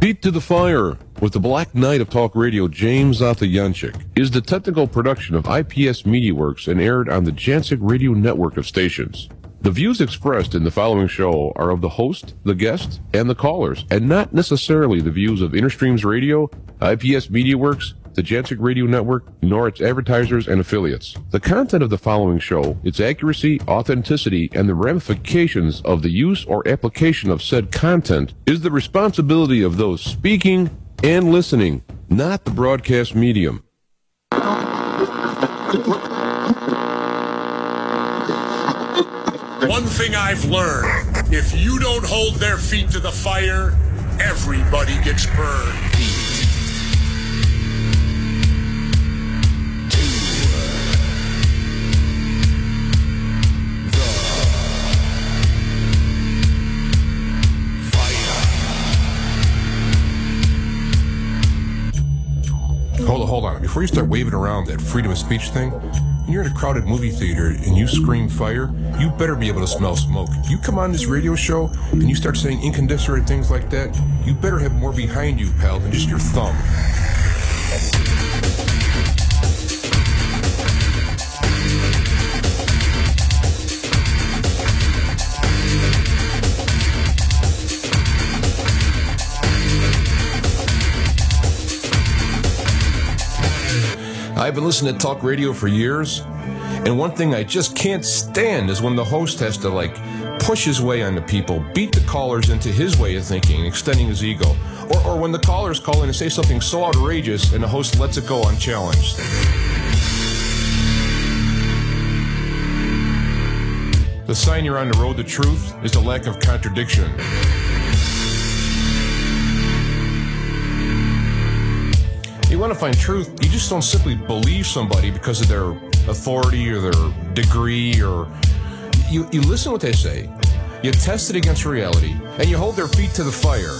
Beat to the Fire with the Black Knight of Talk Radio, James Atayanchik, is the technical production of IPS Media Works and aired on the Jancic Radio Network of stations. The views expressed in the following show are of the host, the guest, and the callers, and not necessarily the views of Interstreams Radio, IPS Media Works, the Jancic Radio Network, nor its advertisers and affiliates. The content of the following show, its accuracy, authenticity, and the ramifications of the use or application of said content is the responsibility of those speaking and listening, not the broadcast medium. One thing I've learned, if you don't hold their feet to the fire, everybody gets burned. Hold on. Before you start waving around that freedom of speech thing, when you're in a crowded movie theater and you scream fire, you better be able to smell smoke. You come on this radio show and you start saying incondescent things like that, you better have more behind you, pal, than just your thumb. I've been listening to talk radio for years, and one thing I just can't stand is when the host has to, push his way onto people, beat the callers into his way of thinking, extending his ego. Or when the callers call in and say something so outrageous and the host lets it go unchallenged. The sign you're on the road to truth is the lack of contradiction. You want to find truth, you just don't simply believe somebody because of their authority or their degree, or you listen to what they say, you test it against reality, and you hold their feet to the fire.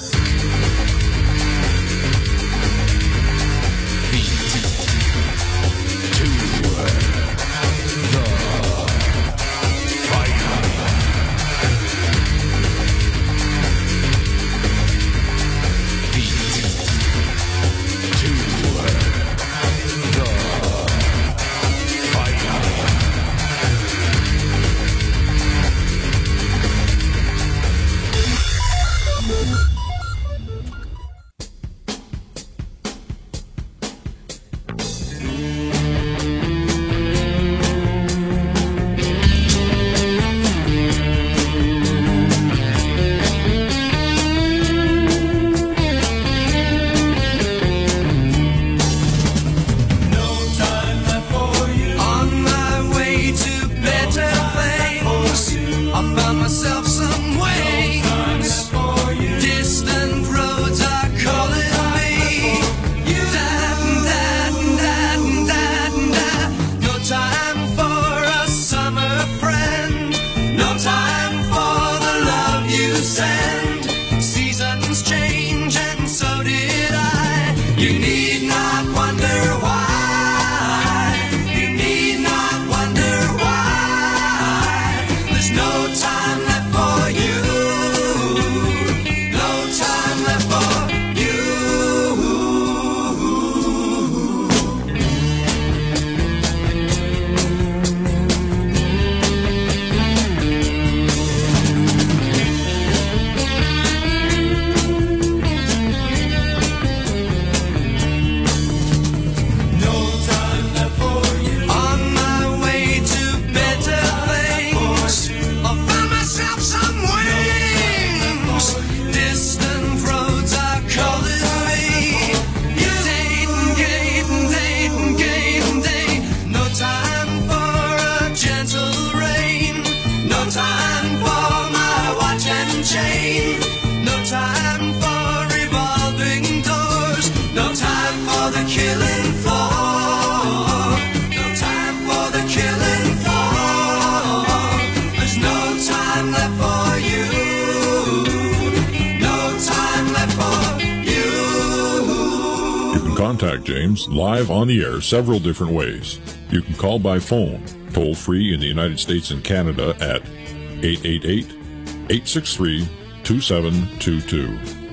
Contact James live on the air several different ways. You can call by phone, toll free in the United States and Canada at 888-863-2722.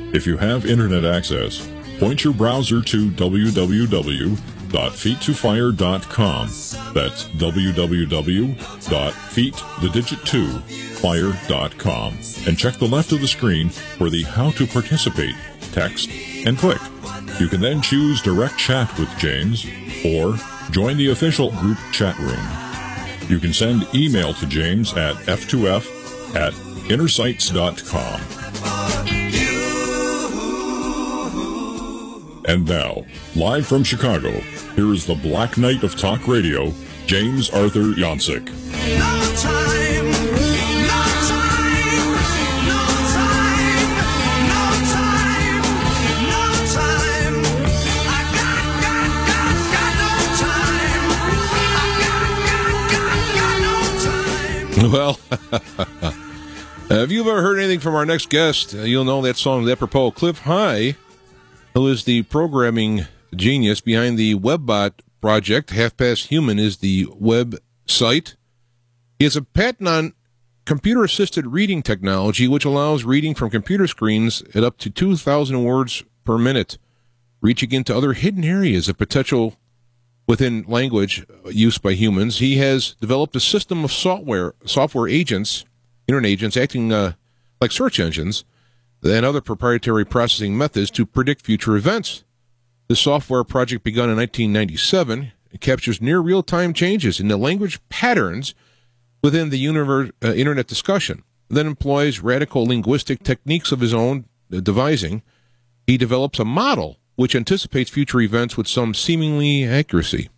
If you have internet access, point your browser to www.feet2fire.com. That's www.feet2fire.com. And check the left of the screen for the How to Participate text and click. You can then choose Direct Chat with James or join the official group chat room. You can send email to James at f2f@innersights.com. And now, live from Chicago, here is the Black Knight of Talk Radio, James Arthur Yancek. No time, no time, no time, no time, no time. I got no time. I got no time. Well, have you ever heard anything from our next guest? You'll know that song is apropos. Cliff High, who is the programming genius behind the WebBot project. Half Past Human is the website. He has a patent on computer-assisted reading technology, which allows reading from computer screens at up to 2,000 words per minute, reaching into other hidden areas of potential within language use by humans. He has developed a system of software agents, internet agents, acting like search engines, and other proprietary processing methods to predict future events. This software project begun in 1997. It captures near real-time changes in the language patterns within the internet discussion, then employs radical linguistic techniques of his own devising. He develops a model which anticipates future events with some seemingly accuracy.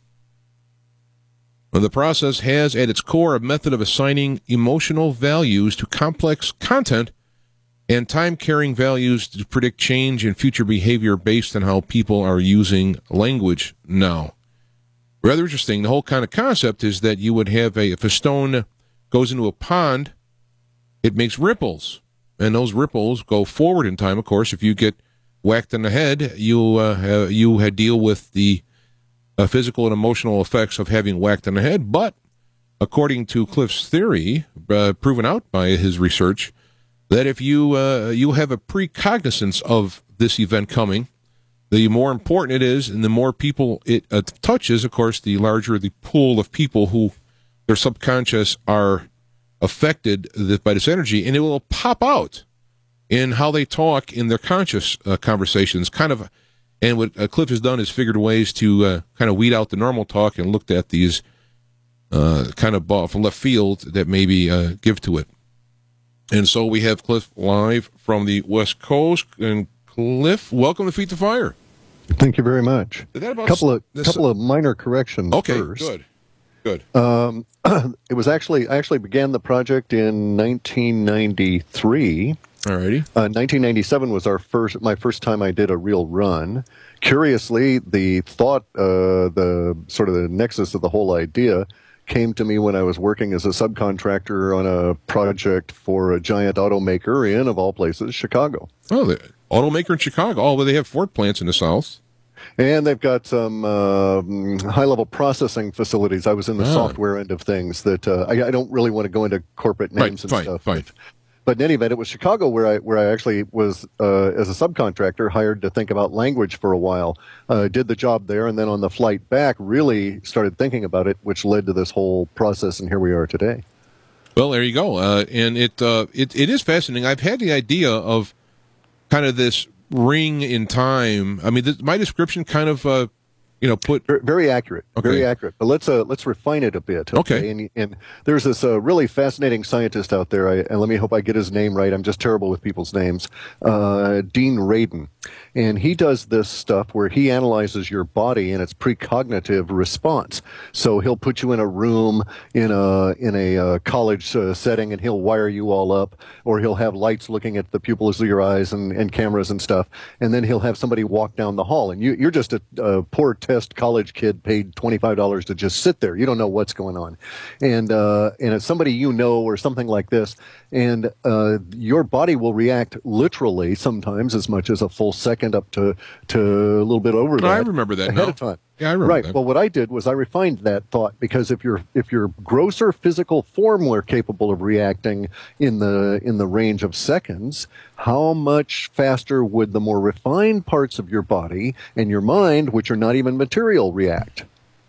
The process has at its core a method of assigning emotional values to complex content and time-carrying values to predict change in future behavior based on how people are using language now. Rather interesting. The whole kind of concept is that you would have if a stone goes into a pond, it makes ripples, and those ripples go forward in time. Of course, if you get whacked in the head, you deal with the physical and emotional effects of having whacked in the head. But according to Cliff's theory, proven out by his research, that if you have a precognizance of this event coming, the more important it is, and the more people it touches, of course, the larger the pool of people who their subconscious are affected by this energy, and it will pop out in how they talk in their conscious conversations. And what Cliff has done is figured ways to kind of weed out the normal talk and looked at these kind of ball from left field that maybe give to it. And so we have Cliff live from the West Coast. And Cliff, welcome to Feet to Fire. Thank you very much. A couple of minor corrections. Okay, first. Good. It was I actually began the project in 1993. Alrighty. 1997 was my first time I did a real run. Curiously, the nexus of the whole idea came to me when I was working as a subcontractor on a project for a giant automaker in, of all places, Chicago. Oh, the automaker in Chicago. Oh, well, they have Ford plants in the South. And they've got some high-level processing facilities. I was in the software end of things that I don't really want to go into corporate names and stuff. Fine. But in any event, it was Chicago where I actually was, as a subcontractor, hired to think about language for a while. Did the job there, and then on the flight back, really started thinking about it, which led to this whole process, and here we are today. Well, there you go. And it is fascinating. I've had the idea of kind of this ring in time. I mean, my description kind of put very accurate, okay. Very accurate. But let's refine it a bit. Okay. And there's this really fascinating scientist out there. And let me hope I get his name right. I'm just terrible with people's names. Dean Radin, and he does this stuff where he analyzes your body and its precognitive response. So he'll put you in a room in a college setting, and he'll wire you all up, or he'll have lights looking at the pupils of your eyes and cameras and stuff, and then he'll have somebody walk down the hall, and you're just a poor test college kid paid $25 to just sit there. You don't know what's going on, and it's somebody you know or something like this, and your body will react literally sometimes as much as a full second up to a little bit over that. I remember that ahead now. of time. Yeah, I remember Right. that. Well, what I did was I refined that thought, because if your grosser physical form were capable of reacting in the range of seconds, how much faster would the more refined parts of your body and your mind, which are not even material, react?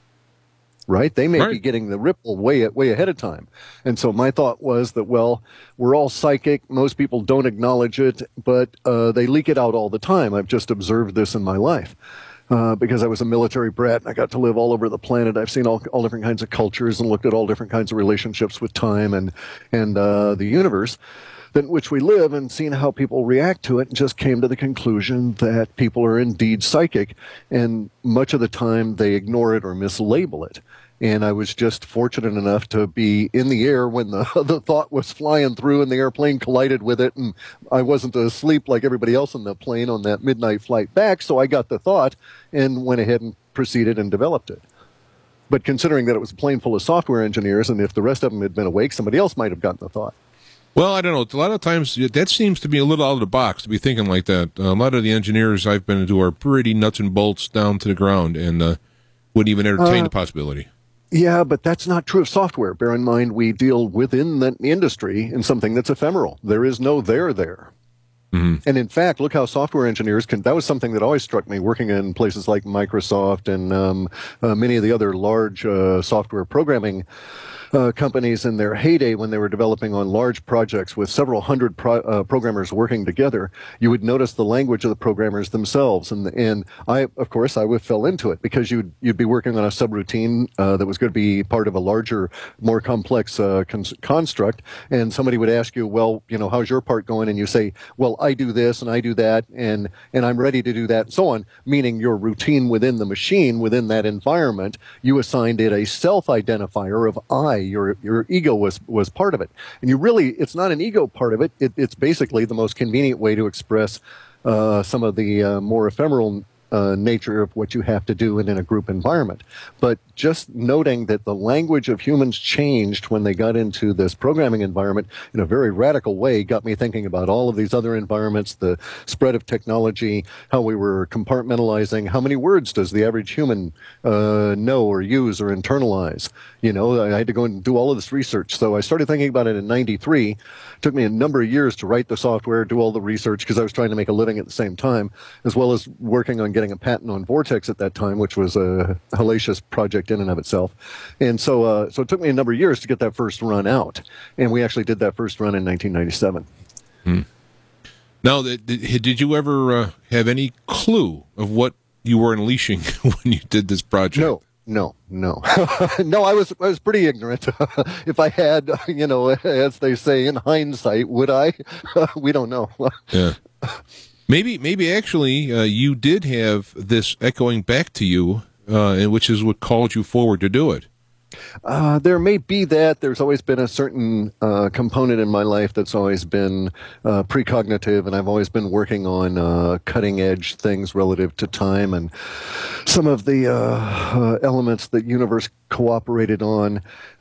Right? They may be Right. getting the ripple way ahead of time. And so my thought was that, well, we're all psychic. Most people don't acknowledge it, but they leak it out all the time. I've just observed this in my life. Because I was a military brat and I got to live all over the planet. I've seen all different kinds of cultures and looked at all different kinds of relationships with time and the universe in which we live, and seen how people react to it, and just came to the conclusion that people are indeed psychic, and much of the time they ignore it or mislabel it. And I was just fortunate enough to be in the air when the thought was flying through and the airplane collided with it, and I wasn't asleep like everybody else in the plane on that midnight flight back, so I got the thought and went ahead and proceeded and developed it. But considering that it was a plane full of software engineers, and if the rest of them had been awake, somebody else might have gotten the thought. Well, I don't know. A lot of times, that seems to be a little out of the box to be thinking like that. A lot of the engineers I've been into are pretty nuts and bolts down to the ground, and wouldn't even entertain the possibility. Yeah, but that's not true of software. Bear in mind, we deal within the industry in something that's ephemeral. There is no there. Mm-hmm. And in fact, look how software engineers can. That was something that always struck me working in places like Microsoft and many of the other large software programming companies in their heyday, when they were developing on large projects with several hundred programmers working together. You would notice the language of the programmers themselves, and I, of course, fell into it, because you'd be working on a subroutine that was going to be part of a larger, more complex construct, and somebody would ask you, well, how's your part going? And you say, well, I do this and I do that, and I'm ready to do that, and so on. Meaning your routine within the machine, within that environment, you assigned it a self-identifier of I. Your ego was part of it, and it's not an ego part of it. It's basically the most convenient way to express some of the more ephemeral nature of what you have to do in a group environment. But just noting that the language of humans changed when they got into this programming environment in a very radical way got me thinking about all of these other environments, the spread of technology, how we were compartmentalizing. How many words does the average human know or use or internalize? I had to go and do all of this research. So I started thinking about it in '93. It took me a number of years to write the software, do all the research, because I was trying to make a living at the same time, as well as working on getting a patent on Vortex at that time, which was a hellacious project in and of itself. And so it took me a number of years to get that first run out. And we actually did that first run in 1997. Now, did you ever have any clue of what you were unleashing when you did this project? No. No, I was pretty ignorant. If I had, as they say in hindsight, would I? We don't know. Yeah. Maybe actually you did have this echoing back to you, which is what called you forward to do it. There may be that. There's always been a certain component in my life that's always been precognitive, and I've always been working on cutting-edge things relative to time, and some of the elements that universe cooperated on.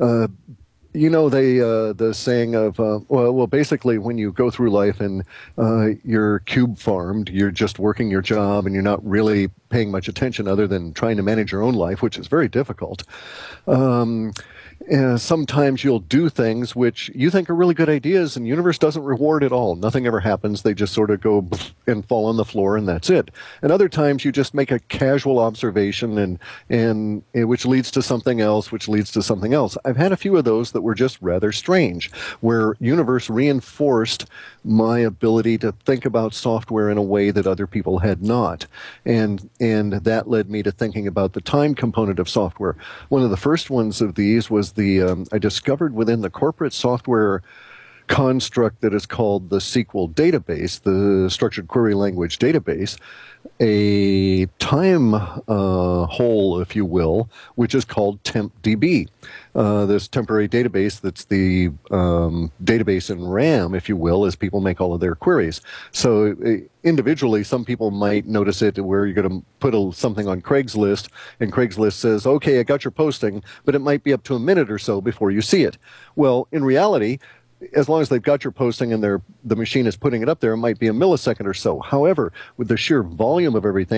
The saying of, basically when you go through life and you're cube farmed, you're just working your job and you're not really paying much attention other than trying to manage your own life, which is very difficult. Sometimes you'll do things which you think are really good ideas, and the universe doesn't reward at all. Nothing ever happens. They just sort of go and fall on the floor, and that's it. And other times you just make a casual observation, and which leads to something else, which leads to something else. I've had a few of those that were just rather strange, where universe reinforced my ability to think about software in a way that other people had not. And that led me to thinking about the time component of software. One of the first ones of these was I discovered within the corporate software construct that is called the SQL database, the structured query language database, a time hole, if you will, which is called TempDB. This temporary database that's the database in RAM, if you will, as people make all of their queries. So individually, some people might notice it where you're going to put something on Craigslist, and Craigslist says, okay, I got your posting, but it might be up to a minute or so before you see it. Well, in reality, as long as they've got your posting and the machine is putting it up there, it might be a millisecond or so. However, with the sheer volume of everything,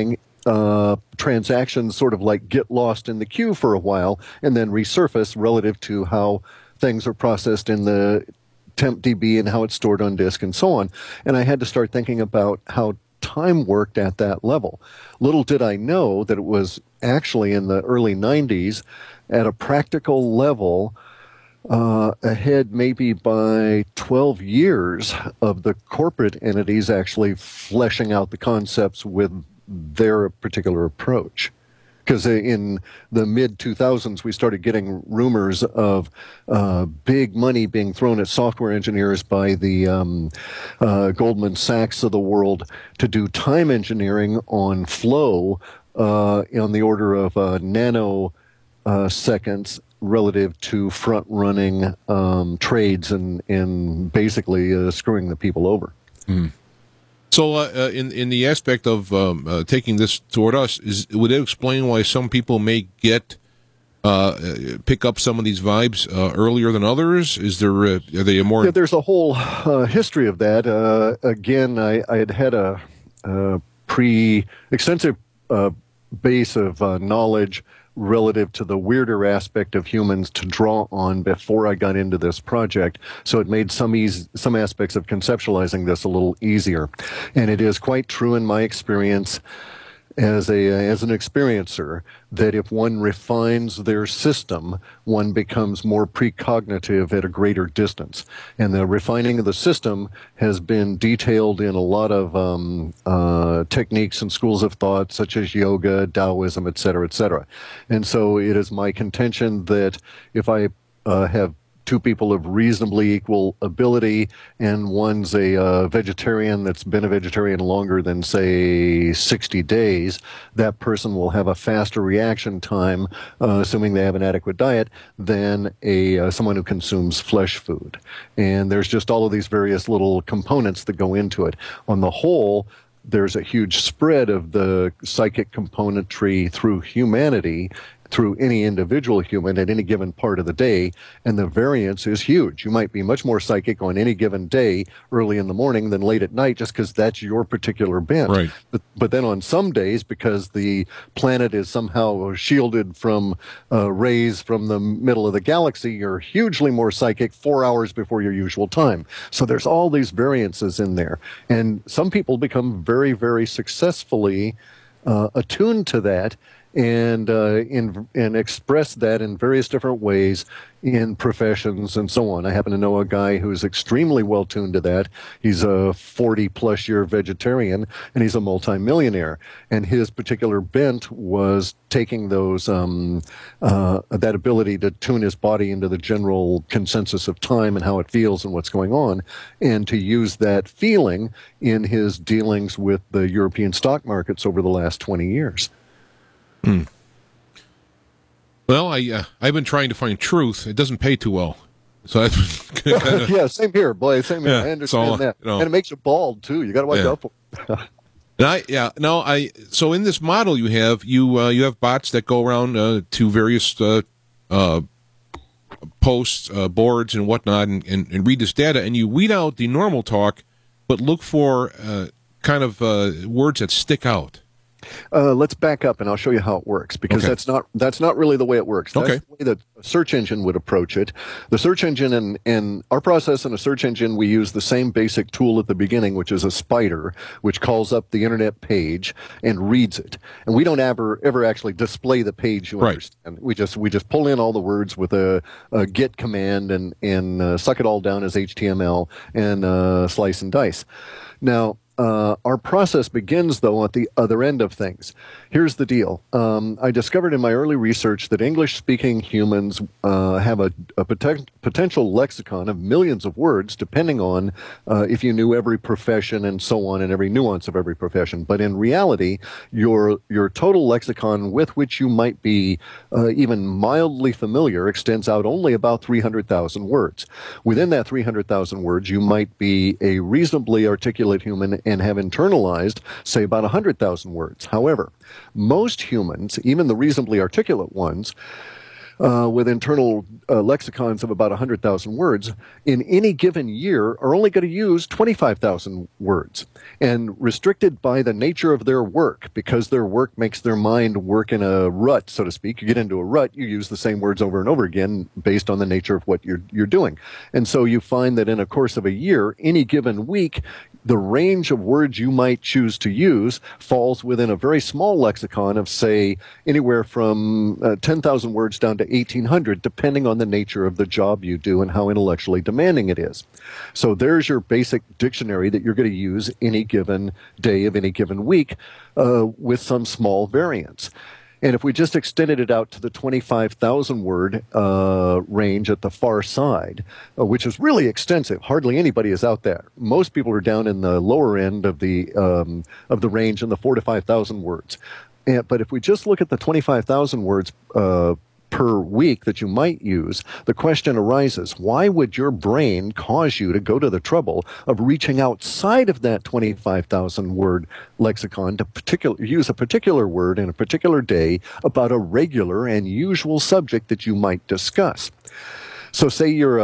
transactions sort of like get lost in the queue for a while and then resurface relative to how things are processed in the TempDB and how it's stored on disk and so on. And I had to start thinking about how time worked at that level. Little did I know that it was actually in the early 90s at a practical level ahead maybe by 12 years of the corporate entities actually fleshing out the concepts with their particular approach. Because in the mid-2000s, we started getting rumors of big money being thrown at software engineers by the Goldman Sachs of the world to do time engineering on flow on the order of nanoseconds relative to front-running trades and basically screwing the people over. Mm. So, in the aspect of taking this toward us, would it explain why some people may pick up some of these vibes earlier than others? Is there are they a more? Yeah, there's a whole history of that. Again, I had a extensive base of knowledge relative to the weirder aspect of humans to draw on before I got into this project. So it made some aspects of conceptualizing this a little easier. And it is quite true in my experience as an experiencer that if one refines their system, one becomes more precognitive at a greater distance. And the refining of the system has been detailed in a lot of techniques and schools of thought, such as yoga, Taoism, et cetera, and so it is my contention that if I have two people of reasonably equal ability, and one's a vegetarian that's been a vegetarian longer than, say, 60 days, that person will have a faster reaction time, assuming they have an adequate diet, than someone who consumes flesh food. And there's just all of these various little components that go into it. On the whole, there's a huge spread of the psychic componentry through humanity, through any individual human at any given part of the day, and the variance is huge. You might be much more psychic on any given day early in the morning than late at night just because that's your particular bent. Right. But then on some days, because the planet is somehow shielded from rays from the middle of the galaxy, you're hugely more psychic 4 hours before your usual time. So there's all these variances in there. And some people become very, very successfully attuned to that and express that in various different ways in professions and so on. I happen to know a guy who's extremely well tuned to that. He's a 40-plus year vegetarian, and he's a multimillionaire. And his particular bent was taking those that ability to tune his body into the general consensus of time and how it feels and what's going on, and to use that feeling in his dealings with the European stock markets over the last 20 years. Hmm. Well, I've been trying to find truth. It doesn't pay too well, so that's kind of yeah. Same here, boy. Same here. Yeah, I understand that, you know. and it makes you bald too. You got to watch out for. So in this model you have bots that go around to various posts, boards, and whatnot, and read this data, and you weed out the normal talk, but look for kind of words that stick out. Let's back up, and I'll show you how it works, because Okay. that's not really the way it works. That's Okay. the way that a search engine would approach it. The search engine and our process in a search engine, we use the same basic tool at the beginning, which is a spider, which calls up the internet page and reads it. And we don't ever actually display the page. You Right. understand? We just pull in all the words with a get command and suck it all down as HTML and slice and dice. Now, our process begins, though, at the other end of things. Here's the deal. I discovered in my early research that English-speaking humans have a potential lexicon of millions of words, depending on if you knew every profession and so on, and every nuance of every profession. But in reality, your total lexicon with which you might be even mildly familiar extends out only about 300,000 words. Within that 300,000 words, you might be a reasonably articulate human and have internalized, say, about 100,000 words. However, most humans, even the reasonably articulate ones, with internal lexicons of about 100,000 words, in any given year are only going to use 25,000 words. And restricted by the nature of their work, because their work makes their mind work in a rut, so to speak. You get into a rut, you use the same words over and over again based on the nature of what you're doing. And so you find that in a course of a year, any given week, the range of words you might choose to use falls within a very small lexicon of, say, anywhere from 10,000 words down to 1,800, depending on the nature of the job you do and how intellectually demanding it is. So there's your basic dictionary that you're going to use any given day of any given week with some small variance. And if we just extended it out to the 25,000 word range at the far side, which is really extensive, hardly anybody is out there. Most people are down in the lower end of the range in the 4,000 to 5,000 words. But if we just look at the 25,000 words per week that you might use, the question arises, why would your brain cause you to go to the trouble of reaching outside of that 25,000 word lexicon to use a particular word in a particular day about a regular and usual subject that you might discuss? So say you're,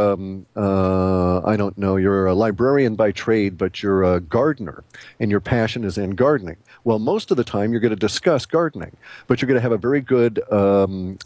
I don't know, you're a librarian by trade, but you're a gardener, and your passion is in gardening. Well, most of the time you're going to discuss gardening, but you're going to have a very good command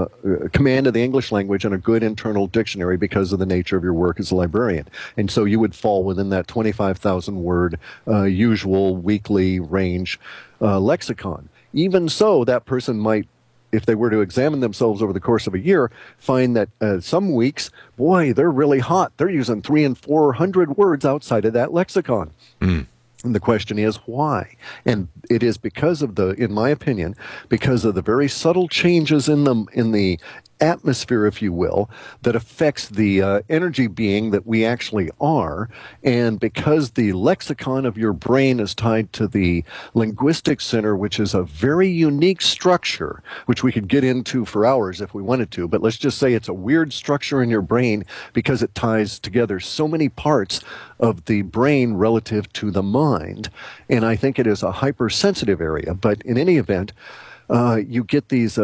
of the English language and a good internal dictionary because of the nature of your work as a librarian. And so you would fall within that 25,000 word usual weekly range lexicon. Even so, that person might, if they were to examine themselves over the course of a year, find that some weeks, boy, they're really hot. They're using 300 and 400 words outside of that lexicon. Mm. And the question is, why? And it is because of the, in my opinion, because of the very subtle changes in the atmosphere, if you will, that affects the energy being that we actually are. And because the lexicon of your brain is tied to the linguistic center, which is a very unique structure, which we could get into for hours if we wanted to, but let's just say it's a weird structure in your brain because it ties together so many parts of the brain relative to the mind. And I think it is a hypersensitive area. But in any event, you get these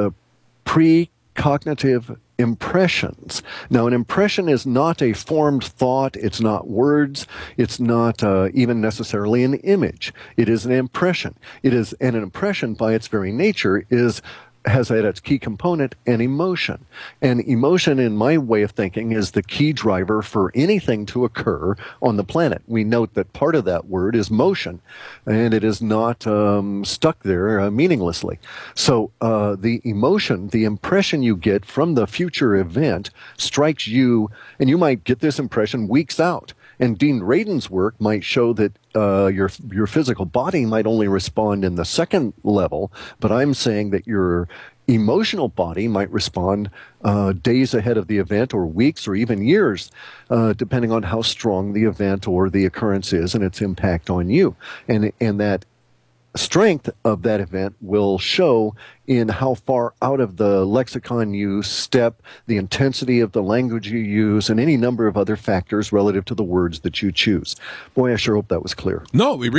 precognitive impressions. Now, an impression is not a formed thought. It's not words. It's not even necessarily an image. It is an impression. It is, and an impression by its very nature has at its key component an emotion. And emotion, in my way of thinking, is the key driver for anything to occur on the planet. We note that part of that word is motion, and it is not stuck there meaninglessly. So the emotion, the impression you get from the future event strikes you, and you might get this impression weeks out. And Dean Radin's work might show that your physical body might only respond in the second level, but I'm saying that your emotional body might respond days ahead of the event, or weeks, or even years, depending on how strong the event or the occurrence is and its impact on you. And that strength of that event will show in how far out of the lexicon you step, the intensity of the language you use, and any number of other factors relative to the words that you choose. Boy, I sure hope that was clear. No, and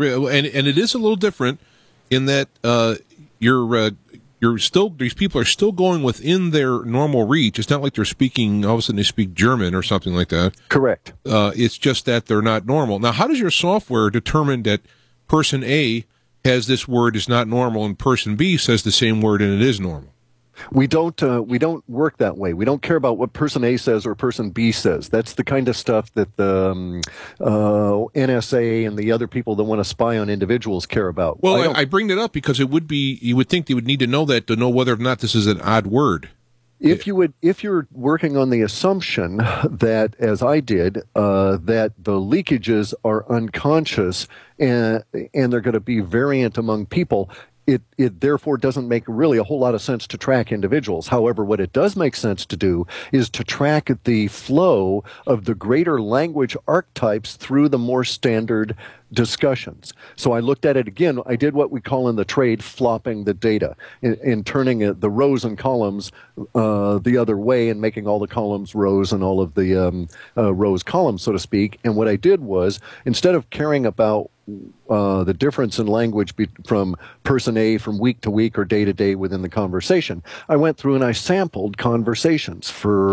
it is a little different in that you're still, these people are still going within their normal reach. It's not like they're speaking, all of a sudden they speak German or something like that. Correct. It's just that they're not normal. Now, how does your software determine that person A has this word is not normal and person B says the same word and it is normal? We don't work that way. We don't care about what person A says or person B says. That's the kind of stuff that the NSA and the other people that want to spy on individuals care about. Well, I bring that up because it would be, you would think they would need to know that to know whether or not this is an odd word. If you're working on the assumption that, as I did, that the leakages are unconscious and they're going to be variant among people, it therefore doesn't make really a whole lot of sense to track individuals. However, what it does make sense to do is to track the flow of the greater language archetypes through the more standard discussions. So I looked at it again. I did what we call in the trade flopping the data, in turning the rows and columns the other way and making all the columns rows and all of the rows columns, so to speak. And what I did was, instead of caring about the difference in language from person A from week to week or day to day within the conversation. I went through and I sampled conversations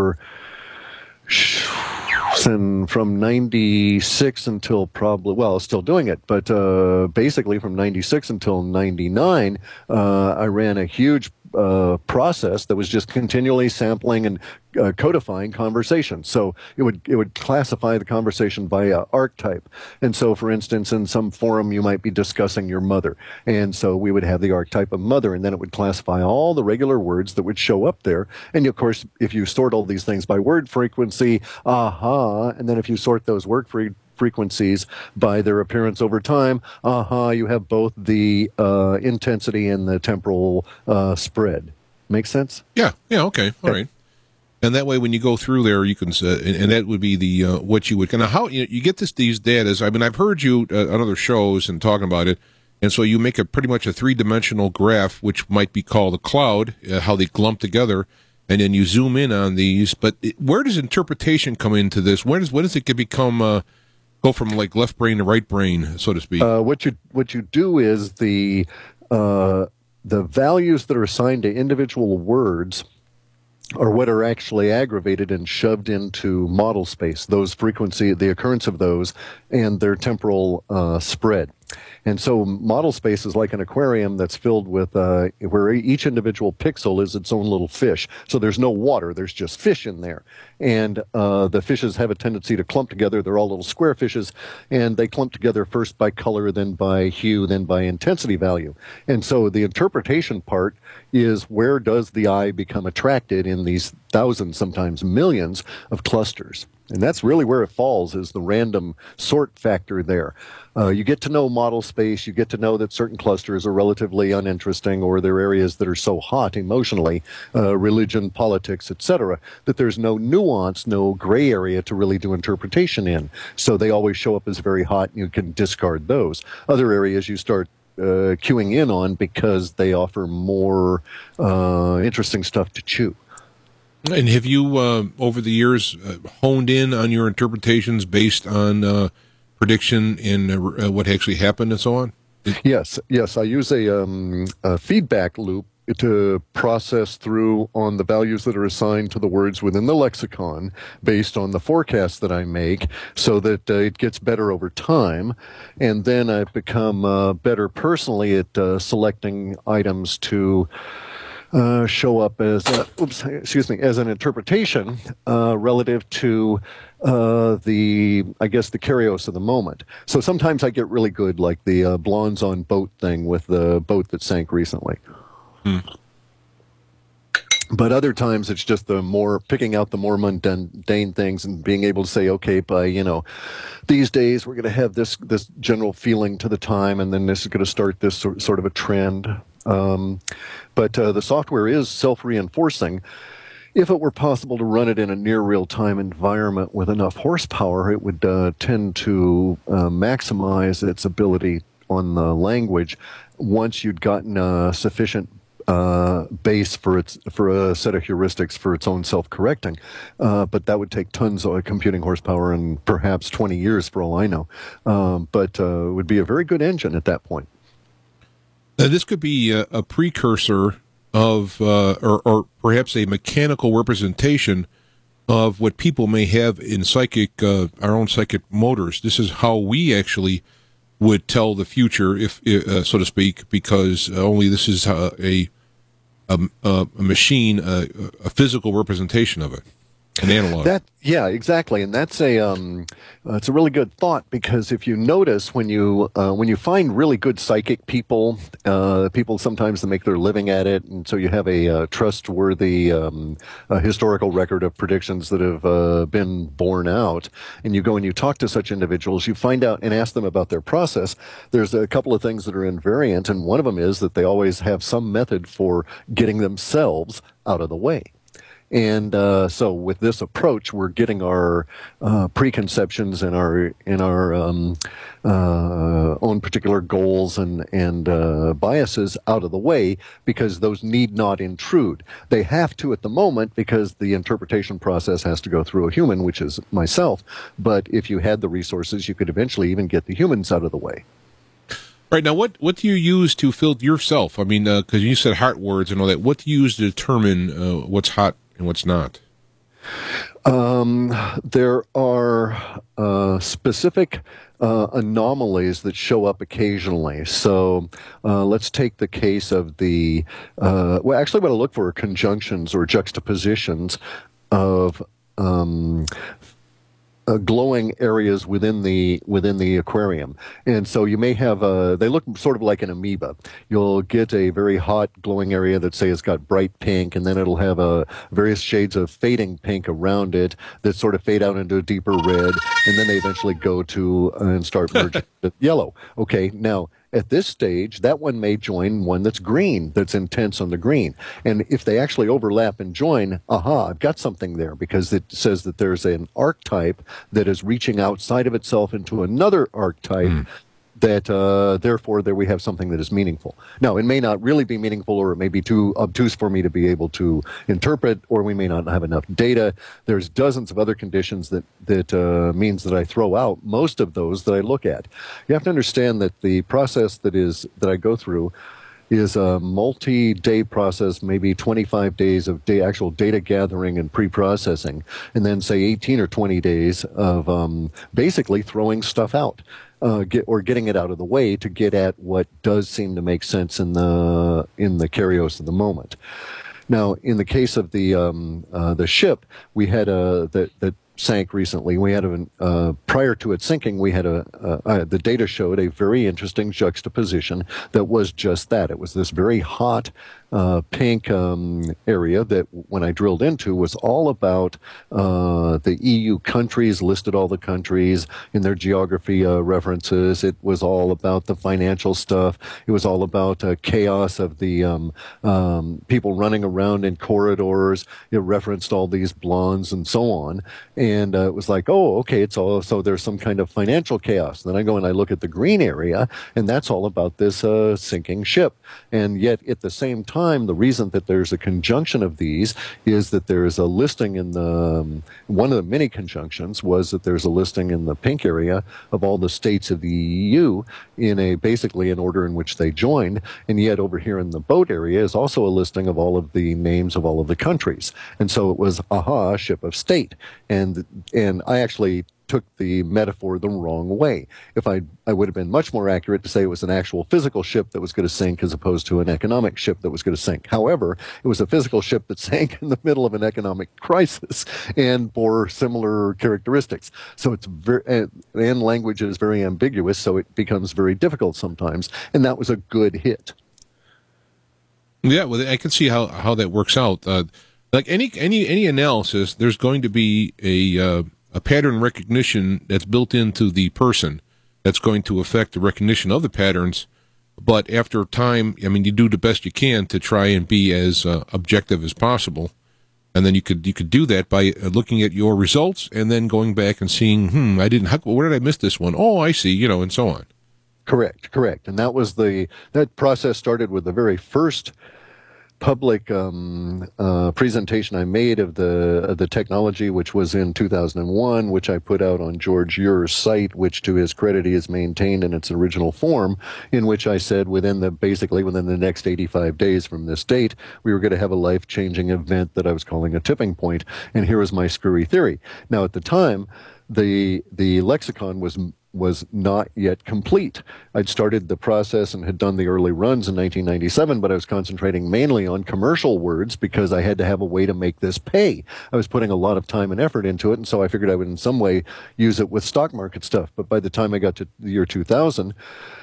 from 96 until probably, well, still doing it, but basically from 96 until 99, I ran a huge process that was just continually sampling and codifying conversations. So it would classify the conversation by archetype. And so, for instance, in some forum you might be discussing your mother, and so we would have the archetype of mother, and then it would classify all the regular words that would show up there. And of course, if you sort all these things by word frequency, and then if you sort those word frequencies by their appearance over time, you have both the intensity and the temporal spread. Make sense? Yeah, okay, all right. And that way, when you go through there, you can, and that would be the what you would. Now, how you get these data? I mean, I've heard you on other shows and talking about it, and so you make pretty much a three-dimensional graph, which might be called a cloud, how they clump together, and then you zoom in on these. But where does interpretation come into this? When does it become go from like left brain to right brain, so to speak? What you do is the values that are assigned to individual words are what are actually aggravated and shoved into model space, those frequency, the occurrence of those, and their temporal spread. And so model space is like an aquarium that's filled with, where each individual pixel is its own little fish. So there's no water, there's just fish in there. And the fishes have a tendency to clump together. They're all little square fishes, and they clump together first by color, then by hue, then by intensity value. And so the interpretation part is, where does the eye become attracted in these thousands, sometimes millions of clusters? And that's really where it falls, is the random sort factor there. You get to know model space, you get to know that certain clusters are relatively uninteresting, or they're areas that are so hot emotionally, religion, politics, etc., that there's no nuance, no gray area to really do interpretation in. So they always show up as very hot, and you can discard those. Other areas you start queuing in on because they offer more interesting stuff to chew. And have you, over the years, honed in on your interpretations based on prediction and what actually happened and so on? Yes. I use a feedback loop to process through on the values that are assigned to the words within the lexicon based on the forecasts that I make, so that it gets better over time. And then I've become better personally at selecting items to show up as as an interpretation relative to the Kyrios of the moment. So sometimes I get really good, like the blondes on boat thing with the boat that sank recently. But other times it's just picking out the more mundane things and being able to say, okay, by these days we're going to have this general feeling to the time, and then this is going to start this sort of a trend. But the software is self-reinforcing. If it were possible to run it in a near real-time environment with enough horsepower, it would tend to maximize its ability on the language once you'd gotten a sufficient base for a set of heuristics for its own self-correcting. But that would take tons of computing horsepower and perhaps 20 years for all I know. But it would be a very good engine at that point. This could be a precursor of, or perhaps a mechanical representation of what people may have in our own psychic motors. This is how we actually would tell the future, if so to speak, because only this is a machine, a physical representation of it, an analog. Yeah, exactly, and that's it's a really good thought, because if you notice, when you find really good psychic people, people sometimes that make their living at it, and so you have a trustworthy historical record of predictions that have been borne out, and you go and you talk to such individuals, you find out and ask them about their process. There's a couple of things that are invariant, and one of them is that they always have some method for getting themselves out of the way. And so with this approach, we're getting our preconceptions and our own particular goals and biases out of the way, because those need not intrude. They have to at the moment, because the interpretation process has to go through a human, which is myself. But if you had the resources, you could eventually even get the humans out of the way. Right, now what do you use to filter yourself? I mean, because you said hot words and all that. What do you use to determine what's hot and what's not? There are specific anomalies that show up occasionally. So let's take the case of the, well, actually what I look for are conjunctions or juxtapositions of glowing areas within the aquarium. And so you may have they look sort of like an amoeba. You'll get a very hot glowing area that, say, has got bright pink, and then it'll have various shades of fading pink around it that sort of fade out into a deeper red, and then they eventually go to and start merging with yellow. Okay, now at this stage, that one may join one that's green, that's intense on the green. And if they actually overlap and join, aha, I've got something there, because it says that there's an archetype that is reaching outside of itself into another archetype that, therefore, there we have something that is meaningful. Now, it may not really be meaningful, or it may be too obtuse for me to be able to interpret, or we may not have enough data. There's dozens of other conditions that means that I throw out most of those that I look at. You have to understand that the process that I go through is a multi-day process, maybe 25 days of actual data gathering and pre-processing, and then say 18 or 20 days of basically throwing stuff out. Getting it out of the way to get at what does seem to make sense in the Karyos of the moment. Now, in the case of the ship, we had that sank recently. We had prior to it sinking, we had the data showed a very interesting juxtaposition that was just that. It was this very hot pink area that, when I drilled into, was all about the EU countries, listed all the countries in their geography references. It was all about the financial stuff. It was all about chaos of the people running around in corridors. It referenced all these blondes and so on. And it was like, oh, okay, it's all, so there's some kind of financial chaos. Then I go and I look at the green area, and that's all about this sinking ship. And yet, at the same time, the reason that there's a conjunction of these is that there's a listing in one of the many conjunctions was that there's a listing in the pink area of all the states of the EU in basically an order in which they joined, and yet over here in the boat area is also a listing of all of the names of all of the countries. And so it was, aha, ship of state. And I actually took the metaphor the wrong way. If I would have been much more accurate to say it was an actual physical ship that was going to sink as opposed to an economic ship that was going to sink. However, it was a physical ship that sank in the middle of an economic crisis and bore similar characteristics. So it's and language is very ambiguous, so it becomes very difficult sometimes. And that was a good hit. Yeah, well, I can see how that works out. Like any analysis, there's going to be a pattern recognition that's built into the person that's going to affect the recognition of the patterns. But after time, I mean, you do the best you can to try and be as objective as possible. And then you could do that by looking at your results and then going back and seeing, where did I miss this one? Oh, I see, and so on. Correct. And that was that process started with the very first public presentation I made of the technology, which was in 2001, which I put out on George Ur's site, which to his credit he has maintained in its original form, in which I said basically within the next 85 days from this date, we were going to have a life-changing event that I was calling a tipping point, and here is my screwy theory. Now, at the time, the lexicon was not yet complete. I'd started the process and had done the early runs in 1997, but I was concentrating mainly on commercial words because I had to have a way to make this pay. I was putting a lot of time and effort into it, and so I figured I would in some way use it with stock market stuff. But by the time I got to the year 2001,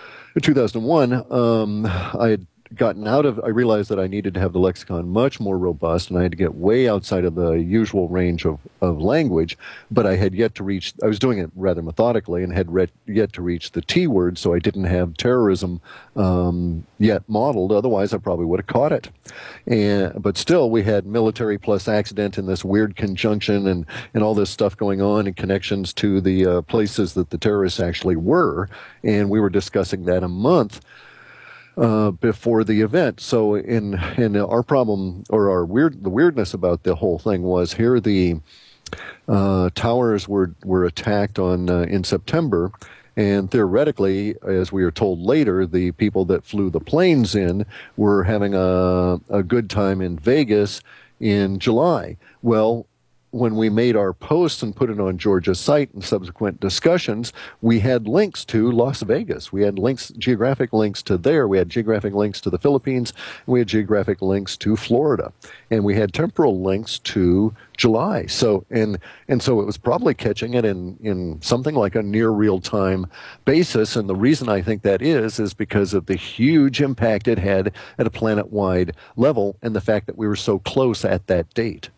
I had I realized that I needed to have the lexicon much more robust, and I had to get way outside of the usual range of language, but I had yet to reach, I was doing it rather methodically, and had yet to reach the T word, so I didn't have terrorism yet modeled. Otherwise, I probably would have caught it. But still, we had military plus accident and this weird conjunction and all this stuff going on and connections to the places that the terrorists actually were, and we were discussing that a month before the event. So in our problem, or the weirdness about the whole thing was, here the towers were attacked in September, And theoretically, as we are told later, the people that flew the planes in were having a good time in Vegas in July. Well, when we made our posts and put it on Georgia's site and subsequent discussions, we had links to Las Vegas. We had links, geographic links to there. We had geographic links to the Philippines. And we had geographic links to Florida. And we had temporal links to July. So, and so it was probably catching it in something like a near real-time basis. And the reason I think that is because of the huge impact it had at a planet-wide level and the fact that we were so close at that date.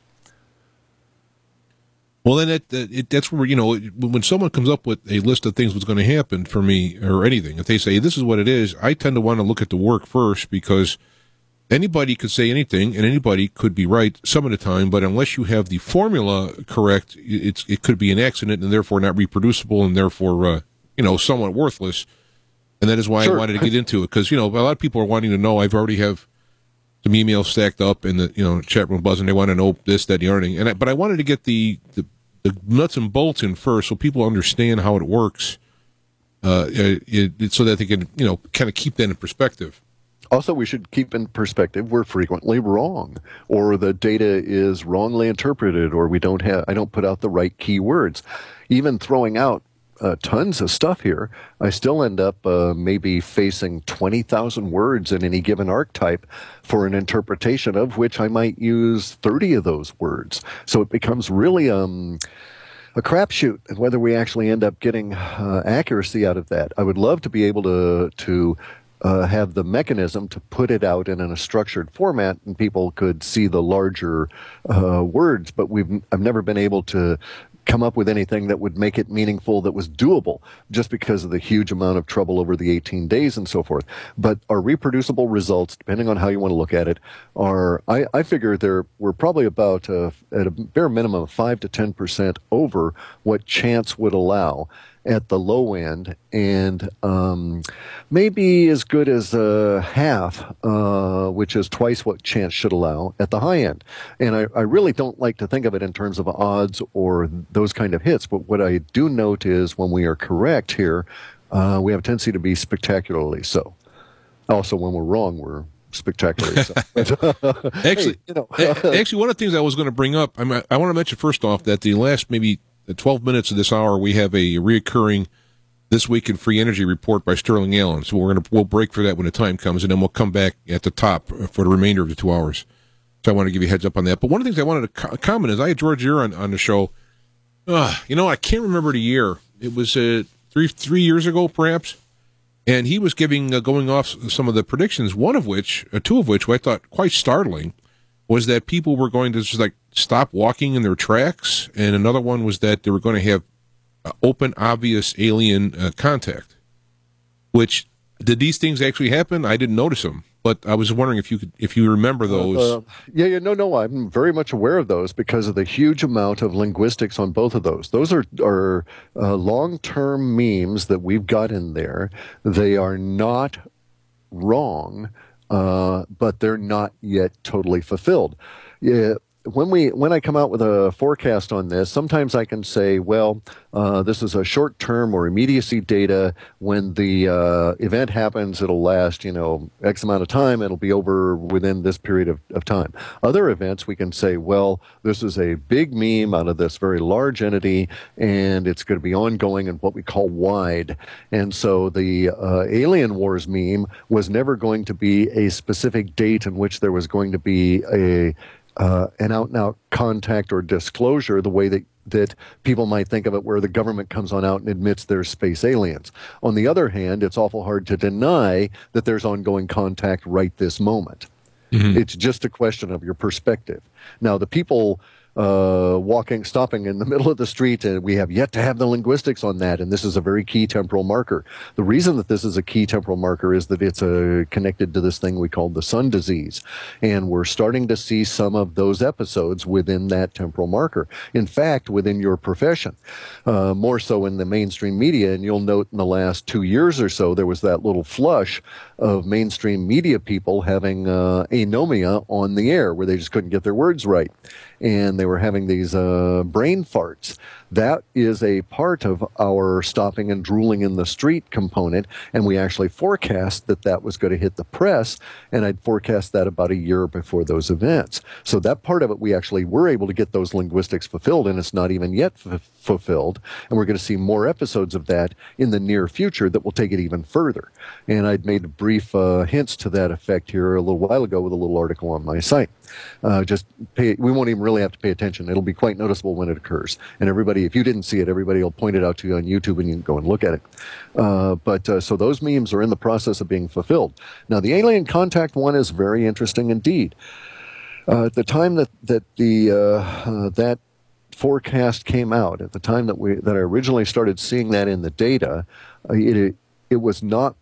Well, then that's where, when someone comes up with a list of things what's going to happen for me or anything, if they say this is what it is, I tend to want to look at the work first, because anybody could say anything and anybody could be right some of the time, but unless you have the formula correct, it could be an accident and therefore not reproducible and therefore, somewhat worthless. And that is why I wanted to get into it, because, a lot of people are wanting to know. I've already have some emails stacked up in the chat room buzzing. They want to know this, that, the other thing. But I wanted to get the nuts and bolts in first, so people understand how it works, so that they can kind of keep that in perspective. Also, we should keep in perspective we're frequently wrong, or the data is wrongly interpreted, or I don't put out the right keywords. Even throwing out tons of stuff here, I still end up maybe facing 20,000 words in any given archetype for an interpretation of which I might use 30 of those words. So it becomes really a crapshoot, and whether we actually end up getting accuracy out of that. I would love to be able to have the mechanism to put it out in a structured format and people could see the larger words, but I've never been able to come up with anything that would make it meaningful, that was doable, just because of the huge amount of trouble over the 18 days and so forth. But our reproducible results, depending on how you want to look at it, are, I figure we're probably about, at a bare minimum, 5 to 10% over what chance would allow at the low end, and maybe as good as half, which is twice what chance should allow at the high end. And I really don't like to think of it in terms of odds or those kind of hits, but what I do note is when we are correct here, we have a tendency to be spectacularly so. Also, when we're wrong, we're spectacularly so. Actually, actually, one of the things I was going to bring up, I want to mention first off that the last maybe 12 minutes of this hour, we have a reoccurring This Week in Free Energy report by Sterling Allen. So we'll break for that when the time comes, and then we'll come back at the top for the remainder of the 2 hours. So I want to give you a heads up on that. But one of the things I wanted to comment is I had George Ear on the show. I can't remember the year. It was 3 years ago, perhaps. And he was going off some of the predictions, two of which I thought quite startling, was that people were going to just stop walking in their tracks, and another one was that they were going to have open, obvious alien contact. Which, did these things actually happen? I didn't notice them, but I was wondering if you remember those. No, I'm very much aware of those because of the huge amount of linguistics on both of those. Those are long-term memes that we've got in there. They are not wrong, but they're not yet totally fulfilled. Yeah. When I come out with a forecast on this, sometimes I can say, well, this is a short-term or immediacy data. When the event happens, it'll last, X amount of time. It'll be over within this period of time. Other events, we can say, well, this is a big meme out of this very large entity, and it's going to be ongoing and what we call wide. And so the Alien Wars meme was never going to be a specific date in which there was going to be an out-and-out contact or disclosure, the way that people might think of it, where the government comes on out and admits there's space aliens. On the other hand, it's awful hard to deny that there's ongoing contact right this moment. Mm-hmm. It's just a question of your perspective. Now, the people stopping in the middle of the street, we have yet to have the linguistics on that, and this is a very key temporal marker. The reason that this is a key temporal marker is that it's connected to this thing we call the sun disease, and we're starting to see some of those episodes within that temporal marker. In fact, within your profession, more so in the mainstream media, and you'll note in the last 2 years or so, there was that little flush of mainstream media people having anomia on the air, where they just couldn't get their words right. and they were having these brain farts. That is a part of our stopping and drooling in the street component, and we actually forecast that that was going to hit the press, and I'd forecast that about a year before those events. So that part of it, we actually were able to get those linguistics fulfilled, and it's not even yet fulfilled, and we're going to see more episodes of that in the near future that will take it even further. And I'd made brief hints to that effect here a little while ago with a little article on my site. We won't even really have to pay attention. It'll be quite noticeable when it occurs. And everybody, if you didn't see it, everybody will point it out to you on YouTube and you can go and look at it. So those memes are in the process of being fulfilled. Now, the alien contact one is very interesting indeed. At the time that that forecast came out, at the time that I originally started seeing that in the data, it was not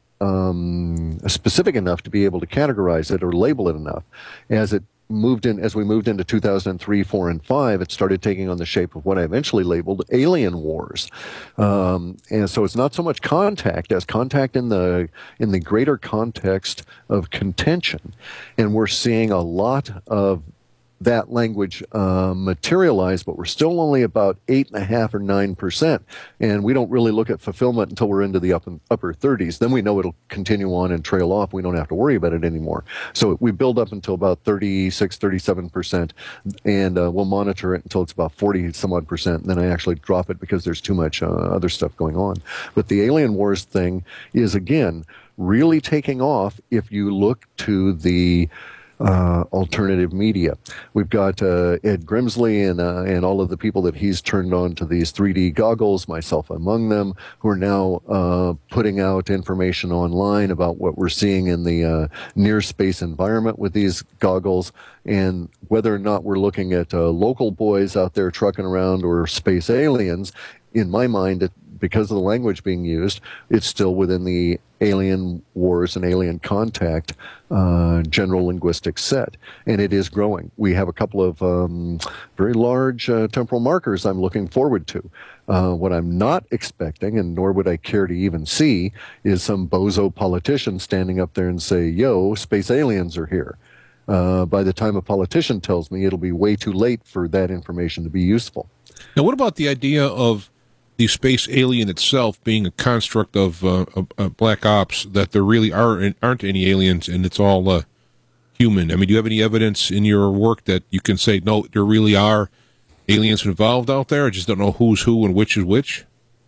specific enough to be able to categorize it or label it enough. As we moved into 2003, 4, and 5, it started taking on the shape of what I eventually labeled alien wars. And so it's not so much contact as contact in the greater context of contention. And we're seeing a lot of that language materialize, but we're still only about 8.5 or 9%. And we don't really look at fulfillment until we're into the upper 30s. Then we know it'll continue on and trail off. We don't have to worry about it anymore. So we build up until about 36, 37%, and we'll monitor it until it's about 40 some odd percent. And then I actually drop it because there's too much other stuff going on. But the alien wars thing is, again, really taking off if you look to the alternative media. We've got Ed Grimsley and all of the people that he's turned on to these 3D goggles, myself among them, who are now putting out information online about what we're seeing in the near space environment with these goggles, and whether or not we're looking at local boys out there trucking around or space aliens. In my mind, because of the language being used, it's still within the alien wars and alien contact general linguistic set, and it is growing. We have a couple of very large temporal markers I'm looking forward to. What I'm not expecting, and nor would I care to even see, is some bozo politician standing up there and say, yo, space aliens are here. By the time a politician tells me, it'll be way too late for that information to be useful. Now, what about the idea of the space alien itself being a construct of black ops, that there really aren't any aliens and it's all human? I mean, do you have any evidence in your work that you can say, no, there really are aliens involved out there? I just don't know who's who and which is which.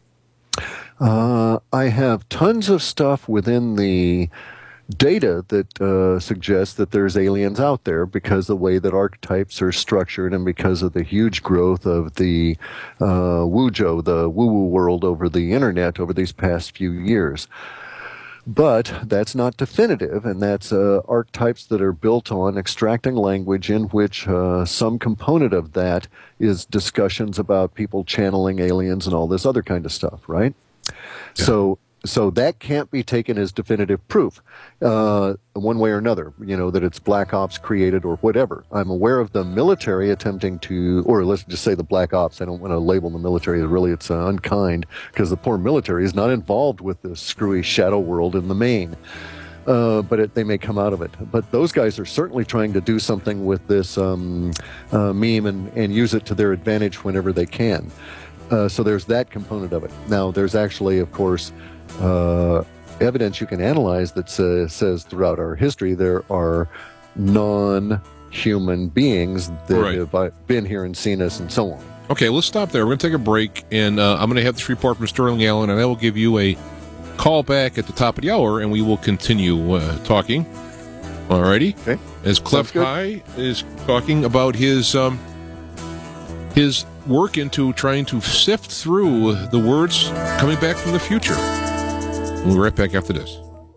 I have tons of stuff within the data that suggests that there's aliens out there because of the way that archetypes are structured and because of the huge growth of the Wujo, the woo-woo world over the internet over these past few years. But that's not definitive, and that's archetypes that are built on extracting language in which some component of that is discussions about people channeling aliens and all this other kind of stuff, right? Yeah. So that can't be taken as definitive proof, one way or another, that it's black ops created or whatever. I'm aware of the military attempting to, or let's just say the black ops. I don't want to label the military. Really, it's unkind, because the poor military is not involved with the screwy shadow world in the main. But they may come out of it. But those guys are certainly trying to do something with this meme and use it to their advantage whenever they can. So there's that component of it. Now, there's actually, of course, evidence you can analyze that says throughout our history there are non-human beings that have been here and seen us and so on. Okay, let's stop there. We're going to take a break, and I'm going to have this report from Sterling Allen, and I will give you a call back at the top of the hour, and we will continue talking. All righty? Okay. As Clef High is talking about his work into trying to sift through the words coming back from the future. We'll be right back after this.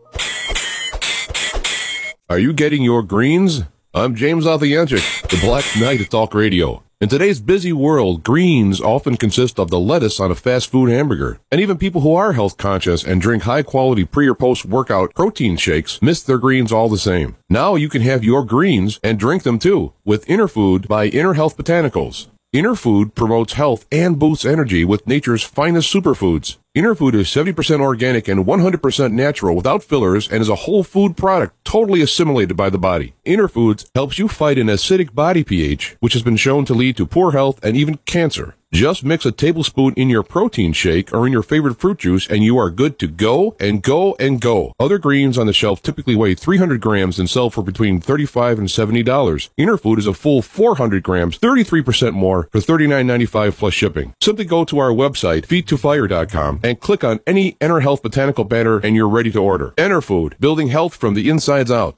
Are you getting your greens? I'm James Othianchik, the Black Knight of Talk Radio. In today's busy world, greens often consist of the lettuce on a fast food hamburger. And even people who are health conscious and drink high-quality pre- or post-workout protein shakes miss their greens all the same. Now you can have your greens and drink them too with Inner Food by Inner Health Botanicals. Inner Food promotes health and boosts energy with nature's finest superfoods. Interfood is 70% organic and 100% natural without fillers and is a whole food product totally assimilated by the body. Interfoods helps you fight an acidic body pH, which has been shown to lead to poor health and even cancer. Just mix a tablespoon in your protein shake or in your favorite fruit juice and you are good to go and go and go. Other greens on the shelf typically weigh 300 grams and sell for between $35 and $70. Interfood is a full 400 grams, 33% more for $39.95 plus shipping. Simply go to our website, feet2fire.com, and click on any Enter Health botanical banner and you're ready to order. Interfood, building health from the insides out.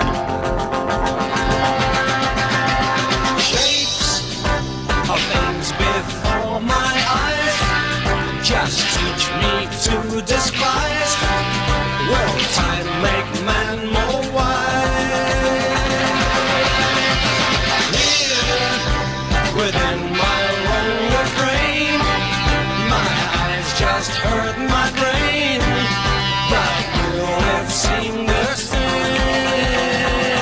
Shapes of things before my eyes just teach me to despise. Will time make man more wise? Here, within my lonely frame, my eyes just hurt my brain, but will it seem the same?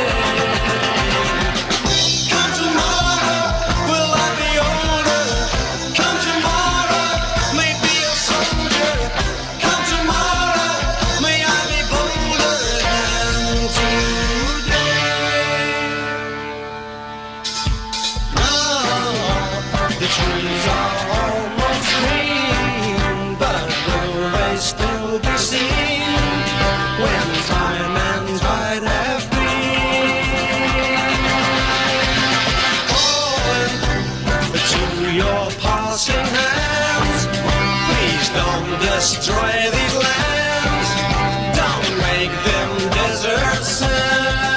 Come tomorrow, will I be older? Come tomorrow, may be a soldier. Come tomorrow, may I be bolder than today. Now, the trees are almost green, but will they still be seen when time and tide have been? Forward to your passing hands, please don't destroy these lands, don't make them desert sands.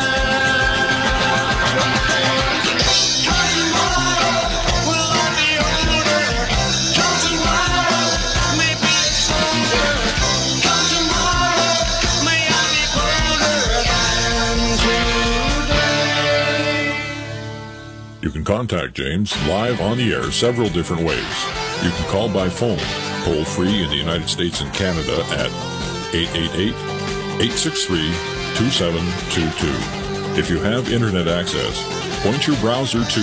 Come tomorrow, will I be older? Come tomorrow, may be a soldier. Come tomorrow, may I be bolder than today. You can contact James live on the air several different ways. You can call by phone, toll free in the United States and Canada at 888-863-2722. If you have internet access, point your browser to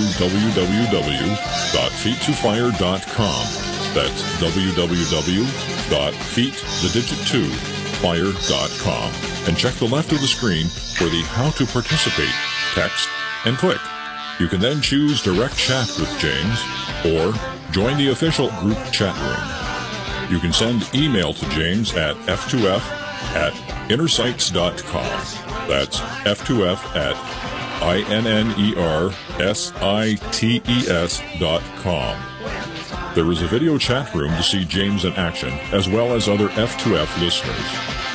www.feet2fire.com. That's www.feet2fire.com. And check the left of the screen for the How to Participate text and click. You can then choose Direct Chat with James or join the official group chat room. You can send email to James at f2f@innersights.com. That's f2f@innersights.com. There is a video chat room to see James in action, as well as other F2F listeners.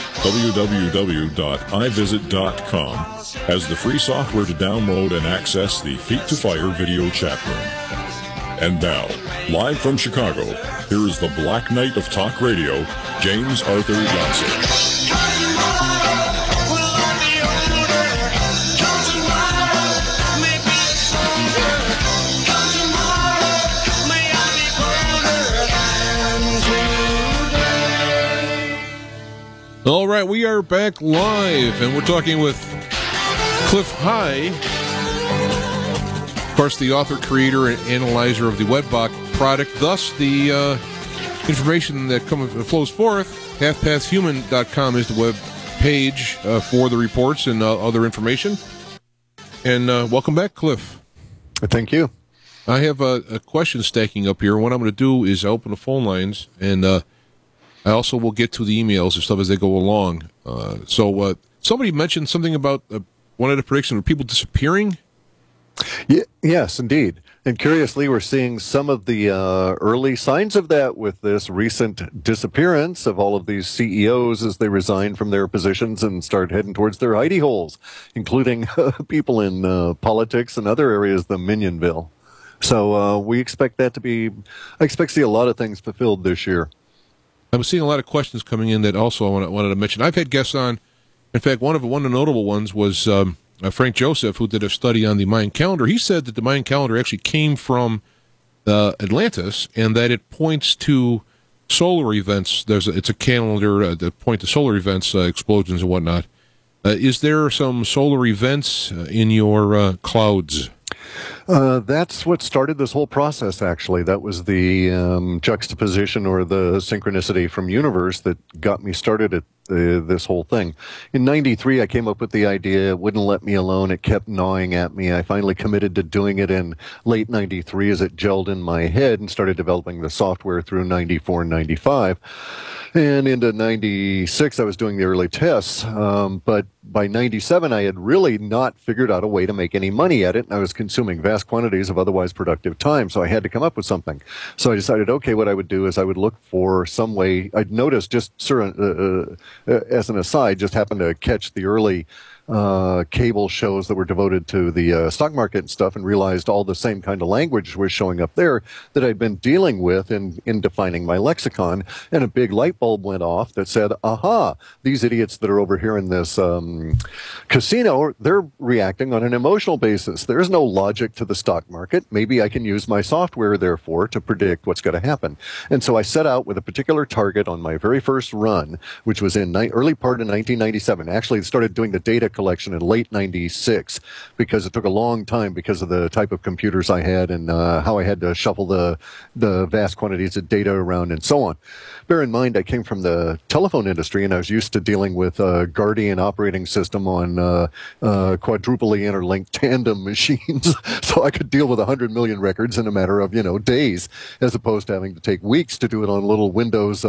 www.ivisit.com has the free software to download and access the Feet to Fire video chat room. And now, live from Chicago, here is the Black Knight of Talk Radio, James Arthur Yancey. Come tomorrow, will I be older? Come tomorrow, may be a soldier. Come tomorrow, may I be bolder than today. All right, we are back live, and we're talking with Cliff High, of course, the author, creator, and analyzer of the WebBox product. Thus, the information that flows forth, halfpathhuman.com is the web page for the reports and other information. And welcome back, Cliff. Thank you. I have a question stacking up here. What I'm going to do is open the phone lines, and I also will get to the emails and stuff as they go along. So somebody mentioned something about one of the predictions of people disappearing. Yes, indeed. And curiously, we're seeing some of the early signs of that with this recent disappearance of all of these CEOs as they resign from their positions and start heading towards their hidey holes, including people in politics and other areas, the Minionville. So we expect that to be, I expect to see a lot of things fulfilled this year. I'm seeing a lot of questions coming in that also I wanted to mention. I've had guests on. In fact, one of the notable ones was Frank Joseph, who did a study on the Mayan calendar. He said that the Mayan calendar actually came from Atlantis, and that it points to solar events. It's a calendar that point to solar events, explosions and whatnot. Is there some solar events in your clouds? That's what started this whole process, actually. That was the juxtaposition or the synchronicity from Universe that got me started at this whole thing. In '93, I came up with the idea. It wouldn't let me alone. It kept gnawing at me. I finally committed to doing it in late '93 as it gelled in my head and started developing the software through '94 and '95. And into '96, I was doing the early tests. But by '97, I had really not figured out a way to make any money at it. And I was consuming vast quantities of otherwise productive time. So I had to come up with something. So I decided, okay, what I would do is I would look for some way. I'd noticed just as an aside, just happened to catch the early cable shows that were devoted to the stock market and stuff, and realized all the same kind of language was showing up there that I'd been dealing with in defining my lexicon. And a big light bulb went off that said, aha, these idiots that are over here in this casino, they're reacting on an emotional basis. There's no logic to the stock market. Maybe I can use my software, therefore, to predict what's going to happen. And so I set out with a particular target on my very first run, which was in early part of 1997. Actually, started doing the data collection in late '96 because it took a long time because of the type of computers I had and how I had to shuffle the vast quantities of data around and so on. Bear in mind, I came from the telephone industry and I was used to dealing with Guardian operating system on quadruply interlinked tandem machines, so I could deal with 100 million records in a matter of days, as opposed to having to take weeks to do it on little Windows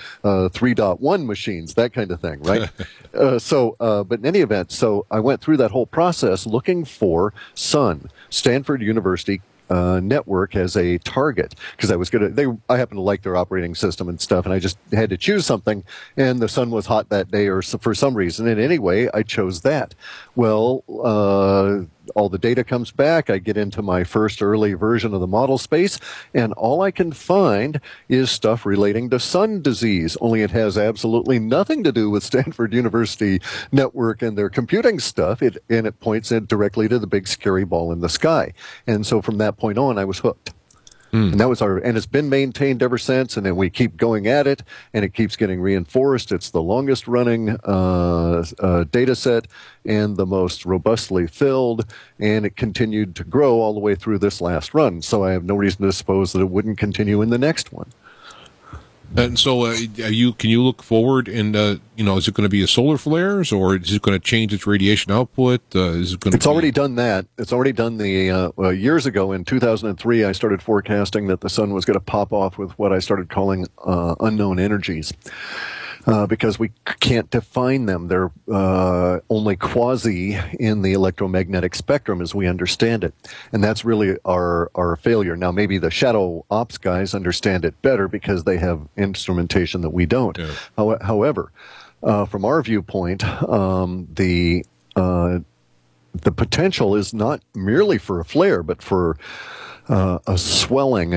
3.1 machines, that kind of thing, right? But in any event, so I went through that whole process looking for Sun, Stanford University network, as a target, because I happen to like their operating system and stuff, and I just had to choose something, and the sun was hot that day or for some reason, and anyway, I chose that. Well, all the data comes back. I get into my first early version of the model space, and all I can find is stuff relating to sun disease, only it has absolutely nothing to do with Stanford University network and their computing stuff, and it points in directly to the big scary ball in the sky. And so from that point on, I was hooked. And that was and it's been maintained ever since, and then we keep going at it, and it keeps getting reinforced. It's the longest running data set and the most robustly filled, and it continued to grow all the way through this last run. So I have no reason to suppose that it wouldn't continue in the next one. And so, can you look forward and is it going to be a solar flares, or is it going to change its radiation output? It's already done that. It's already done the years ago in 2003. I started forecasting that the sun was going to pop off with what I started calling unknown energies. Because we can't define them. They're only quasi in the electromagnetic spectrum as we understand it. And that's really our failure. Now, maybe the shadow ops guys understand it better because they have instrumentation that we don't. Yeah. However, from our viewpoint, the potential is not merely for a flare, but for a swelling,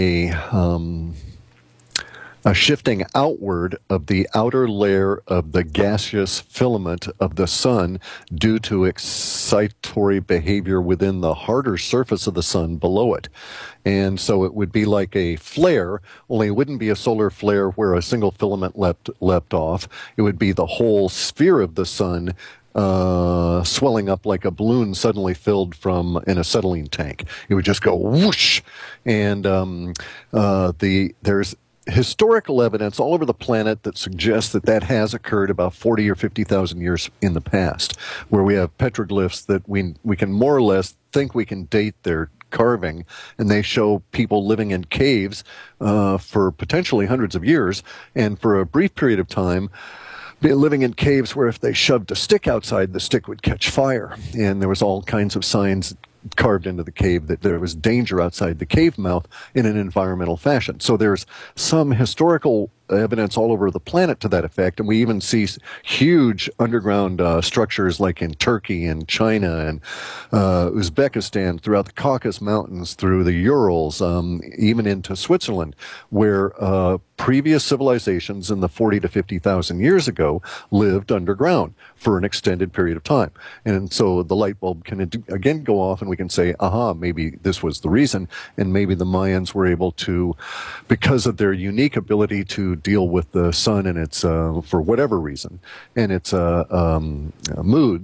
a shifting outward of the outer layer of the gaseous filament of the sun due to excitatory behavior within the harder surface of the sun below it. And so it would be like a flare, only it wouldn't be a solar flare where a single filament leapt off. It would be the whole sphere of the sun swelling up like a balloon suddenly filled from an acetylene tank. It would just go whoosh. And there's historical evidence all over the planet that suggests that has occurred about 40 or 50,000 years in the past, where we have petroglyphs that we can more or less think we can date their carving, and they show people living in caves for potentially hundreds of years, and for a brief period of time living in caves where if they shoved a stick outside, the stick would catch fire. And there was all kinds of signs carved into the cave that there was danger outside the cave mouth in an environmental fashion. So there's some historical evidence all over the planet to that effect, and we even see huge underground structures like in Turkey and China and Uzbekistan, throughout the Caucasus Mountains, through the Urals, even into Switzerland, where previous civilizations in the 40 to 50,000 years ago lived underground for an extended period of time. And so the light bulb can again go off, and we can say, aha, maybe this was the reason, and maybe the Mayans were able to, because of their unique ability to deal with the sun and its, for whatever reason, and its moods,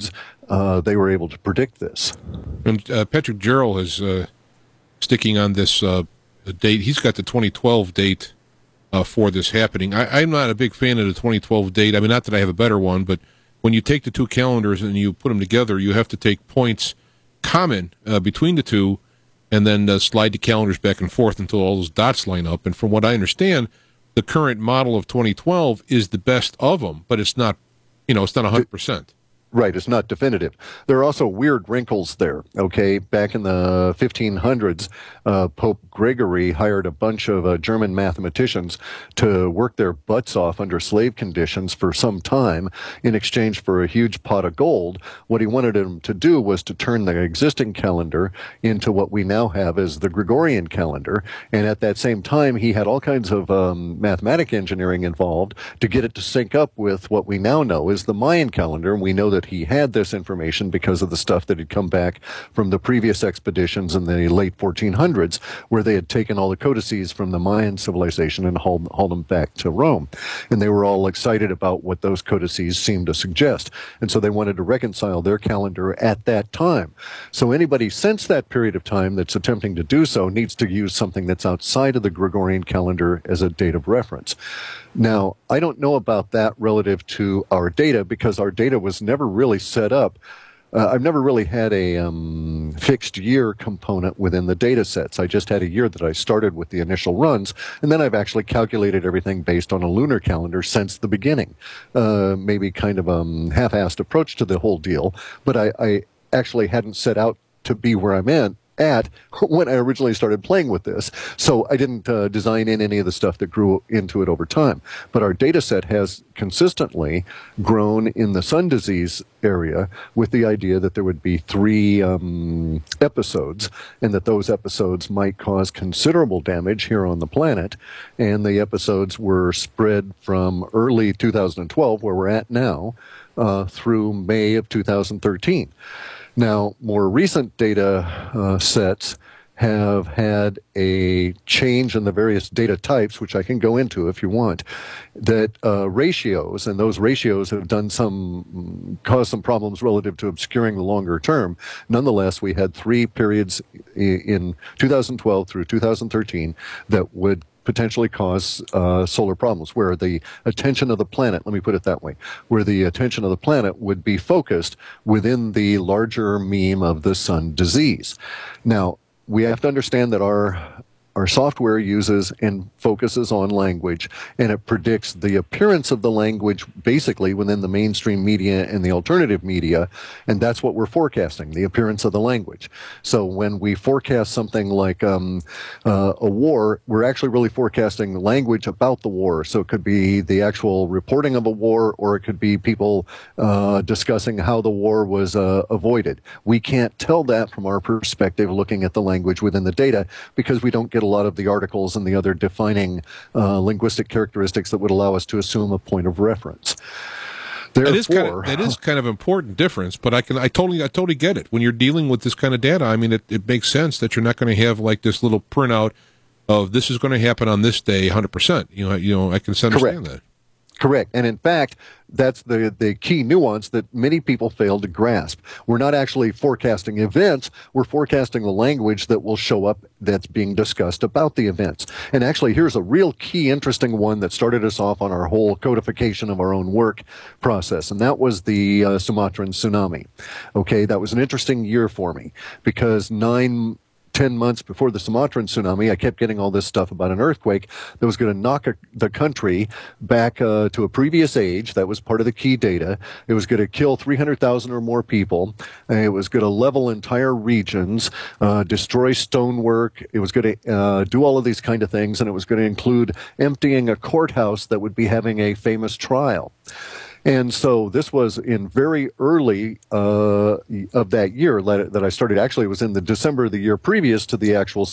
they were able to predict this. And Patrick Gerald is sticking on this date. He's got the 2012 date for this happening. I'm not a big fan of the 2012 date. I mean, not that I have a better one, but when you take the two calendars and you put them together, you have to take points common between the two and then slide the calendars back and forth until all those dots line up. And from what I understand, the current model of 2012 is the best of them, but it's not, it's not 100%. Right, it's not definitive. There are also weird wrinkles there, okay? Back in the 1500s, Pope Gregory hired a bunch of German mathematicians to work their butts off under slave conditions for some time in exchange for a huge pot of gold. What he wanted them to do was to turn the existing calendar into what we now have as the Gregorian calendar, and at that same time, he had all kinds of mathematic engineering involved to get it to sync up with what we now know is the Mayan calendar, and we know that he had this information because of the stuff that had come back from the previous expeditions in the late 1400s, where they had taken all the codices from the Mayan civilization and hauled them back to Rome. And they were all excited about what those codices seemed to suggest. And so they wanted to reconcile their calendar at that time. So anybody since that period of time that's attempting to do so needs to use something that's outside of the Gregorian calendar as a date of reference. Now, I don't know about that relative to our data because our data was never really set up. I've never really had a fixed year component within the data sets. I just had a year that I started with the initial runs, and then I've actually calculated everything based on a lunar calendar since the beginning. Maybe kind of a half-assed approach to the whole deal, but I actually hadn't set out to be where I'm at when I originally started playing with this. So I didn't design in any of the stuff that grew into it over time. But our data set has consistently grown in the sun disease area with the idea that there would be 3 episodes and that those episodes might cause considerable damage here on the planet. And the episodes were spread from early 2012, where we're at now, through May of 2013. Now, more recent data sets have had a change in the various data types, which I can go into if you want, that ratios, and those ratios have caused some problems relative to obscuring the longer term. Nonetheless, we had 3 periods in 2012 through 2013 that would potentially cause solar problems, where the attention of the planet, let me put it that way, where the attention of the planet would be focused within the larger meme of the sun disease. Now, we have to understand that our software uses and focuses on language, and it predicts the appearance of the language basically within the mainstream media and the alternative media, and that's what we're forecasting, the appearance of the language. So when we forecast something like a war, we're actually really forecasting the language about the war. So it could be the actual reporting of a war, or it could be people discussing how the war was avoided. We can't tell that from our perspective looking at the language within the data, because we don't get a lot of the articles and the other defining linguistic characteristics that would allow us to assume a point of reference. Therefore, that is kind of important difference, but I totally get it. When you're dealing with this kind of data, I mean, it makes sense that you're not going to have like this little printout of this is going to happen on this day 100%. You know, I can understand that. Correct. And in fact, that's the key nuance that many people fail to grasp. We're not actually forecasting events. We're forecasting the language that will show up that's being discussed about the events. And actually, here's a real key interesting one that started us off on our whole codification of our own work process, and that was the Sumatran tsunami. Okay, that was an interesting year for me because 10 months before the Sumatran tsunami, I kept getting all this stuff about an earthquake that was going to knock the country back to a previous age. That was part of the key data. It was going to kill 300,000 or more people. It was going to level entire regions, destroy stonework. It was going to do all of these kind of things, and it was going to include emptying a courthouse that would be having a famous trial. And so this was in very early of that year that I started. Actually, it was in the December of the year previous to the actual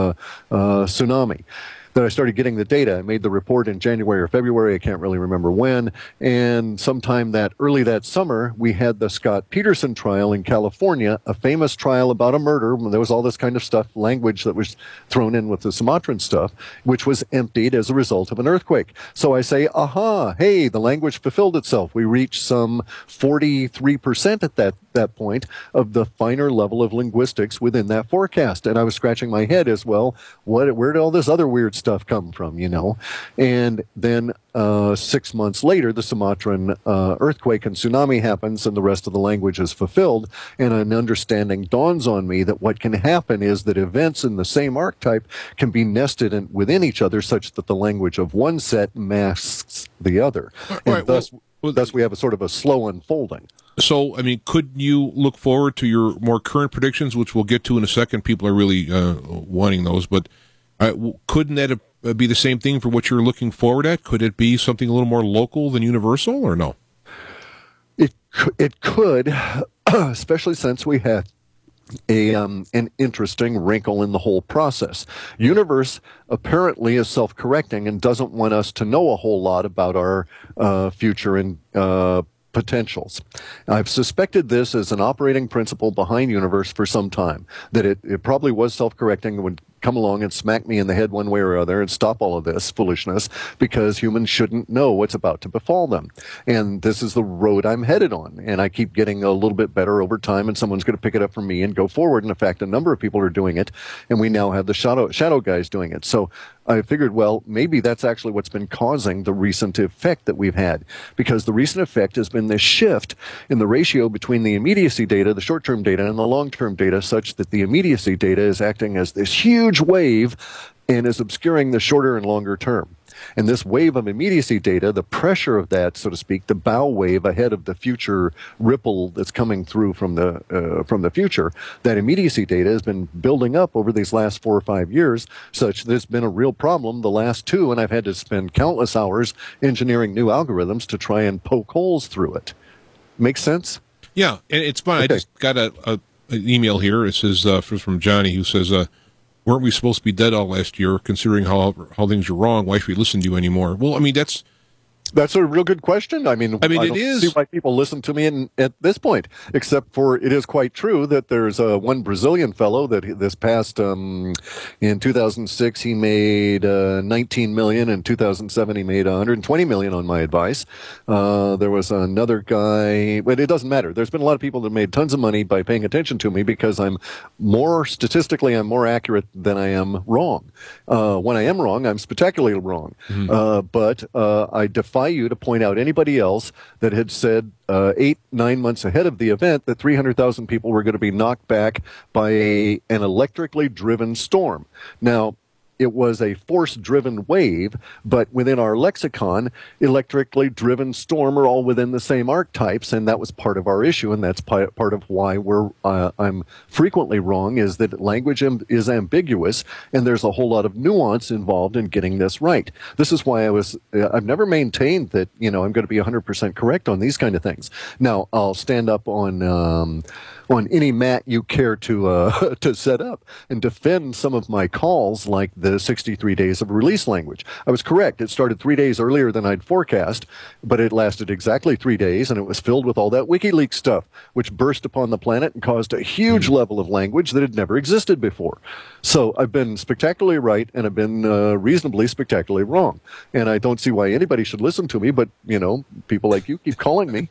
tsunami that I started getting the data. I made the report in January or February. I can't really remember when. And sometime early that summer, we had the Scott Peterson trial in California, a famous trial about a murder. There was all this kind of stuff, language that was thrown in with the Sumatran stuff, which was emptied as a result of an earthquake. So I say, aha, hey, the language fulfilled itself. We reached some 43% at that point of the finer level of linguistics within that forecast. And I was scratching my head as well. Where did all this other weird stuff come from, you know? And then 6 months later, the Sumatran earthquake and tsunami happens, and the rest of the language is fulfilled. And an understanding dawns on me that what can happen is that events in the same archetype can be nested within each other, such that the language of one set masks the other. And thus we have a sort of a slow unfolding. So, I mean, could you look forward to your more current predictions, which we'll get to in a second? People are really wanting those, but couldn't that be the same thing for what you're looking forward at? Could it be something a little more local than universal, or no? It could, especially since we have an interesting wrinkle in the whole process. Universe apparently is self-correcting and doesn't want us to know a whole lot about our future and potentials. I've suspected this as an operating principle behind Universe for some time, that it probably was self-correcting and would come along and smack me in the head one way or other and stop all of this foolishness, because humans shouldn't know what's about to befall them. And this is the road I'm headed on. And I keep getting a little bit better over time, and someone's going to pick it up from me and go forward. And in fact, a number of people are doing it, and we now have the shadow guys doing it. So I figured, well, maybe that's actually what's been causing the recent effect that we've had, because the recent effect has been this shift in the ratio between the immediacy data, the short-term data, and the long-term data, such that the immediacy data is acting as this huge wave and is obscuring the shorter and longer term. And this wave of immediacy data, the pressure of that, so to speak, the bow wave ahead of the future ripple that's coming through from the future, that immediacy data has been building up over these last 4 or 5 years, such that it's been a real problem the last 2, and I've had to spend countless hours engineering new algorithms to try and poke holes through it. Make sense? Yeah, and it's fine. Okay. I just got an email here. It says from Johnny, who says, weren't we supposed to be dead all last year, considering how things are wrong? Why should we listen to you anymore? Well, I mean, that's a real good question. I mean, I don't see why people listen to me at this point, except for it is quite true that there's one Brazilian fellow that this past, in 2006, he made 19 million. In 2007, he made 120 million on my advice. There was another guy, but it doesn't matter. There's been a lot of people that made tons of money by paying attention to me, because I'm more accurate than I am wrong. When I am wrong, I'm spectacularly wrong. Mm-hmm. But I defy you to point out anybody else that had said 8-9 months ahead of the event that 300,000 people were going to be knocked back by an electrically driven storm. Now, it was a force-driven wave, but within our lexicon, electrically driven storm are all within the same archetypes, and that was part of our issue, and that's part of why I'm frequently wrong, is that language is ambiguous, and there's a whole lot of nuance involved in getting this right. This is why I've never maintained that, I'm going to be 100% correct on these kind of things. Now, I'll stand up on any mat you care to set up and defend some of my calls, like the 63 days of release language. I was correct. It started 3 days earlier than I'd forecast, but it lasted exactly 3 days, and it was filled with all that WikiLeaks stuff, which burst upon the planet and caused a huge level of language that had never existed before. So I've been spectacularly right, and I've been reasonably spectacularly wrong. And I don't see why anybody should listen to me, but, people like you keep calling me.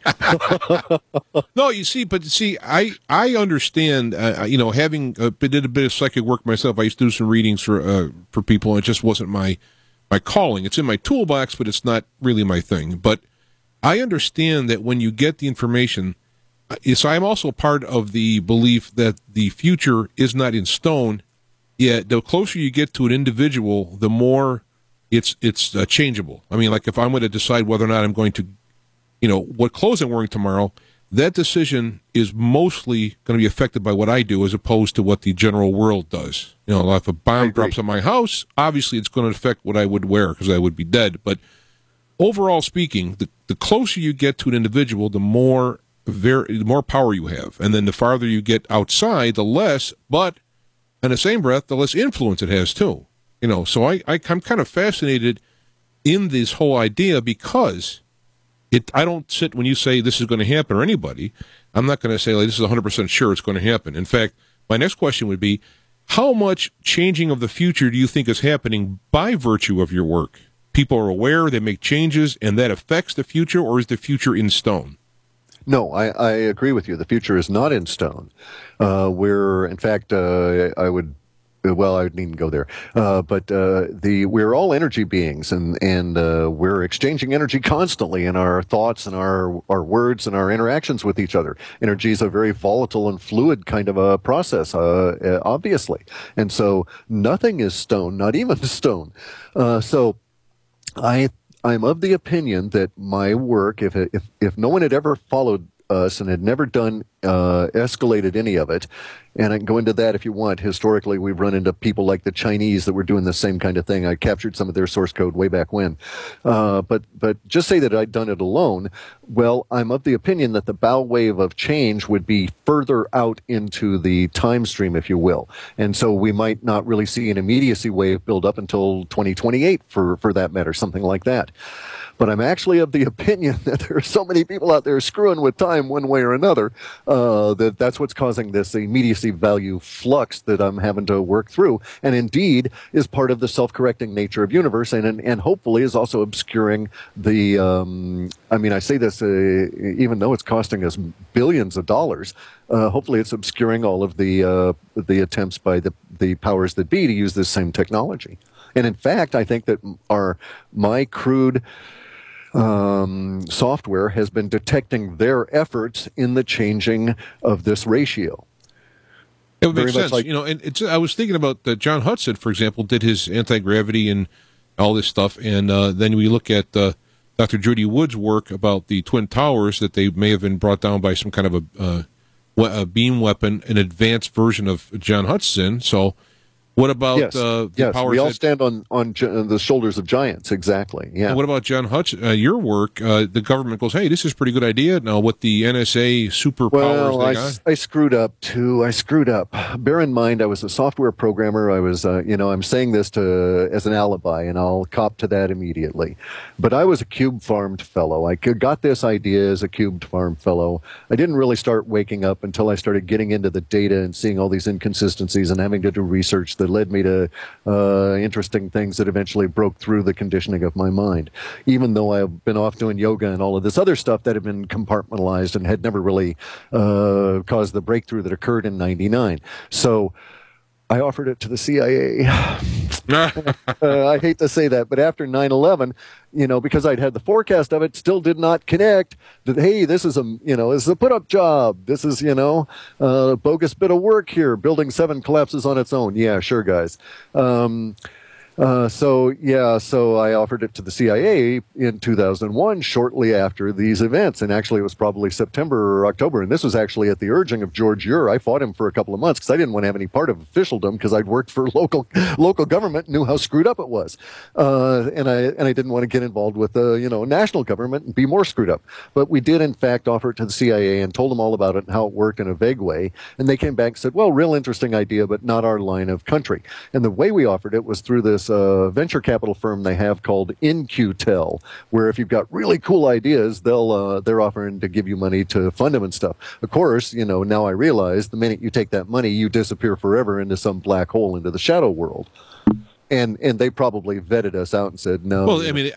No, you see, I understand, having did a bit of psychic work myself. I used to do some readings for people, and it just wasn't my calling. It's in my toolbox, but it's not really my thing. But I understand that when you get the information, so I'm also part of the belief that the future is not in stone, yet the closer you get to an individual, the more it's changeable. I mean, like if I'm going to decide whether or not I'm going to, what clothes I'm wearing tomorrow, that decision is mostly going to be affected by what I do as opposed to what the general world does. If a bomb drops on my house, obviously it's going to affect what I would wear because I would be dead. But overall speaking, the closer you get to an individual, the more power you have. And then the farther you get outside, the less, but in the same breath, the less influence it has too. So I'm kind of fascinated in this whole idea, because I don't sit when you say this is going to happen, or anybody, I'm not going to say, like, this is 100% sure it's going to happen. In fact, my next question would be, how much changing of the future do you think is happening by virtue of your work? People are aware, they make changes, and that affects the future, or is the future in stone? No, I agree with you. The future is not in stone. We're, in fact, I would. Well, I needn't go there, but we're all energy beings, and we're exchanging energy constantly in our thoughts and our words and our interactions with each other. Energy is a very volatile and fluid kind of a process, obviously, and so nothing is stone, not even stone. So I'm of the opinion that my work, if no one had ever followed us and had never done escalated any of it, and I can go into that if you want. Historically, we've run into people like the Chinese that were doing the same kind of thing. I captured some of their source code way back when. But just say that I'd done it alone. Well, I'm of the opinion that the bow wave of change would be further out into the time stream, if you will. And so we might not really see an immediacy wave build up until 2028, for that matter, something like that. But I'm actually of the opinion that there are so many people out there screwing with time one way or another, that's what's causing this immediacy value flux that I'm having to work through, and indeed is part of the self-correcting nature of universe, and hopefully is also obscuring the, I mean, I say this even though it's costing us billions of dollars, hopefully it's obscuring all of the attempts by the powers that be to use this same technology. And in fact, I think that my crude software has been detecting their efforts in the changing of this ratio. It would make Very much sense. like- You know, and I was thinking about John Hudson, for example, did his anti-gravity and all this stuff, and then we look at Dr. Judy Wood's work about the Twin Towers, that they may have been brought down by some kind of a beam weapon, an advanced version of John Hudson. So what about yes, the yes, powers we all that, stand on the shoulders of giants. Exactly. Yeah. and what about John Hudson, your work? The government goes, hey, this is a pretty good idea. Now, what the NSA superpowers Well, they got? I screwed up too. I screwed up. Bear in mind, I was a software programmer. I was, I'm saying this as an alibi, and I'll cop to that immediately. But I was a cube farmed fellow. I got this idea as a cubed farm fellow. I didn't really start waking up until I started getting into the data and seeing all these inconsistencies and having to do research that led me to interesting things that eventually broke through the conditioning of my mind. Even though I've been off doing yoga and all of this other stuff that had been compartmentalized and had never really caused the breakthrough that occurred in '99. So I offered it to the CIA. I hate to say that, but after 9/11, because I'd had the forecast of it, still did not connect that, hey, this is a put-up job. This is, a bogus bit of work here. Building 7 collapses on its own. Yeah, sure, guys. So I offered it to the CIA in 2001, shortly after these events. And actually, it was probably September or October. And this was actually at the urging of George Ure. I fought him for a couple of months because I didn't want to have any part of officialdom, because I'd worked for local government, knew how screwed up it was. And I didn't want to get involved with national government and be more screwed up. But we did, in fact, offer it to the CIA and told them all about it and how it worked in a vague way. And they came back and said, well, real interesting idea, but not our line of country. And the way we offered it was through this venture capital firm they have called InQtel, where if you've got really cool ideas, they're offering to give you money to fund them and stuff. Of course, now I realize the minute you take that money, you disappear forever into some black hole, into the shadow world. And they probably vetted us out and said, no. Well, I mean,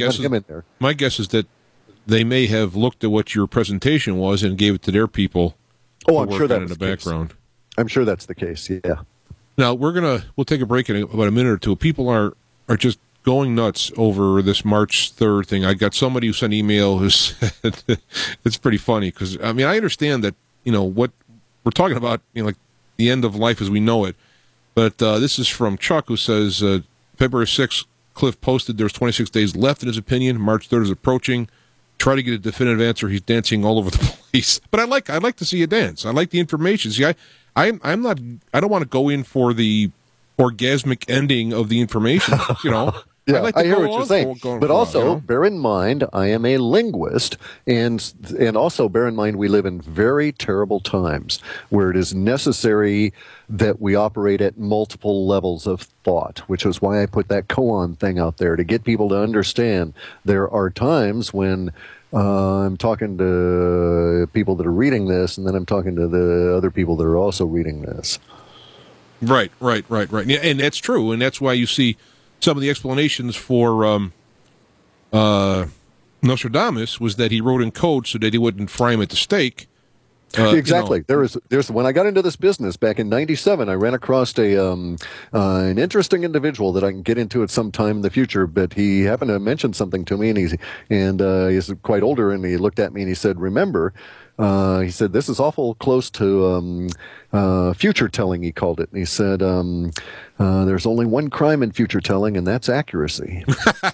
my guess is that they may have looked at what your presentation was and gave it to their people. Oh, I'm sure that's in the background. I'm sure that's the case. Yeah. Now we'll take a break in about a minute or two. People are just going nuts over this March 3rd thing. I got somebody who sent an email who said it's pretty funny, because I mean, I understand that what we're talking about, like the end of life as we know it. But this is from Chuck, who says February 6th, Cliff posted there's 26 days left in his opinion. March 3rd is approaching. Try to get a definitive answer. He's dancing all over the place. But I'd like to see you dance. I like the information. See, I don't want to go in for the orgasmic ending of the information, Yeah, like I hear what you're saying. But also, it. bear in mind, I am a linguist, and also bear in mind we live in very terrible times where it is necessary that we operate at multiple levels of thought, which is why I put that koan thing out there, to get people to understand there are times when I'm talking to people that are reading this, and then I'm talking to the other people that are also reading this. Right. Yeah, and that's true, and that's why you see some of the explanations for Nostradamus was that he wrote in code so that he wouldn't fry him at the stake. Exactly. There's when I got into this business back in '97, I ran across an interesting individual that I can get into at some time in the future. But he happened to mention something to me, and he's quite older, and he looked at me and he said, "Remember," he said, "this is awful close to future telling." He called it, and he said, "There's only one crime in future telling, and that's accuracy."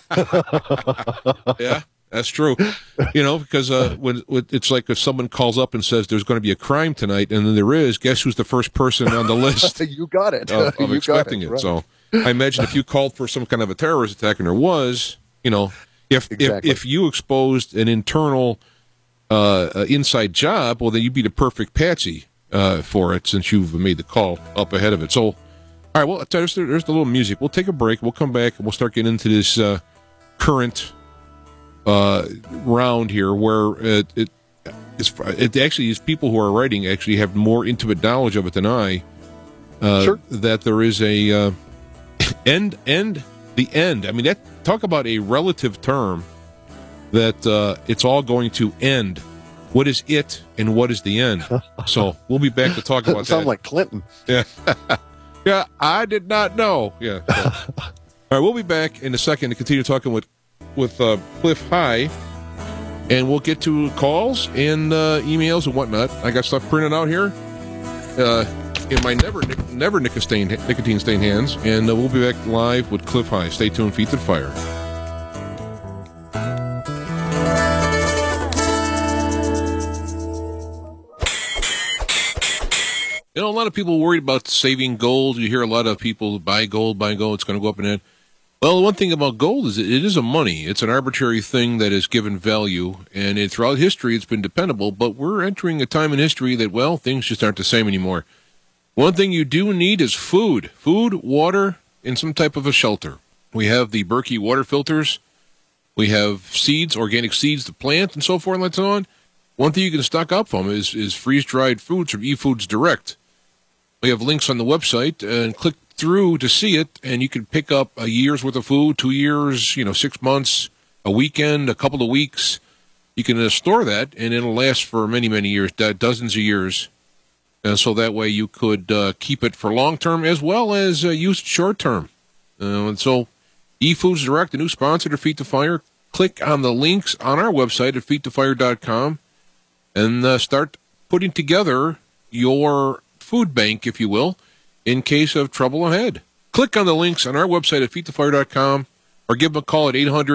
Yeah. That's true, because when it's like if someone calls up and says there's going to be a crime tonight, and then there is, guess who's the first person on the list? You got it. Of You expecting got it. it. Right. So I imagine if you called for some kind of a terrorist attack, and there was, if you exposed an internal inside job, well, then you'd be the perfect patsy for it, since you've made the call up ahead of it. So, all right, well, there's the little music. We'll take a break. We'll come back and we'll start getting into this current round here, where it actually is people who are writing actually have more intimate knowledge of it than I. Sure. That there is a end. The end. I mean, talk about a relative term. That it's all going to end. What is it, and what is the end? So we'll be back to talk about that. Sound like Clinton. Yeah. Yeah, I did not know. Yeah. So. All right, we'll be back in a second to continue talking with Cliff High, and we'll get to calls and emails and whatnot. I got stuff printed out here in my never nicotine stained hands, and we'll be back live with Cliff High. Stay tuned. Feet to the Fire. A lot of people worried about saving gold. You hear a lot of people buy gold, it's going to go up and in. Well, the one thing about gold is it is a money. It's an arbitrary thing that is given value, and throughout history it's been dependable, but we're entering a time in history that, well, things just aren't the same anymore. One thing you do need is food, water, and some type of a shelter. We have the Berkey water filters. We have seeds, organic seeds to plant, and so forth and so on. One thing you can stock up from is freeze-dried foods from eFoods Direct. We have links on the website, and click through to see it, and you can pick up a year's worth of food, 2 years, 6 months, a weekend, a couple of weeks. You can store that, and it'll last for many, many years, dozens of years. And so that way you could keep it for long-term as well as use it short-term. And so eFoods Direct, a new sponsor to Feet to Fire. Click on the links on our website at feettofire.com and start putting together your food bank, if you will, in case of trouble ahead. Click on the links on our website at feettofire.com or give them a call at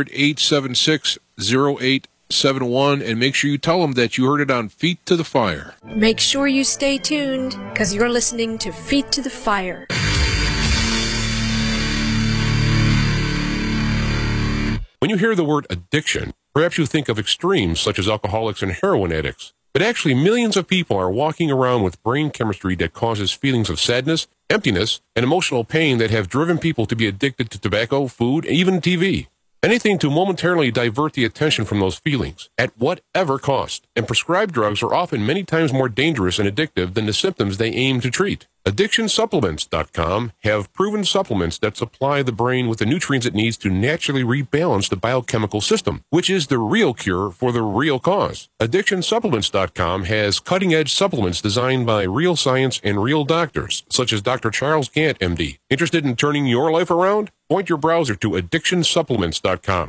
800-876-0871 and make sure you tell them that you heard it on Feet to the Fire. Make sure you stay tuned, because you're listening to Feet to the Fire. When you hear the word addiction, perhaps you think of extremes such as alcoholics and heroin addicts. But actually, millions of people are walking around with brain chemistry that causes feelings of sadness, emptiness, and emotional pain that have driven people to be addicted to tobacco, food, and even TV. Anything to momentarily divert the attention from those feelings, at whatever cost. And prescribed drugs are often many times more dangerous and addictive than the symptoms they aim to treat. AddictionSupplements.com have proven supplements that supply the brain with the nutrients it needs to naturally rebalance the biochemical system, which is the real cure for the real cause. AddictionSupplements.com has cutting-edge supplements designed by real science and real doctors, such as Dr. Charles Gant, MD. Interested in turning your life around? Point your browser to AddictionSupplements.com.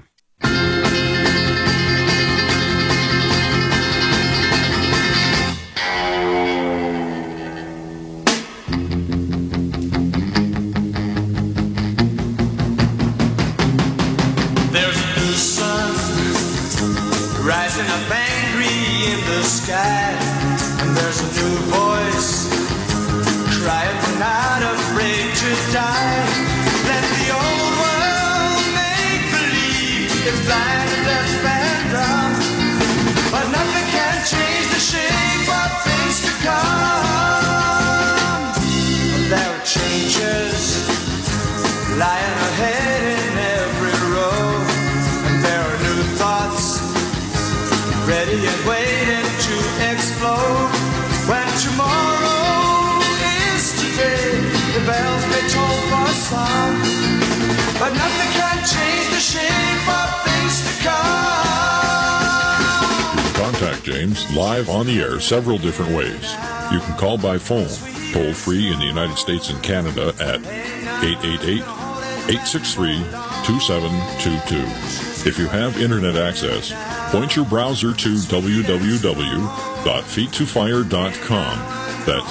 Rising up angry in the sky, and there's a new voice crying, we're not afraid to die. Let the old world make believe it's blind and deaf and dumb, but nothing can change the shape of things to come. There are changes lying ahead in every road, and there are new thoughts ready and waiting to explode. When tomorrow is today, the bells may toll for some, but nothing can change the shape of things to come. James live on the air several different ways. You can call by phone, toll free in the United States and Canada at 888-863-2722. If you have internet access, point your browser to www.feet2fire.com. That's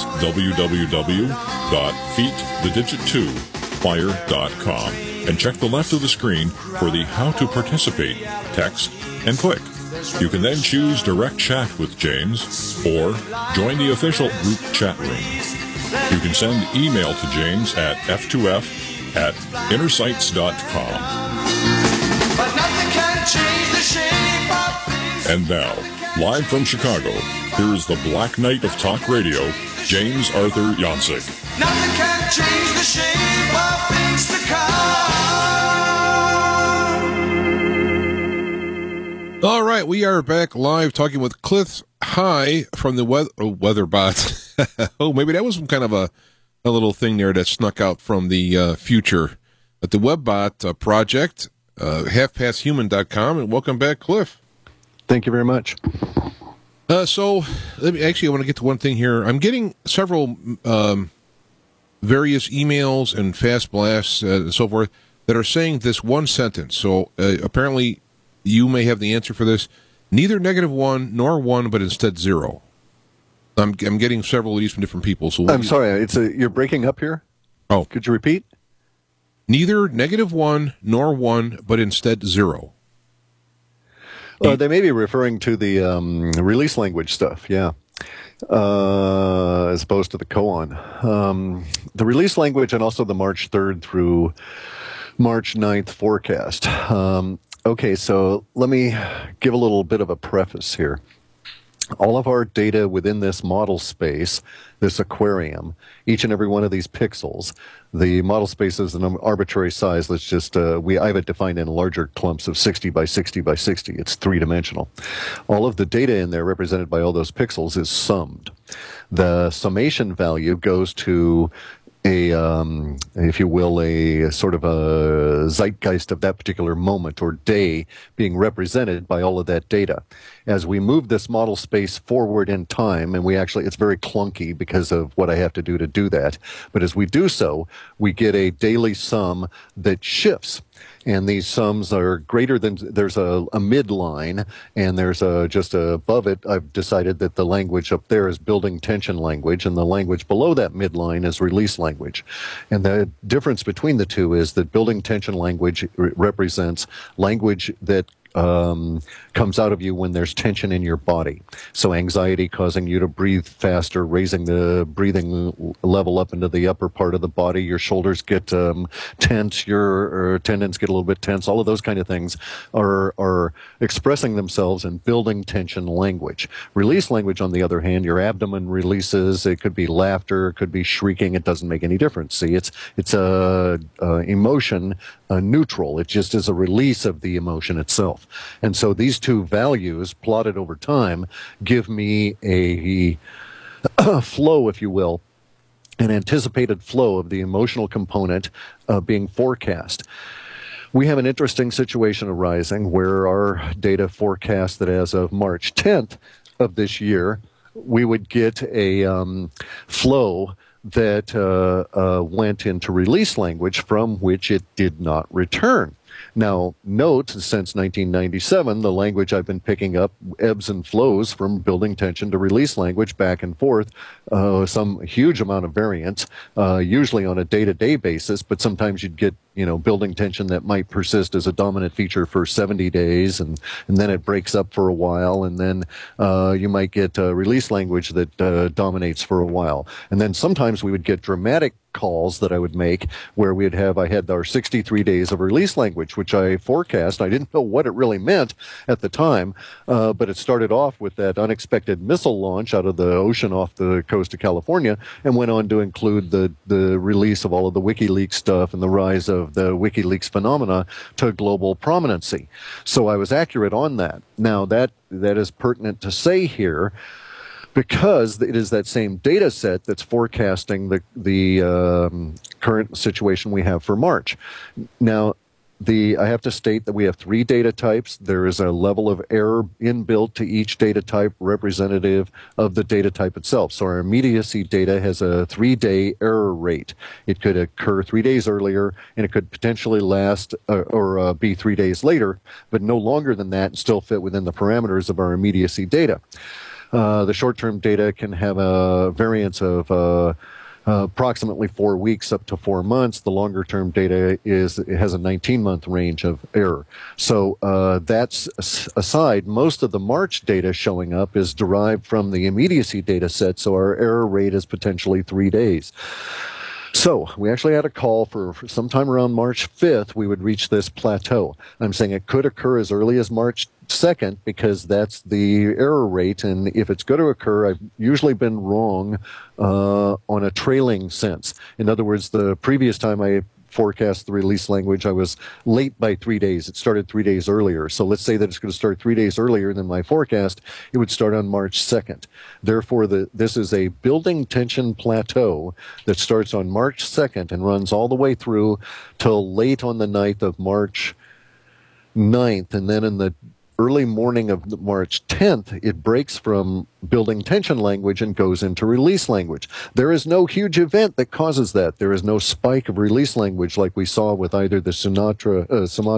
www.feet2fire.com. And check the left of the screen for the How to Participate text and click. You can then choose Direct Chat with James or join the official group chat room. You can send email to James at f2f@innersights.com. But nothing can change the shape of things. And now, live from Chicago, here is the Black Knight of Talk Radio, James Arthur Yancek. Nothing can change the shape of things to come. All right, we are back live talking with Cliff High from the WeatherBot. Oh, maybe that was some kind of a little thing there that snuck out from the future. At the WebBot project, halfpasthuman.com, and welcome back, Cliff. Thank you very much. So, I want to get to one thing here. I'm getting several various emails and fast blasts and so forth that are saying this one sentence. So, apparently, you may have the answer for this. Neither -1 nor 1, but instead 0. I'm getting several of these from different people. So I'm sorry, you're breaking up here. Oh, could you repeat? Neither -1 nor 1, but instead 0. They may be referring to the release language stuff, yeah, as opposed to the koan. The release language and also the March 3rd through March 9th forecast. Okay, so let me give a little bit of a preface here. All of our data within this model space, this aquarium, each and every one of these pixels, the model space is an arbitrary size. Let's just, I have it defined in larger clumps of 60 by 60 by 60. It's three-dimensional. All of the data in there represented by all those pixels is summed. The summation value goes to if you will, a sort of a zeitgeist of that particular moment or day being represented by all of that data. As we move this model space forward in time, and it's very clunky because of what I have to do that, but as we do so, we get a daily sum that shifts. And these sums are greater than, there's a midline, and there's just above it, I've decided that the language up there is building tension language, and the language below that midline is release language. And the difference between the two is that building tension language represents language that comes out of you when there's tension in your body. So anxiety causing you to breathe faster, raising the breathing level up into the upper part of the body. Your shoulders get tense, your tendons get a little bit tense. All of those kind of things are expressing themselves in building tension language. Release language, on the other hand, your abdomen releases. It could be laughter, it could be shrieking. It doesn't make any difference. See, it's emotion neutral. It just is a release of the emotion itself. And so these two values plotted over time give me a flow, if you will, an anticipated flow of the emotional component being forecast. We have an interesting situation arising where our data forecast that as of March 10th of this year, we would get a flow that went into release language from which it did not return. Now, note, since 1997, the language I've been picking up ebbs and flows from building tension to release language back and forth, some huge amount of variance, usually on a day-to-day basis, but sometimes you'd get, building tension that might persist as a dominant feature for 70 days, and then it breaks up for a while, and then you might get release language that dominates for a while. And then sometimes we would get dramatic calls that I would make where I had our 63 days of release language, which I forecast. I didn't know what it really meant at the time, but it started off with that unexpected missile launch out of the ocean off the coast of California and went on to include the release of all of the WikiLeaks stuff and the rise of the WikiLeaks phenomena to global prominency. So I was accurate on that. Now, that is pertinent to say here, because it is that same data set that's forecasting the current situation we have for March. Now, I have to state that we have 3 data types. There is a level of error inbuilt to each data type representative of the data type itself. So our immediacy data has a 3-day error rate. It could occur 3 days earlier, and it could potentially last or be 3 days later, but no longer than that and still fit within the parameters of our immediacy data. The short-term data can have a variance of approximately 4 weeks up to 4 months. The longer-term data has a 19-month range of error. So that's aside. Most of the March data showing up is derived from the immediacy data set, so our error rate is potentially 3 days. So we actually had a call for sometime around March 5th, we would reach this plateau. I'm saying it could occur as early as March 2nd because that's the error rate. And if it's going to occur, I've usually been wrong on a trailing sense. In other words, the previous time I forecast the release language, I was late by 3 days. It started 3 days earlier. So let's say that it's going to start 3 days earlier than my forecast. It would start on March 2nd. Therefore, this is a building tension plateau that starts on March 2nd and runs all the way through till late on the night of March 9th. And then in the early morning of March 10th, it breaks from building tension language and goes into release language. There is no huge event that causes that. There is no spike of release language like we saw with either the Sumatra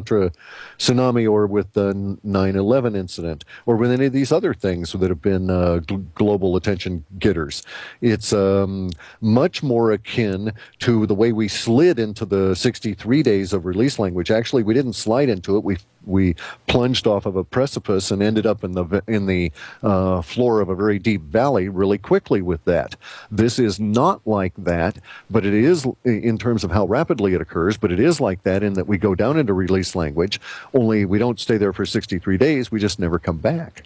tsunami or with the 9/11 incident or with any of these other things that have been global attention getters. It's much more akin to the way we slid into the 63 days of release language. Actually, we didn't slide into it. We plunged off of a precipice and ended up in the floor of a very deep valley really quickly with that. This is not like that, but it is in terms of how rapidly it occurs, but it is like that in that we go down into release language, only we don't stay there for 63 days, we just never come back.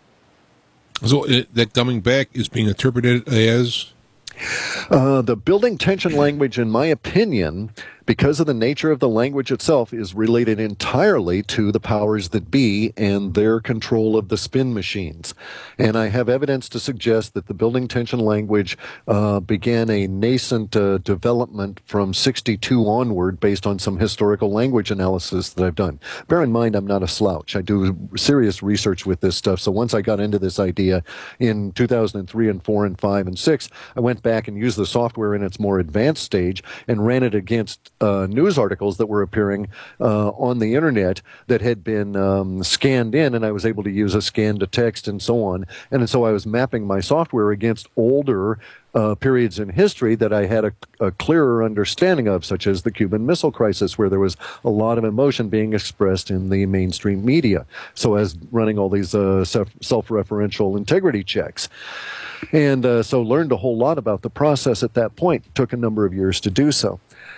So that coming back is being interpreted as? The building tension language, in my opinion, because of the nature of the language itself, is related entirely to the powers that be and their control of the spin machines. And I have evidence to suggest that the building tension language began a nascent development from 62 onward based on some historical language analysis that I've done. Bear in mind, I'm not a slouch. I do serious research with this stuff. So once I got into this idea in 2003 and 4 and 5 and 6, I went back and used the software in its more advanced stage and ran it against news articles that were appearing on the internet that had been scanned in, and I was able to use a scan to text and so on. And so I was mapping my software against older periods in history that I had a clearer understanding of, such as the Cuban Missile Crisis, where there was a lot of emotion being expressed in the mainstream media. So I was running all these self-referential integrity checks. And so learned a whole lot about the process at that point. It took a number of years to do so.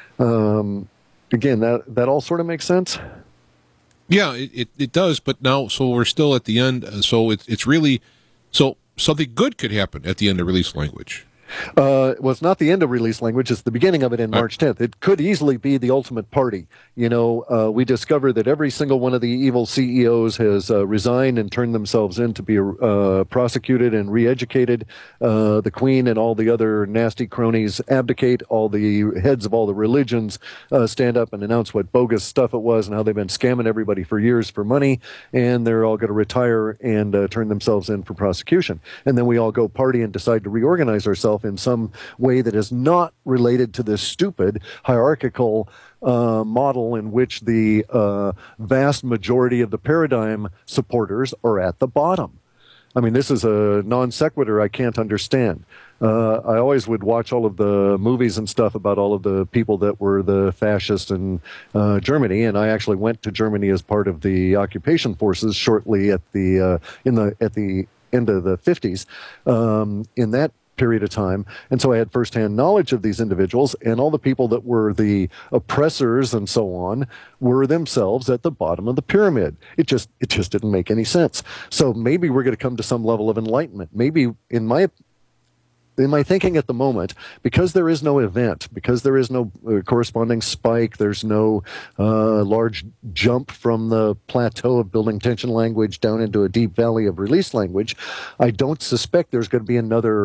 Again, that all sort of makes sense? Yeah, it does, but now, so we're still at the end, so it's really, so something good could happen at the end of release language. Well, it's not the end of release language. It's the beginning of it in March 10th. It could easily be the ultimate party. You know, we discovered that every single one of the evil CEOs has resigned and turned themselves in to be prosecuted and re-educated. The Queen and all the other nasty cronies abdicate. All the heads of all the religions stand up and announce what bogus stuff it was and how they've been scamming everybody for years for money. And they're all going to retire and turn themselves in for prosecution. And then we all go party and decide to reorganize ourselves in some way that is not related to this stupid hierarchical model in which the vast majority of the paradigm supporters are at the bottom. I mean, this is a non sequitur I can't understand. I always would watch all of the movies and stuff about all of the people that were the fascists in Germany, and I actually went to Germany as part of the occupation forces shortly at the end of the 50s. In that period of time, and so I had firsthand knowledge of these individuals, and all the people that were the oppressors and so on were themselves at the bottom of the pyramid. It just didn't make any sense. So maybe we're going to come to some level of enlightenment. Maybe in my thinking at the moment, because there is no event, because there is no corresponding spike, there's no large jump from the plateau of building tension language down into a deep valley of release language, I don't suspect there's going to be another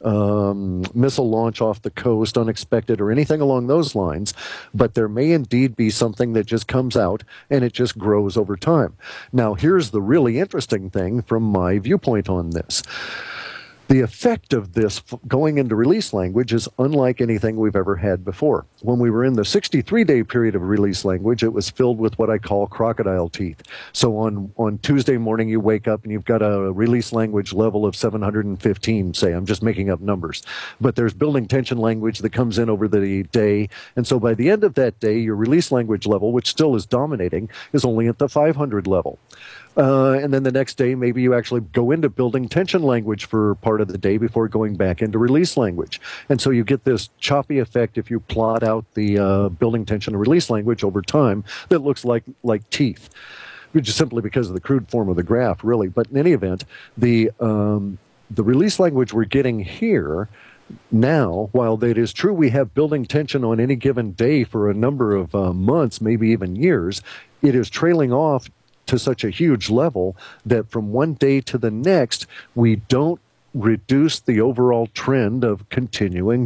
missile launch off the coast, unexpected, or anything along those lines, but there may indeed be something that just comes out and it just grows over time. Now, here's the really interesting thing from my viewpoint on this. The effect of this going into release language is unlike anything we've ever had before. When we were in the 63-day period of release language, it was filled with what I call crocodile teeth. So on Tuesday morning, you wake up and you've got a release language level of 715, say. I'm just making up numbers. But there's building tension language that comes in over the day. And so by the end of that day, your release language level, which still is dominating, is only at the 500 level. And then the next day, maybe you actually go into building tension language for part of the day before going back into release language. And so you get this choppy effect if you plot out the building tension and release language over time that looks like teeth, which is simply because of the crude form of the graph, really. But in any event, the release language we're getting here now, while it is true we have building tension on any given day for a number of months, maybe even years, it is trailing off to such a huge level that from one day to the next, we don't reduce the overall trend of continuing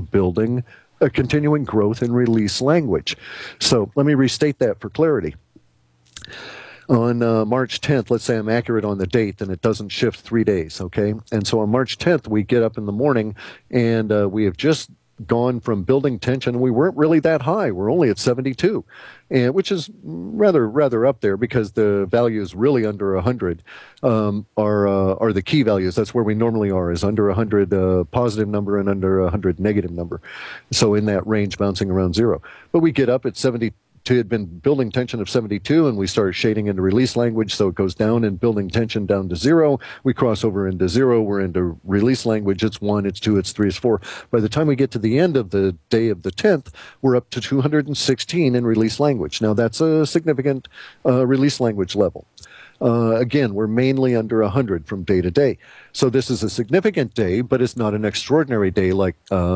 growth in release language. So let me restate that for clarity. On March 10th, let's say I'm accurate on the date, then it doesn't shift 3 days, okay? And so on March 10th, we get up in the morning, and we have just gone from building tension. We weren't really that high. We're only at 72, and which is rather up there because the values really under 100 are the key values. That's where we normally are, is under 100 positive number and under 100 negative number. So in that range, bouncing around zero. But we get up at 72. Had been building tension of 72, and we start shading into release language, so it goes down in building tension down to zero. We cross over into zero. We're into release language. It's 1, it's 2, it's 3, it's 4. By the time we get to the end of the day of the 10th, we're up to 216 in release language. Now, that's a significant release language level. Again, we're mainly under 100 from day to day. So this is a significant day, but it's not an extraordinary day like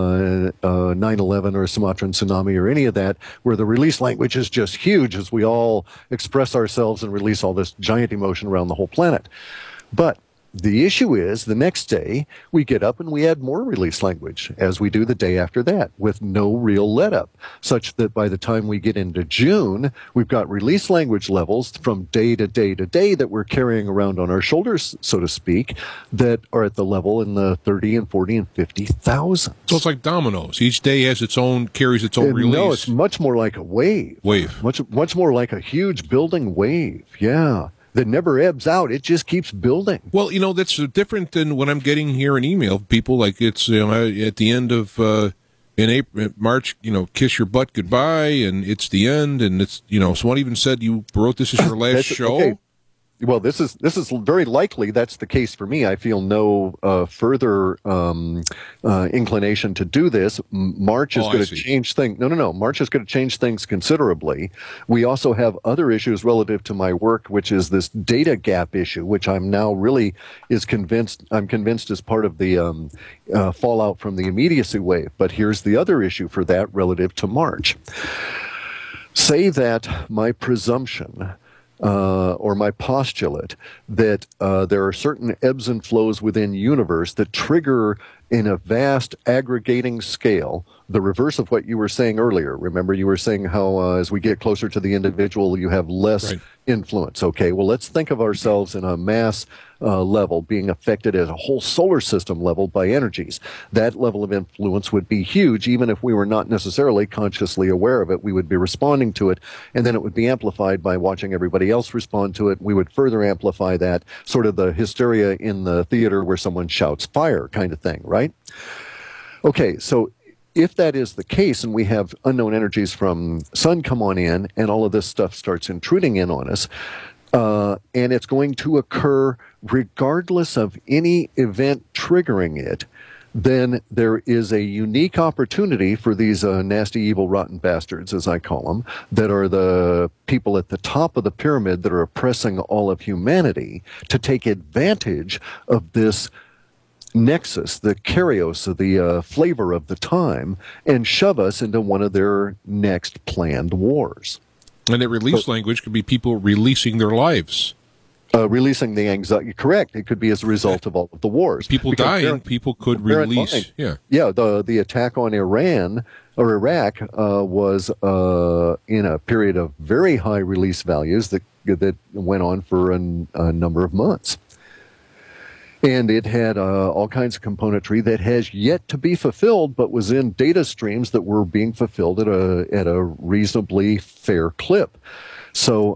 9/11 or Sumatran tsunami or any of that, where the release language is just huge as we all express ourselves and release all this giant emotion around the whole planet. But the issue is the next day we get up and we add more release language, as we do the day after that, with no real let up, such that by the time we get into June, we've got release language levels from day to day to day that we're carrying around on our shoulders, so to speak, that are at the level in the 30 and 40 and 50,000. So it's like dominoes. Each day has carries its own release. No, it's much more like a wave. Much more like a huge building wave. Yeah. That never ebbs out. It just keeps building. Well, that's different than what I'm getting here in email. People like it's at the end of in April, March, kiss your butt goodbye, and it's the end, and it's someone even said you wrote this as your last show. Okay. Well, this is very likely that's the case for me. I feel no further inclination to do this. March is going to change things. No. March is going to change things considerably. We also have other issues relative to my work, which is this data gap issue, which I'm now really I'm convinced is part of the fallout from the immediacy wave. But here's the other issue for that relative to March. Say that my presumption or my postulate that there are certain ebbs and flows within universe that trigger in a vast aggregating scale the reverse of what you were saying earlier. Remember, you were saying how as we get closer to the individual, you have less influence. Okay, well, let's think of ourselves in a mass level being affected at a whole solar system level by energies. That level of influence would be huge, even if we were not necessarily consciously aware of it. We would be responding to it, and then it would be amplified by watching everybody else respond to it. We would further amplify that, sort of the hysteria in the theater where someone shouts fire kind of thing, right? Okay, so if that is the case and we have unknown energies from sun come on in and all of this stuff starts intruding in on us, and it's going to occur regardless of any event triggering it, then there is a unique opportunity for these nasty, evil, rotten bastards, as I call them, that are the people at the top of the pyramid that are oppressing all of humanity, to take advantage of this nexus, the karyos, the flavor of the time, and shove us into one of their next planned wars. And that release language could be people releasing their lives. Releasing the anxiety, correct. It could be as a result of all of the wars. People Because dying, people could release. yeah, the attack on Iran or Iraq was in a period of very high release values that went on for a number of months. And it had all kinds of componentry that has yet to be fulfilled, but was in data streams that were being fulfilled at a reasonably fair clip. So,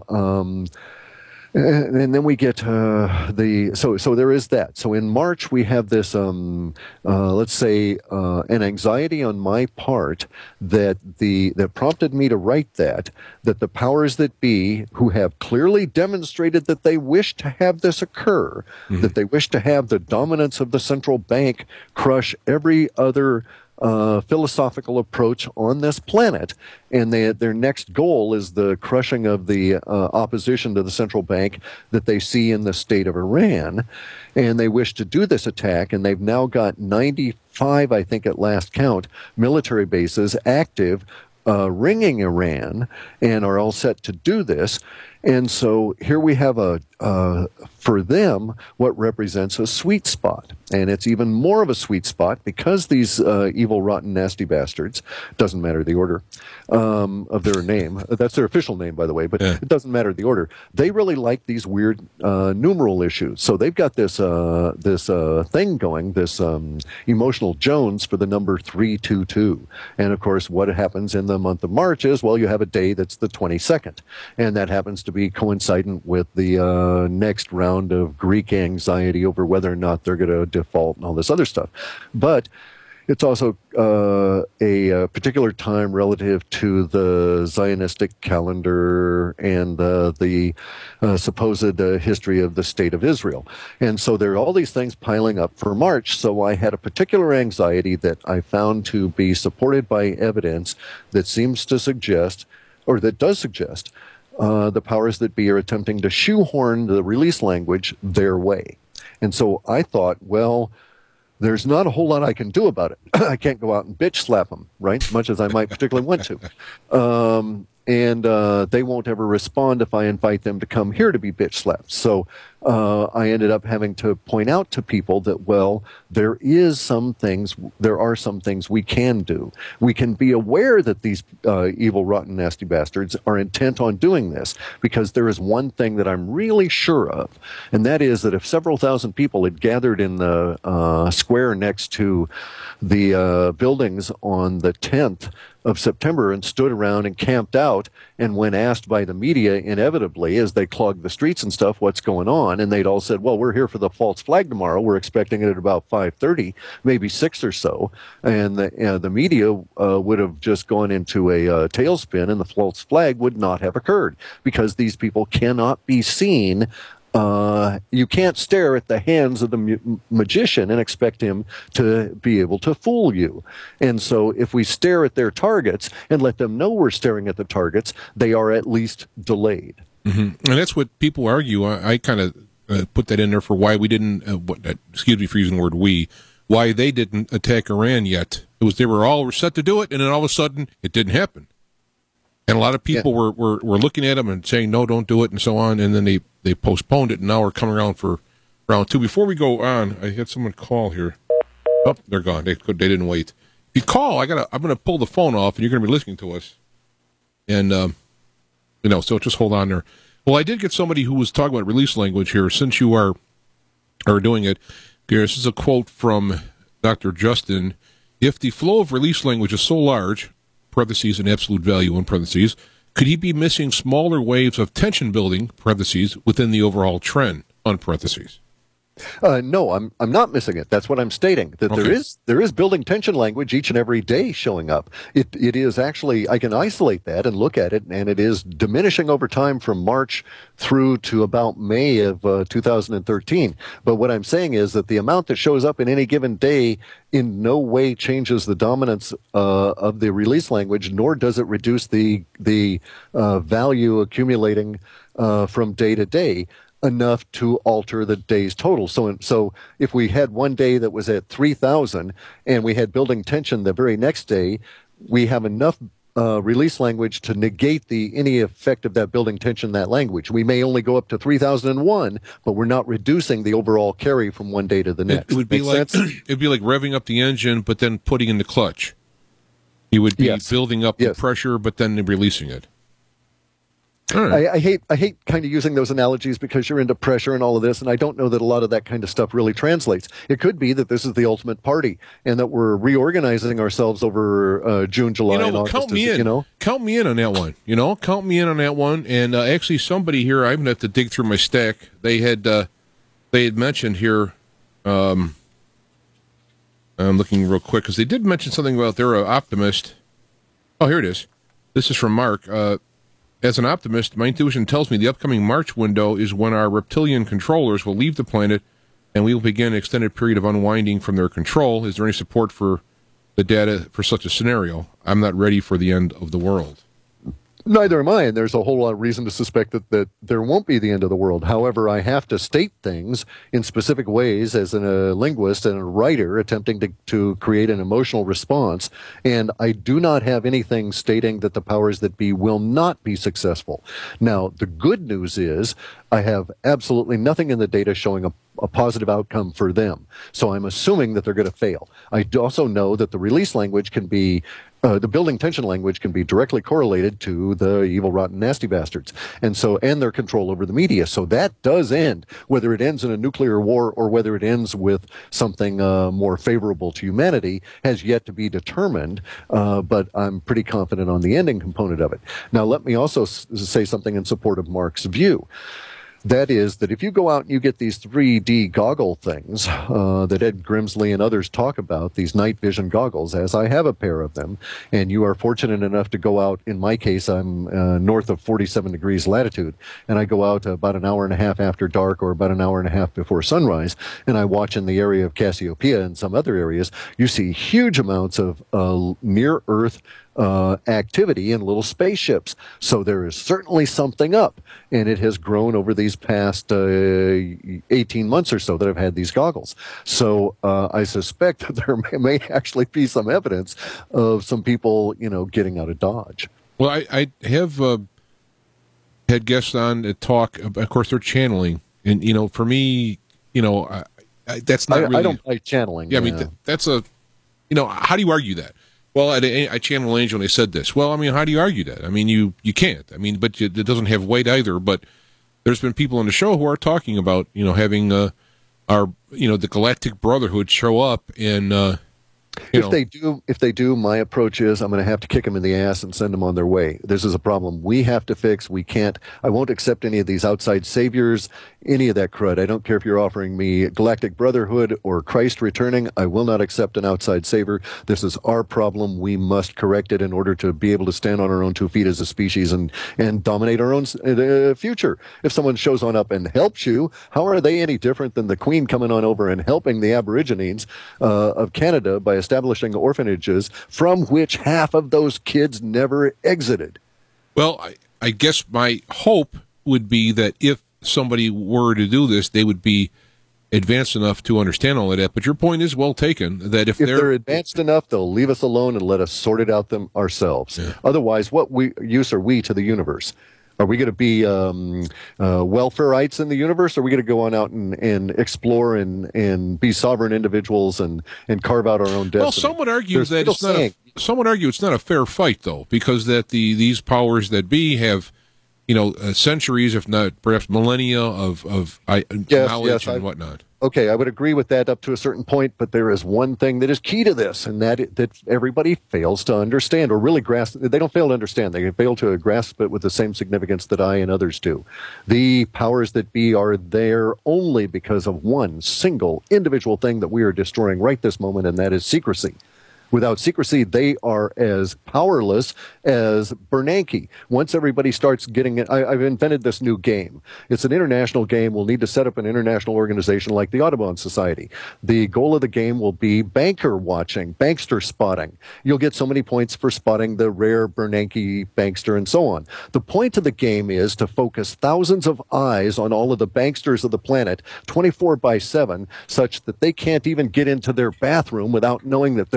and then we get so there is that. So in March we have this let's say an anxiety on my part that prompted me to write that the powers that be, who have clearly demonstrated that they wish to have this occur, that they wish to have the dominance of the central bank crush every other philosophical approach on this planet, and their next goal is the crushing of the opposition to the central bank that they see in the state of Iran, and they wish to do this attack, and they've now got 95, I think at last count, military bases active ringing Iran, and are all set to do this. And so here we have for them, what represents a sweet spot. And it's even more of a sweet spot because these evil, rotten, nasty bastards, doesn't matter the order of their name. That's their official name, by the way, but it doesn't matter the order. They really like these weird numeral issues. So they've got this thing going, this emotional Jones for the number 322. And of course, what happens in the month of March is, well, you have a day that's the 22nd. And that happens to be coincident with the next round of Greek anxiety over whether or not they're going to default and all this other stuff. But it's also a particular time relative to the Zionistic calendar and the supposed history of the State of Israel. And so there are all these things piling up for March. So I had a particular anxiety that I found to be supported by evidence that seems to suggest, or that does suggest, the powers that be are attempting to shoehorn the release language their way. And so I thought, well, there's not a whole lot I can do about it. I can't go out and bitch slap them, right, as much as I might particularly want to. And they won't ever respond if I invite them to come here to be bitch slapped. So I ended up having to point out to people that, well, there are some things we can do. We can be aware that these evil, rotten, nasty bastards are intent on doing this, because there is one thing that I'm really sure of, and that is that if several thousand people had gathered in the square next to the buildings on the 10th of September and stood around and camped out, and when asked by the media, inevitably, as they clogged the streets and stuff, what's going on, and they'd all said, well, we're here for the false flag tomorrow. We're expecting it at about 5:30, maybe 6 or so. And the media would have just gone into a tailspin, and the false flag would not have occurred, because these people cannot be seen. You can't stare at the hands of the magician and expect him to be able to fool you. And so if we stare at their targets and let them know we're staring at the targets, they are at least delayed. Mm-hmm. And that's what people argue. I kind of put that in there for why we didn't, excuse me for using the word we, why they didn't attack Iran yet. It was they were all set to do it, and then all of a sudden it didn't happen. And a lot of people were looking at them and saying, no, don't do it, and so on. And then they postponed it, and now we're coming around for round two. Before we go on, I had someone call here. Oh, they're gone. They didn't wait. If you call, I'm going to pull the phone off, and you're going to be listening to us. And, so just hold on there. Well, I did get somebody who was talking about release language here. Since you are doing it, this is a quote from Dr. Justin. If the flow of release language is so large, parentheses and absolute value in parentheses, could he be missing smaller waves of tension building, parentheses, within the overall trend, on parentheses? No, I'm not missing it. That's what I'm stating. That Okay. there is building tension language each and every day showing up. It is actually, I can isolate that and look at it, and it is diminishing over time from March through to about May of 2013. But what I'm saying is that the amount that shows up in any given day in no way changes the dominance of the release language, nor does it reduce the value accumulating from day to day enough to alter the day's total. So if we had one day that was at 3,000 and we had building tension the very next day, we have enough release language to negate any effect of that building tension in that language. We may only go up to 3001, but we're not reducing the overall carry from one day to the next. It would be Make like sense? it'd be like revving up the engine, but then putting in the clutch. You would be Yes. building up the Yes. pressure, but then releasing it. All right. I hate kind of using those analogies because you're into pressure and all of this, and I don't know that a lot of that kind of stuff really translates. It could be that this is the ultimate party, and that we're reorganizing ourselves over June, July, and August. Count me in. Count me in on that one. Count me in on that one. And actually, somebody here, I'm going to have to dig through my stack. They had mentioned here. I'm looking real quick because they did mention something about they're an optimist. Oh, here it is. This is from Mark. As an optimist, my intuition tells me the upcoming March window is when our reptilian controllers will leave the planet and we will begin an extended period of unwinding from their control. Is there any support for the data for such a scenario? I'm not ready for the end of the world. Neither am I, and there's a whole lot of reason to suspect that there won't be the end of the world. However, I have to state things in specific ways as a linguist and a writer attempting to create an emotional response, and I do not have anything stating that the powers that be will not be successful. Now, the good news is I have absolutely nothing in the data showing a positive outcome for them, so I'm assuming that they're going to fail. I also know that the release language can be the building tension language can be directly correlated to the evil, rotten, nasty bastards, and their control over the media. So that does end. Whether it ends in a nuclear war or whether it ends with something more favorable to humanity has yet to be determined. But I'm pretty confident on the ending component of it. Now, let me also say something in support of Mark's view. That is that if you go out and you get these 3D goggle things that Ed Grimsley and others talk about, these night vision goggles, as I have a pair of them, and you are fortunate enough to go out, in my case, I'm north of 47 degrees latitude, and I go out about an hour and a half after dark or about an hour and a half before sunrise, and I watch in the area of Cassiopeia and some other areas, you see huge amounts of near-Earth activity in little spaceships. So there is certainly something up, and it has grown over these past 18 months or so that I've had these goggles. So I suspect that there may actually be some evidence of some people, getting out of Dodge. Well, I have had guests on that talk. Of course, they're channeling, and for me, that's not really. I don't like channeling. Yeah, I mean that's a. How do you argue that? Well, I channel Angel and they said this. Well, I mean, how do you argue that? I mean, you can't. I mean, but it doesn't have weight either. But there's been people on the show who are talking about, having the Galactic Brotherhood show up and, If they do, my approach is I'm going to have to kick them in the ass and send them on their way. This is a problem we have to fix. We can't. I won't accept any of these outside saviors, any of that crud. I don't care if you're offering me Galactic Brotherhood or Christ returning. I will not accept an outside savior. This is our problem. We must correct it in order to be able to stand on our own 2 feet as a species and dominate our own future. If someone shows on up and helps you, how are they any different than the Queen coming on over and helping the Aborigines of Canada by establishing orphanages from which half of those kids never exited? Well, I guess my hope would be that if somebody were to do this, they would be advanced enough to understand all of that. But your point is well taken, that if they're advanced enough, they'll leave us alone and let us sort it out ourselves. Yeah. Otherwise, what use are we to the universe? Are we going to be welfareites in the universe? Or are we going to go on out and explore and be sovereign individuals and carve out our own destiny? Well, some would argue it's not a fair fight, though, because that these powers that be have, centuries, if not perhaps millennia of knowledge and whatnot. Okay, I would agree with that up to a certain point, but there is one thing that is key to this, and that everybody fails to understand or really grasp. They don't fail to understand. They fail to grasp it with the same significance that I and others do. The powers that be are there only because of one single individual thing that we are destroying right this moment, and that is secrecy. Without secrecy, they are as powerless as Bernanke. Once everybody starts getting it, I've invented this new game. It's an international game. We'll need to set up an international organization like the Audubon Society. The goal of the game will be banker watching, bankster spotting. You'll get so many points for spotting the rare Bernanke bankster and so on. The point of the game is to focus thousands of eyes on all of the banksters of the planet 24/7, such that they can't even get into their bathroom without knowing that there's someone on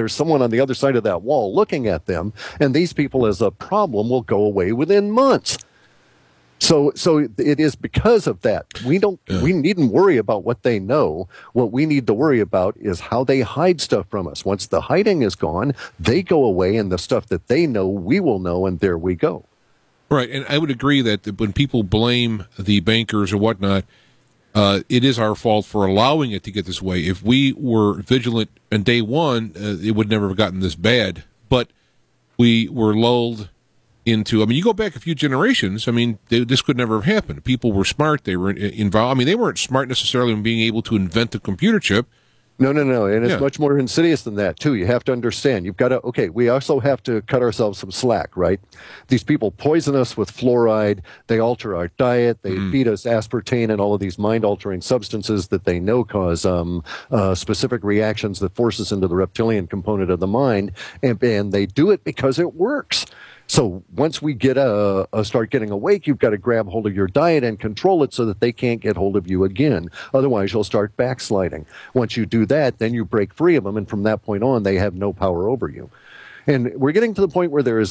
on the other side of that wall looking at them, and these people as a problem will go away within months. So it is because of that. We needn't worry about what they know. What we need to worry about is how they hide stuff from us. Once the hiding is gone, they go away, and the stuff that they know, we will know, and there we go. Right, and I would agree that when people blame the bankers or whatnot, it is our fault for allowing it to get this way. If we were vigilant on day one, it would never have gotten this bad. But we were lulled into, I mean, you go back a few generations, I mean, this could never have happened. People were smart. They were involved. I mean, they weren't smart necessarily in being able to invent a computer chip. No. And it's much more insidious than that, too. You have to understand. You've got to, okay, we also have to cut ourselves some slack, right? These people poison us with fluoride. They alter our diet. They feed us aspartame and all of these mind-altering substances that they know cause specific reactions that force us into the reptilian component of the mind. And they do it because it works. So once we get start getting awake, you've got to grab hold of your diet and control it so that they can't get hold of you again. Otherwise, you'll start backsliding. Once you do that, then you break free of them, and from that point on, they have no power over you. And we're getting to the point where there is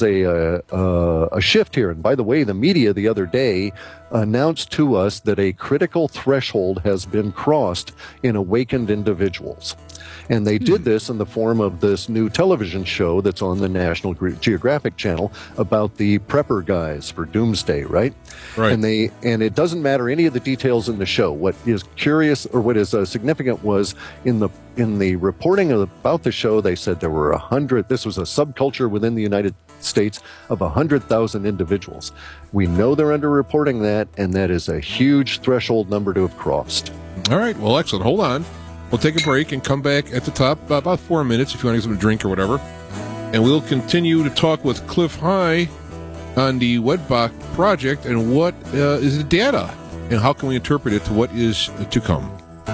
a shift here. And by the way, the media the other day announced to us that a critical threshold has been crossed in awakened individuals. And they did this in the form of this new television show that's on the National Geographic Channel about the prepper guys for Doomsday, right? Right. And it doesn't matter any of the details in the show. What is curious or what is significant was in the reporting about the show, they said there were 100. This was a subculture within the United States of 100,000 individuals. We know they're underreporting that, and that is a huge threshold number to have crossed. All right. Well, excellent. Hold on. We'll take a break and come back at the top, about 4 minutes if you want to get something to drink or whatever. And we'll continue to talk with Cliff High on the Wedbach project and what is the data and how can we interpret it to what is to come.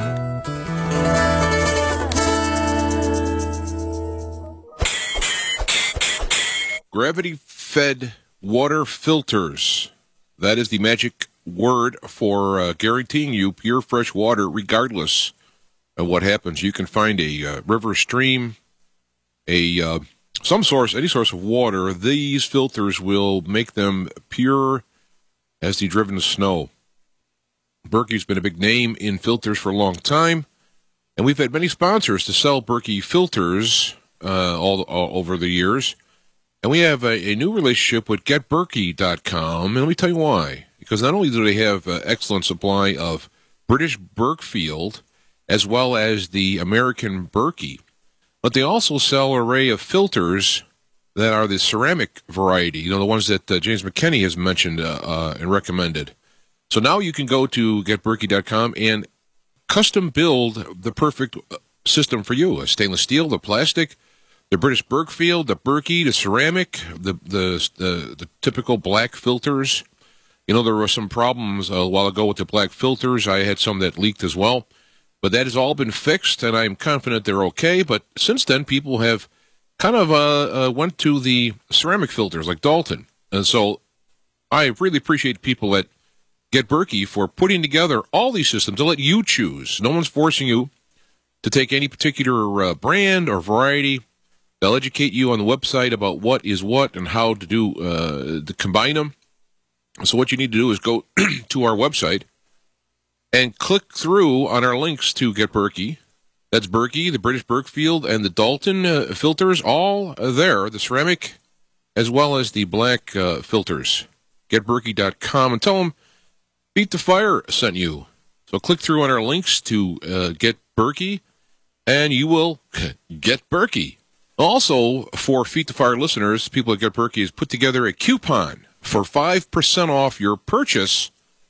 Gravity-fed water filters. That is the magic word for guaranteeing you pure fresh water regardless of what happens. You can find a river, stream, some source, any source of water. These filters will make them pure as the driven snow. Berkey's been a big name in filters for a long time, and we've had many sponsors to sell Berkey filters all over the years. And we have a new relationship with GetBerkey.com, and let me tell you why. Because not only do they have excellent supply of British Berkfield, as well as the American Berkey, but they also sell an array of filters that are the ceramic variety, you know, the ones that James McKinney has mentioned and recommended. So now you can go to GetBerkey.com and custom build the perfect system for you. A stainless steel, the plastic, the British Berkfield, the Berkey, the ceramic, the typical black filters. You know, there were some problems a while ago with the black filters. I had some that leaked as well. But that has all been fixed, and I'm confident they're okay. But since then, people have kind of went to the ceramic filters like Dalton. And so I really appreciate people at Get Berkey for putting together all these systems to let you choose. No one's forcing you to take any particular brand or variety. They'll educate you on the website about what is what and how to do to combine them. So what you need to do is go to our website and click through on our links to Get Berkey. That's Berkey, the British Berkfield, and the Dalton filters, all there, the ceramic as well as the black filters. GetBerkey.com, and tell them Beat the Fire sent you. So click through on our links to Get Berkey, and you will get Berkey. Also, for Feet to Fire listeners, people at Get Berkey has put together a coupon for 5% off your purchase.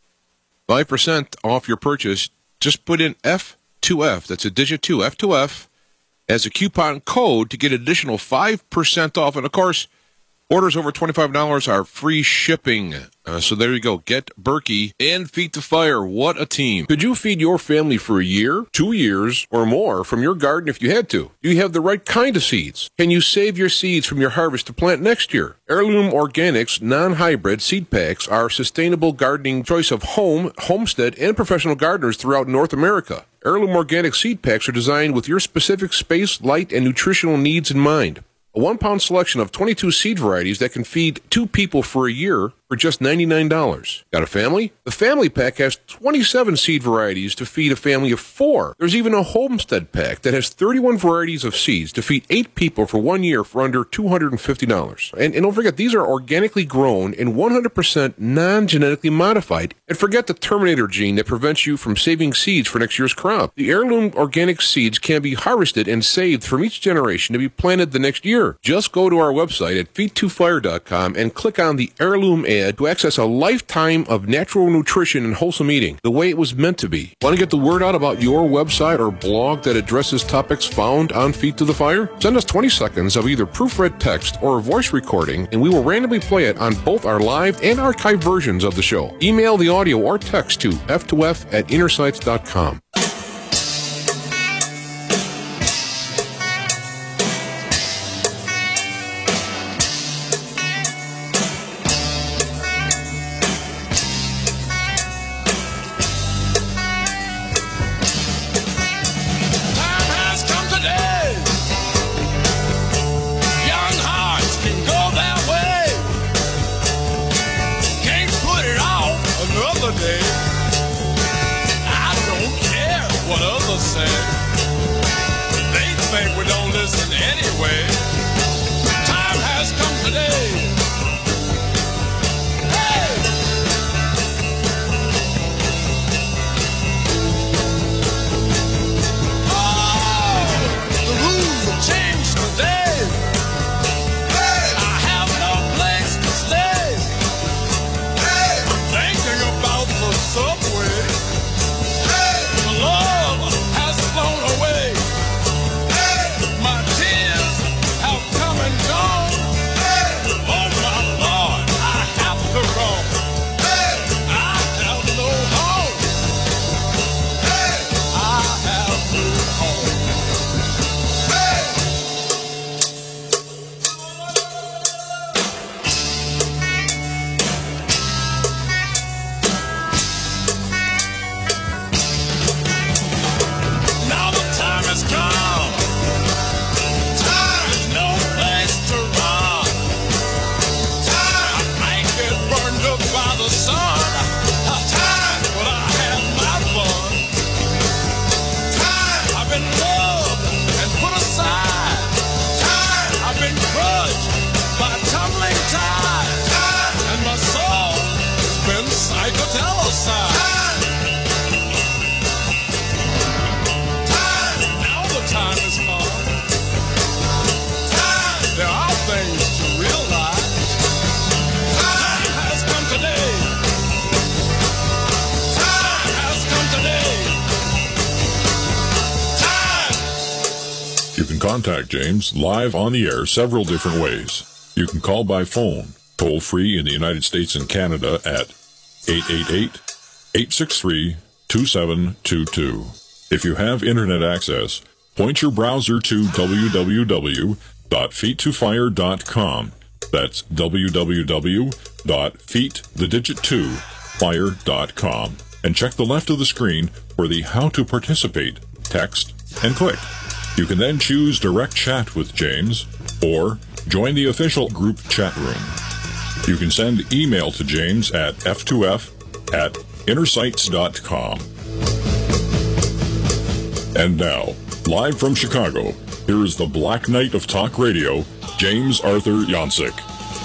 5% off your purchase. Just put in F2F, that's a digit 2, F2F, as a coupon code to get additional 5% off. And, of course, Orders over $25 are free shipping. So there you go. Get Berkey and Feet to Fire. What a team. Could you feed your family for a year, 2 years, or more from your garden if you had to? Do you have the right kind of seeds? Can you save your seeds from your harvest to plant next year? Heirloom Organics non-hybrid seed packs are sustainable gardening choice of home, homestead, and professional gardeners throughout North America. Heirloom Organic seed packs are designed with your specific space, light, and nutritional needs in mind. A 1-pound selection of 22 seed varieties that can feed 2 people for a year for just $99. Got a family? The family pack has 27 seed varieties to feed a family of 4. There's even a homestead pack that has 31 varieties of seeds to feed 8 people for 1 year for under $250. And don't forget, these are organically grown and 100% non-genetically modified. And forget the Terminator gene that prevents you from saving seeds for next year's crop. The heirloom organic seeds can be harvested and saved from each generation to be planted the next year. Just go to our website at feet2fire.com and click on the heirloom ad to access a lifetime of natural nutrition and wholesome eating, the way it was meant to be. Want to get the word out about your website or blog that addresses topics found on Feet to the Fire? Send us 20 seconds of either proofread text or a voice recording, and we will randomly play it on both our live and archived versions of the show. Email the audio or text to f2f@innersights.com. Contact James live on the air several different ways. You can call by phone, toll free in the United States and Canada at 888-863-2722. If you have internet access, point your browser to www.feet2fire.com. That's www.feet2fire.com. And check the left of the screen for the How to Participate text and click. You can then choose Direct Chat with James or join the official group chat room. You can send email to James at f2f@innersights.com. And now, live from Chicago, here is the Black Knight of Talk Radio, James Arthur Yancek.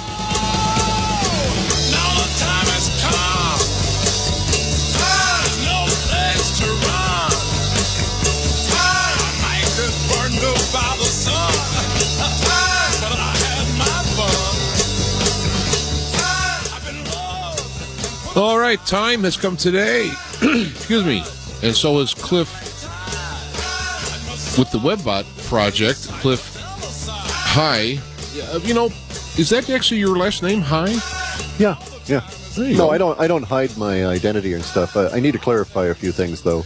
All right, time has come today. Excuse me. And so is Cliff with the WebBot project. Cliff, hi. You know, Is that actually your last name, High? Yeah, yeah. There you No, go. I don't hide my identity and stuff. I need to clarify a few things, though.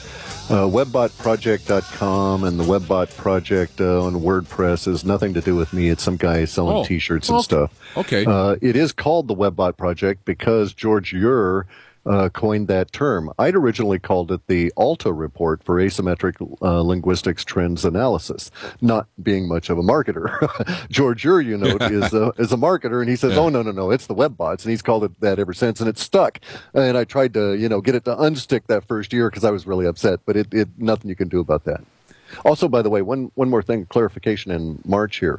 Webbotproject.com and the Webbot project on WordPress has nothing to do with me. It's some guy selling Oh, T-shirts and okay. stuff. Okay. It is called the Webbot project because George Ure coined that term. I'd originally called it the ALTA report for asymmetric linguistics trends analysis, not being much of a marketer. George Ure, you know, is a marketer, and he says, "Oh no, it's the Webbots," and he's called it that ever since, and it's stuck. And I tried to, get it to unstick that first year because I was really upset, but it nothing you can do about that. Also, by the way, one more thing, clarification in March here.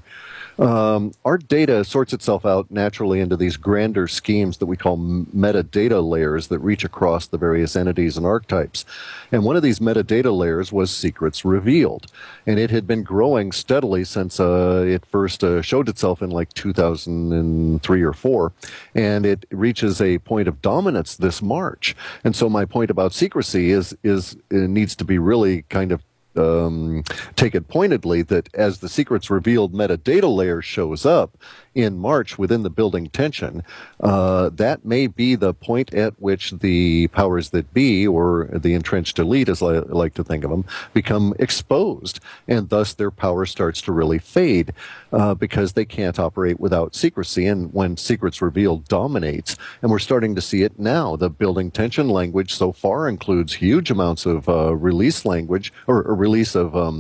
Our data sorts itself out naturally into these grander schemes that we call metadata layers that reach across the various entities and archetypes. And one of these metadata layers was Secrets Revealed. And it had been growing steadily since it first showed itself in like 2003 or 4. And it reaches a point of dominance this March. And so my point about secrecy is it needs to be really kind of take it pointedly that as the Secrets Revealed metadata layer shows up in March within the building tension, that may be the point at which the powers that be, or the entrenched elite, as I like to think of them, become exposed, and thus their power starts to really fade because they can't operate without secrecy. And when Secrets Revealed dominates, and we're starting to see it now, the building tension language so far includes huge amounts of release language or release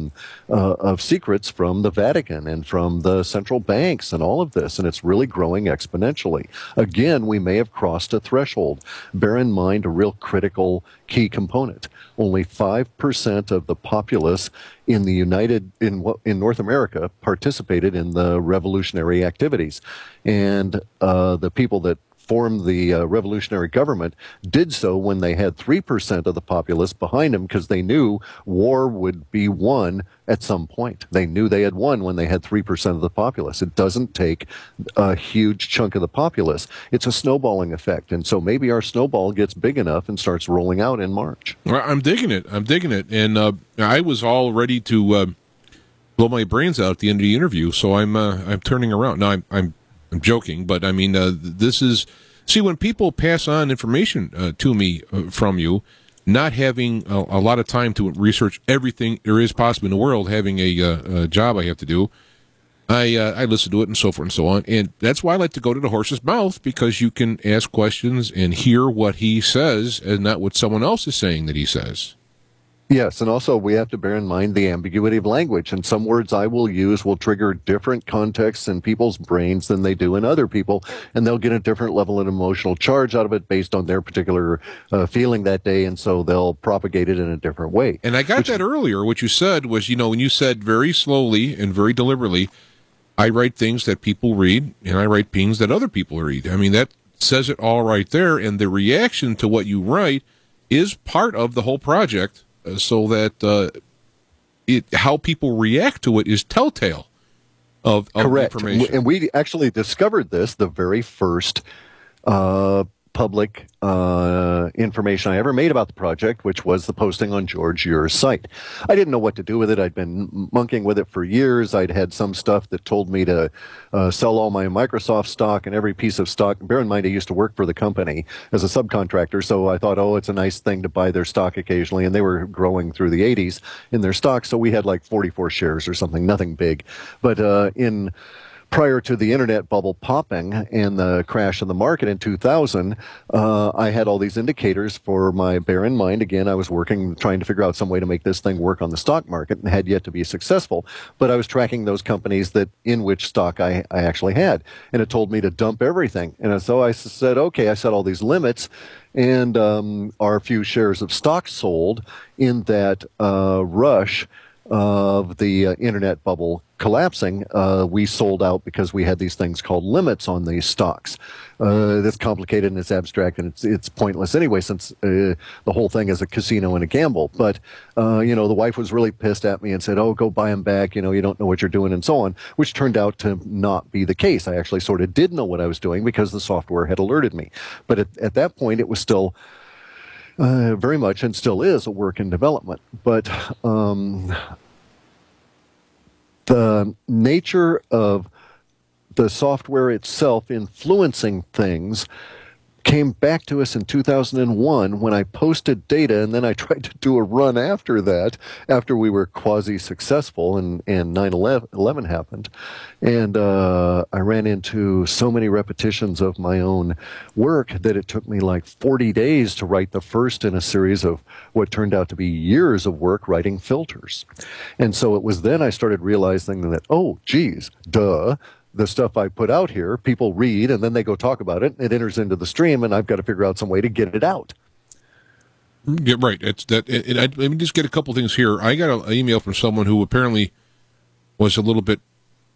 of secrets from the Vatican and from the central banks and all of this. And it's really growing exponentially. Again, we may have crossed a threshold. Bear in mind a real critical key component. Only 5% of the populace in in North America participated in the revolutionary activities. And the people that formed the revolutionary government did so when they had 3% of the populace behind them because they knew war would be won at some point. They knew they had won when they had 3% of the populace. It doesn't take a huge chunk of the populace. It's a snowballing effect. And so maybe our snowball gets big enough and starts rolling out in March. Well, I'm digging it. And I was all ready to blow my brains out at the end of the interview, so I'm turning around. No, I'm joking, but I mean, this is... See, when people pass on information to me from you, not having a lot of time to research everything there is possible in the world, having a job I have to do, I listen to it and so forth and so on. And that's why I like to go to the horse's mouth, because you can ask questions and hear what he says and not what someone else is saying that he says. Yes, and also we have to bear in mind the ambiguity of language. And some words I will use will trigger different contexts in people's brains than they do in other people, and they'll get a different level of emotional charge out of it based on their particular feeling that day, and so they'll propagate it in a different way. And I got that earlier. What you said was, when you said very slowly and very deliberately, I write things that people read, and I write things that other people read. I mean, that says it all right there, and the reaction to what you write is part of the whole project. So that how people react to it is telltale of Correct. information. And we actually discovered this the very first public information I ever made about the project, which was the posting on George Ure's site. I didn't know what to do with it. I'd been monkeying with it for years. I'd had some stuff that told me to sell all my Microsoft stock and every piece of stock. Bear in mind, I used to work for the company as a subcontractor, so I thought, it's a nice thing to buy their stock occasionally, and they were growing through the 80s in their stock, so we had like 44 shares or something, nothing big. But prior to the internet bubble popping and the crash of the market in 2000, I had all these indicators for bear in mind, again, I was trying to figure out some way to make this thing work on the stock market and had yet to be successful. But I was tracking those companies in which stock I actually had. And it told me to dump everything. And so I said, okay, I set all these limits. And our few shares of stock sold in that rush of the internet bubble collapsing, we sold out because we had these things called limits on these stocks. That's complicated and it's abstract and it's pointless anyway, since the whole thing is a casino and a gamble. But the wife was really pissed at me and said, "Oh, go buy them back. You don't know what you're doing," and so on, which turned out to not be the case. I actually sort of did know what I was doing because the software had alerted me. But at that point, it was still very much, and still is, a work in development. But the nature of the software itself influencing things came back to us in 2001 when I posted data, and then I tried to do a run after that, after we were quasi-successful and 9/11 happened. And I ran into so many repetitions of my own work that it took me like 40 days to write the first in a series of what turned out to be years of work writing filters. And so it was then I started realizing that, oh, geez, duh, the stuff I put out here, people read, and then they go talk about it, and it enters into the stream, and I've got to figure out some way to get it out. Yeah, right. It's that. Let me just get a couple things here. I got an email from someone who apparently was a little bit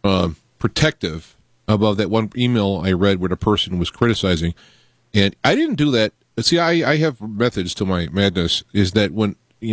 protective about that one email I read where the person was criticizing, and I didn't do that. See, I have methods to my madness. Is that when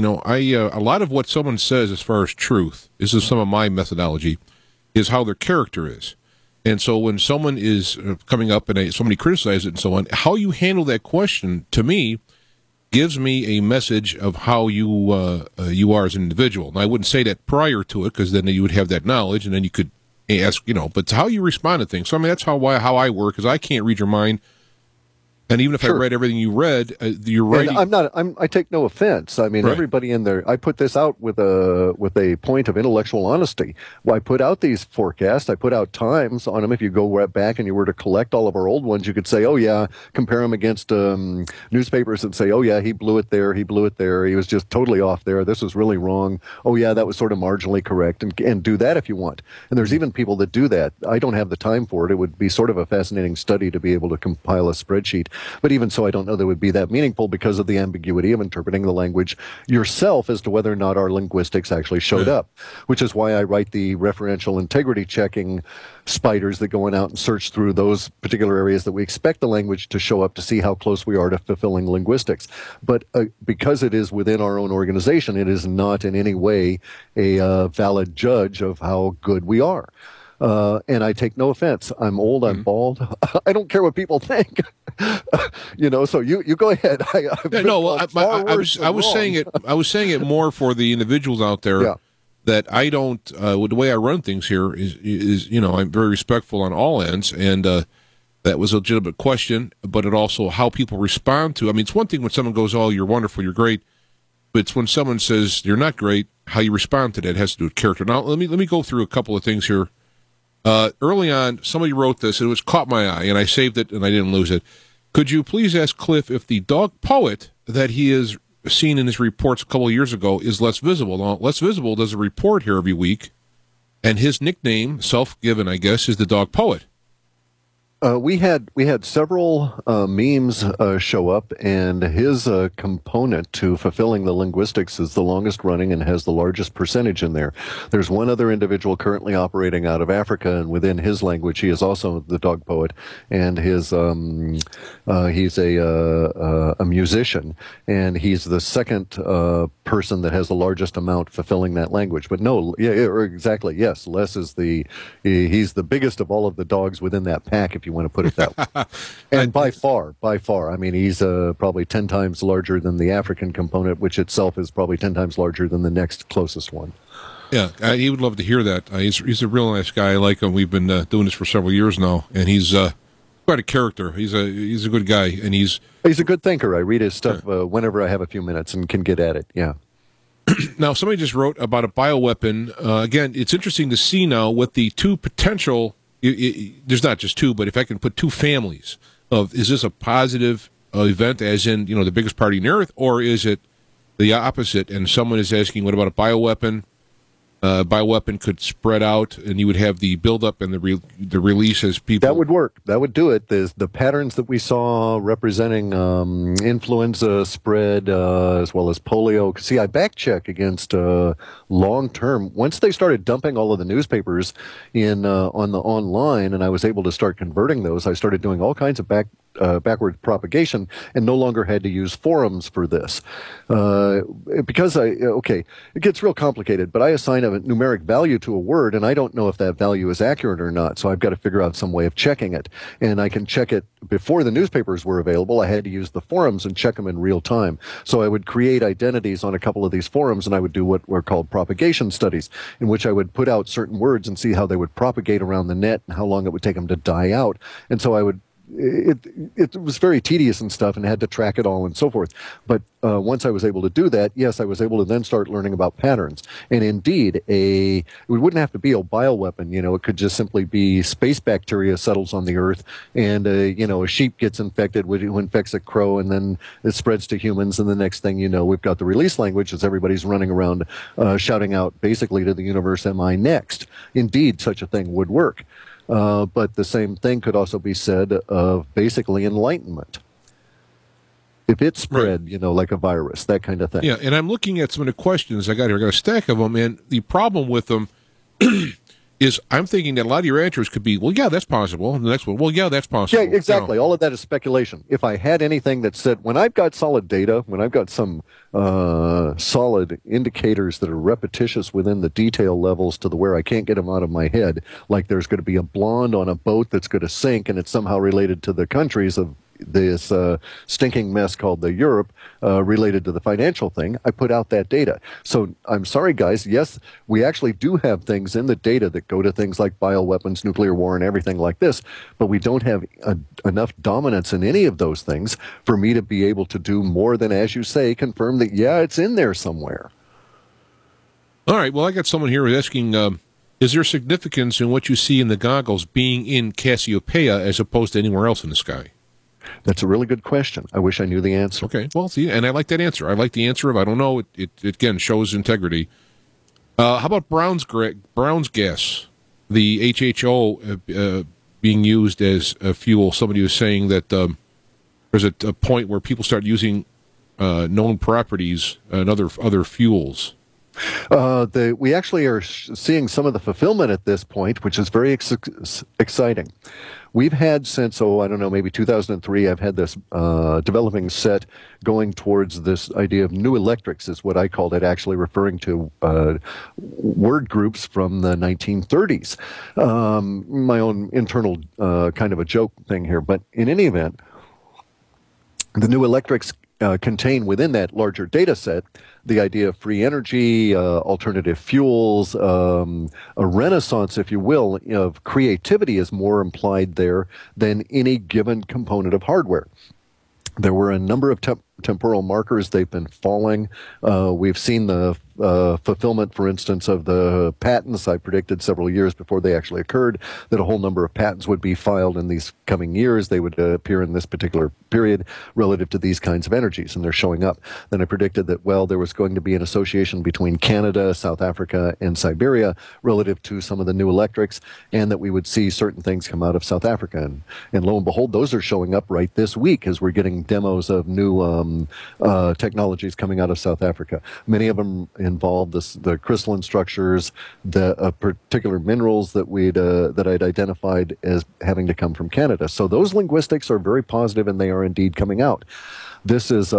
a lot of what someone says as far as truth, this is some of my methodology, is how their character is. And so when someone is coming up and somebody criticizes it and so on, how you handle that question, to me, gives me a message of how you are as an individual. And I wouldn't say that prior to it, because then you would have that knowledge, and then you could ask, but it's how you respond to things. So, I mean, that's how I work, because I can't read your mind. And even if Sure. I read everything you read, you're right. And I take no offense. I mean, Right. everybody in there. I put this out with a point of intellectual honesty. Well, I put out these forecasts. I put out times on them. If you go right back and you were to collect all of our old ones, you could say, oh yeah, compare them against newspapers and say, oh yeah, he blew it there. He blew it there. He was just totally off there. This was really wrong. Oh yeah, that was sort of marginally correct. And do that if you want. And there's even people that do that. I don't have the time for it. It would be sort of a fascinating study to be able to compile a spreadsheet. But even so, I don't know that it would be that meaningful because of the ambiguity of interpreting the language yourself as to whether or not our linguistics actually showed up, which is why I write the referential integrity checking spiders that go on out and search through those particular areas that we expect the language to show up to see how close we are to fulfilling linguistics. But because it is within our own organization, it is not in any way a valid judge of how good we are. And I take no offense. I'm old. I'm bald. I don't care what people think. So you go ahead. I was saying it. I was saying it more for the individuals out there. Yeah. That I don't. The way I run things here is I'm very respectful on all ends, and that was a legitimate question. But it also how people respond to. I mean, it's one thing when someone goes, "Oh, you're wonderful, you're great," but it's when someone says you're not great. How you respond to that has to do with character. Now, let me go through a couple of things here. Early on, somebody wrote this, and it was caught my eye, and I saved it, and I didn't lose it. Could you please ask Cliff if the dog poet that he has seen in his reports a couple of years ago is Less Visible? Now, Less Visible does a report here every week, and his nickname, self-given, I guess, is the dog poet. We had several memes show up, and his component to fulfilling the linguistics is the longest running and has the largest percentage in there. There's one other individual currently operating out of Africa, and within his language, he is also the dog poet, and he's a musician, and he's the second person that has the largest amount fulfilling that language. But no, exactly, yes, Les is he's the biggest of all of the dogs within that pack, if you want to put it that way. And by far. I mean, he's probably 10 times larger than the African component, which itself is probably 10 times larger than the next closest one. Yeah, he would love to hear that. He's a real nice guy. I like him. We've been doing this for several years now, and he's quite a character. He's a good guy, and he's a good thinker. I read his stuff whenever I have a few minutes and can get at it. Yeah. Now, somebody just wrote about a bioweapon. Again, it's interesting to see now what the two potential. There's not just two, but if I can put two families of, is this a positive event, as in, the biggest party on Earth, or is it the opposite? And someone is asking, what about a bioweapon? Bioweapon could spread out, and you would have the buildup and the release as people. That would work. That would do it. The patterns that we saw representing influenza spread as well as polio. See, I backcheck against long term. Once they started dumping all of the newspapers in on the online, and I was able to start converting those, I started doing all kinds of backward propagation, and no longer had to use forums for this. Because it gets real complicated, but I assign a numeric value to a word, and I don't know if that value is accurate or not, so I've got to figure out some way of checking it. And I can check it before the newspapers were available. I had to use the forums and check them in real time. So I would create identities on a couple of these forums, and I would do what were called propagation studies, in which I would put out certain words and see how they would propagate around the net and how long it would take them to die out. And so I would it was very tedious and stuff, and had to track it all and so forth. But once I was able to do that, yes, I was able to then start learning about patterns. And indeed, it wouldn't have to be a bioweapon. You know, it could just simply be space bacteria settles on the Earth, and a sheep gets infected, who infects a crow, and then it spreads to humans. And the next thing you know, we've got the release language as everybody's running around shouting out basically to the universe, "Am I next?" Indeed, such a thing would work. But the same thing could also be said of basically enlightenment. If it spread, like a virus, that kind of thing. Yeah, and I'm looking at some of the questions I got here. I got a stack of them, and the problem with them is I'm thinking that a lot of your answers could be, well, yeah, that's possible. And the next one, well, yeah, that's possible. Yeah, exactly. All of that is speculation. If I had anything that said, when I've got solid data, when I've got some solid indicators that are repetitious within the detail levels to the where I can't get them out of my head, like there's going to be a blonde on a boat that's going to sink, and it's somehow related to the countries of this stinking mess called the Europe, related to the financial thing, I put out that data. So I'm sorry, guys. Yes, we actually do have things in the data that go to things like bioweapons, nuclear war, and everything like this, but we don't have enough dominance in any of those things for me to be able to do more than, as you say, confirm that, yeah, it's in there somewhere. All right. Well, I got someone here asking, is there significance in what you see in the goggles being in Cassiopeia as opposed to anywhere else in the sky? That's a really good question. I wish I knew the answer. Okay, well, see, and I like that answer. I like the answer of I don't know. It again shows integrity. How about Brown's gas, the HHO being used as a fuel? Somebody was saying that there's a point where people start using known properties and other fuels. We actually are seeing some of the fulfillment at this point, which is very exciting. We've had since, I don't know, maybe 2003, I've had this developing set going towards this idea of new electrics, is what I called it, actually referring to word groups from the 1930s. My own internal kind of a joke thing here. But in any event, the new electrics contain within that larger data set the idea of free energy, alternative fuels, a renaissance, if you will, of creativity is more implied there than any given component of hardware. There were a number of temporal markers. They've been falling. We've seen the fulfillment, for instance, of the patents. I predicted several years before they actually occurred that a whole number of patents would be filed in these coming years. They would appear in this particular period relative to these kinds of energies, and they're showing up. Then I predicted that, well, there was going to be an association between Canada, South Africa, and Siberia relative to some of the new electrics, and that we would see certain things come out of South Africa. And lo and behold, those are showing up right this week as we're getting demos of new technologies coming out of South Africa. Many of them involve the crystalline structures, the particular minerals that that I'd identified as having to come from Canada. So those linguistics are very positive, and they are indeed coming out. This is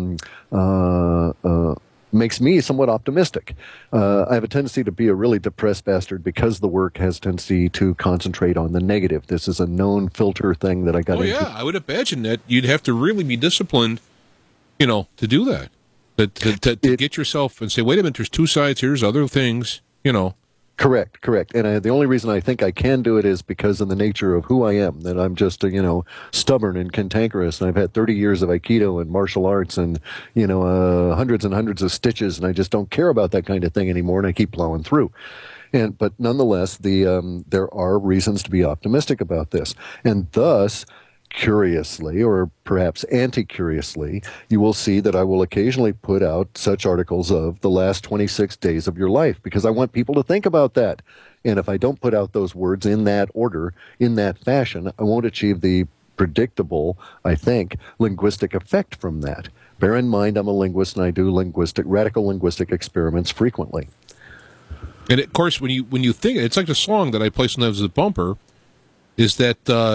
makes me somewhat optimistic. I have a tendency to be a really depressed bastard because the work has a tendency to concentrate on the negative. This is a known filter thing that I got into. Yeah, I would imagine that you'd have to really be disciplined, to do that. To get yourself and say, wait a minute, there's two sides, here's other things, Correct. And the only reason I think I can do it is because of the nature of who I am, that I'm just, stubborn and cantankerous. And I've had 30 years of Aikido and martial arts and, hundreds and hundreds of stitches, and I just don't care about that kind of thing anymore, and I keep plowing through. But nonetheless, there are reasons to be optimistic about this. And thus, curiously, or perhaps anti-curiously, you will see that I will occasionally put out such articles of the last 26 days of your life, because I want people to think about that. And if I don't put out those words in that order, in that fashion, I won't achieve the predictable, I think, linguistic effect from that. Bear in mind, I'm a linguist, and I do radical linguistic experiments frequently. And of course, when you think, it's like the song that I play sometimes as a bumper, is that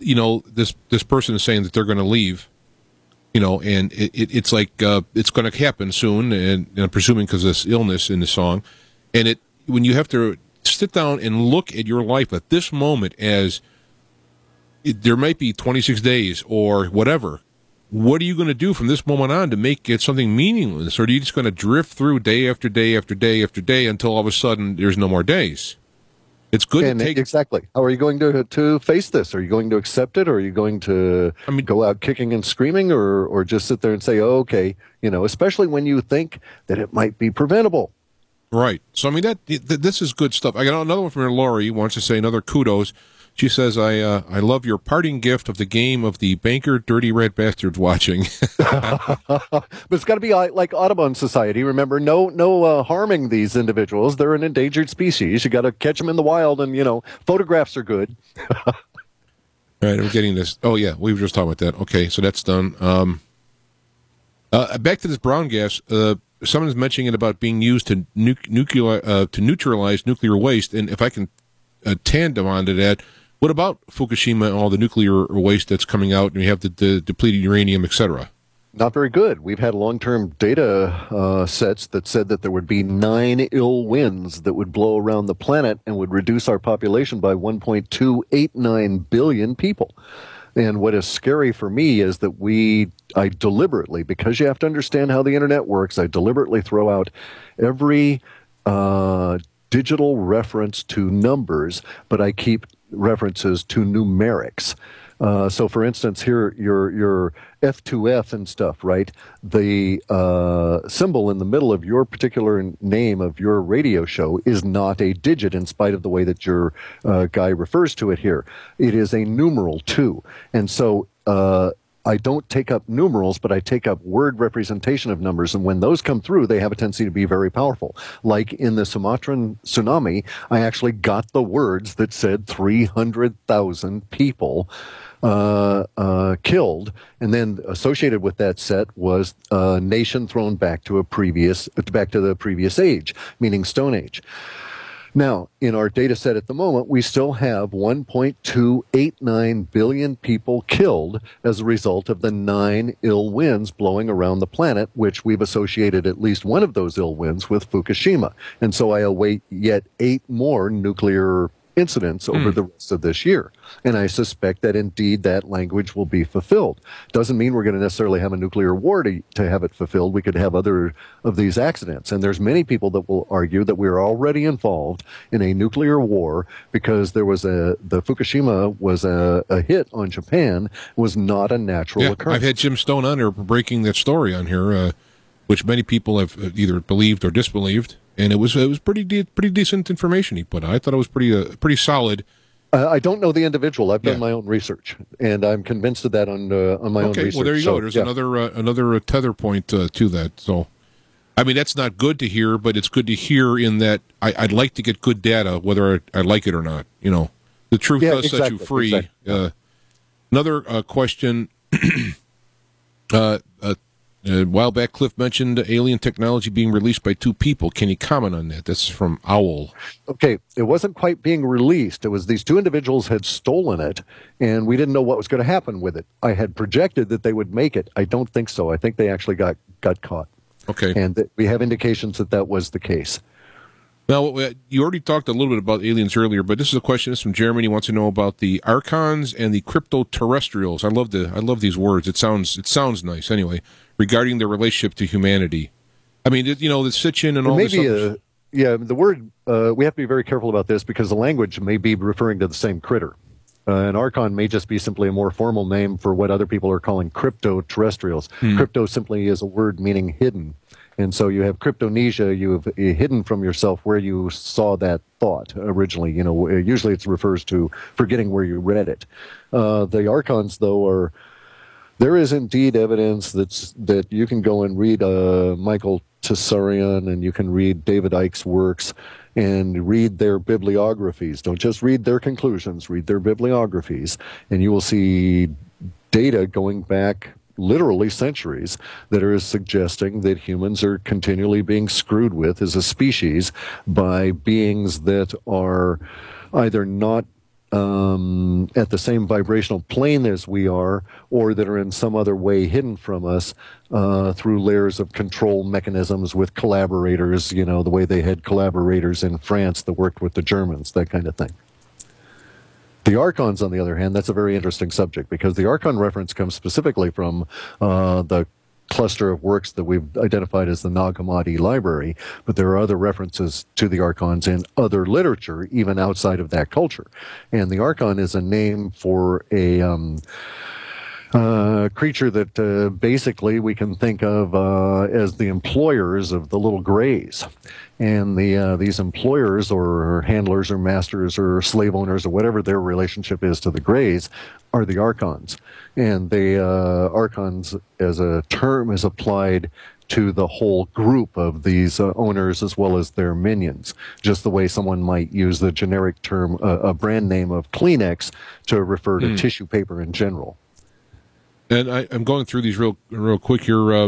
this person is saying that they're going to leave, and it's like it's going to happen soon, and I'm presuming because of this illness in the song, and when you have to sit down and look at your life at this moment as there might be 26 days or whatever. What are you going to do from this moment on to make it something meaningless? Or are you just going to drift through day after day after day after day until all of a sudden there's no more days? It's good to take... Exactly. How are you going to face this? Are you going to accept it? Or are you going to go out kicking and screaming? Or just sit there and say, oh, okay, especially when you think that it might be preventable. Right. So, this is good stuff. I got another one from Lori, wants to say another kudos. She says, I love your parting gift of the game of the banker dirty red bastards watching. But it's got to be like Audubon Society. Remember, no harming these individuals. They're an endangered species. You got to catch them in the wild, and, photographs are good. All right, I'm getting this. Oh, yeah, we were just talking about that. Okay, so that's done. Back to this brown gas. Someone's mentioning it about being used to neutralize nuclear waste, and if I can tandem onto that, what about Fukushima and all the nuclear waste that's coming out, and you have the depleted uranium, etc.? Not very good. We've had long-term data sets that said that there would be 9 ill winds that would blow around the planet and would reduce our population by 1.289 billion people. And what is scary for me is that I deliberately, because you have to understand how the internet works, I deliberately throw out every digital reference to numbers, but I keep references to numerics. So, for instance, here your F2F and stuff, right? The symbol in the middle of your particular name of your radio show is not a digit, in spite of the way that your guy refers to it here. It is a numeral 2, and so I don't take up numerals, but I take up word representation of numbers, and when those come through, they have a tendency to be very powerful. Like in the Sumatran tsunami, I actually got the words that said 300,000 people killed, and then associated with that set was a nation thrown back to the previous age, meaning Stone Age. Now, in our data set at the moment, we still have 1.289 billion people killed as a result of the 9 ill winds blowing around the planet, which we've associated at least one of those ill winds with Fukushima. And so I await yet 8 more nuclear incidents over the rest of this year. And I suspect that indeed that language will be fulfilled. Doesn't mean we're going to necessarily have a nuclear war to have it fulfilled. We could have other of these accidents. And there's many people that will argue that we're already involved in a nuclear war because the Fukushima was a hit on Japan, was not a natural occurrence. I've had Jim Stone on here breaking that story on here, which many people have either believed or disbelieved. And it was pretty decent information he put out. I thought it was pretty solid. I don't know the individual. I've done my own research, and I'm convinced of that on my own research. Okay, well there you go. There's another tether point to that. So, that's not good to hear, but it's good to hear in that I'd like to get good data, whether I like it or not. The truth does set you free. Exactly. Another question. A while back, Cliff mentioned alien technology being released by 2 people. Can you comment on that? That's from Owl. Okay, it wasn't quite being released. It was these 2 individuals had stolen it, and we didn't know what was going to happen with it. I had projected that they would make it. I don't think so. I think they actually got caught. Okay. And we have indications that was the case. Now, you already talked a little bit about aliens earlier, but this is a question from Jeremy. He wants to know about the Archons and the crypto-terrestrials. I love these words. It sounds nice anyway, regarding their relationship to humanity. the Sitchin and all this stuff. The word, we have to be very careful about this because the language may be referring to the same critter. An Archon may just be simply a more formal name for what other people are calling crypto-terrestrials. Crypto simply is a word meaning hidden. And so you have cryptomnesia, you've hidden from yourself where you saw that thought originally. Usually it refers to forgetting where you read it. The Archons, though, there is indeed evidence that you can go and read Michael Tsarian, and you can read David Icke's works and read their bibliographies. Don't just read their conclusions, read their bibliographies, and you will see data going back literally centuries that are suggesting that humans are continually being screwed with as a species by beings that are either not at the same vibrational plane as we are, or that are in some other way hidden from us through layers of control mechanisms with collaborators, the way they had collaborators in France that worked with the Germans, that kind of thing. The Archons, on the other hand, that's a very interesting subject, because the Archon reference comes specifically from the cluster of works that we've identified as the Nag Hammadi library, but there are other references to the Archons in other literature, even outside of that culture. And the Archon is a name for a creature that basically we can think of as the employers of the little Greys. And these employers or handlers or masters or slave owners or whatever their relationship is to the Greys are the Archons. And the Archons as a term is applied to the whole group of these owners as well as their minions, just the way someone might use the generic term, a brand name of Kleenex, to refer to tissue paper in general. And I'm going through these real quick here.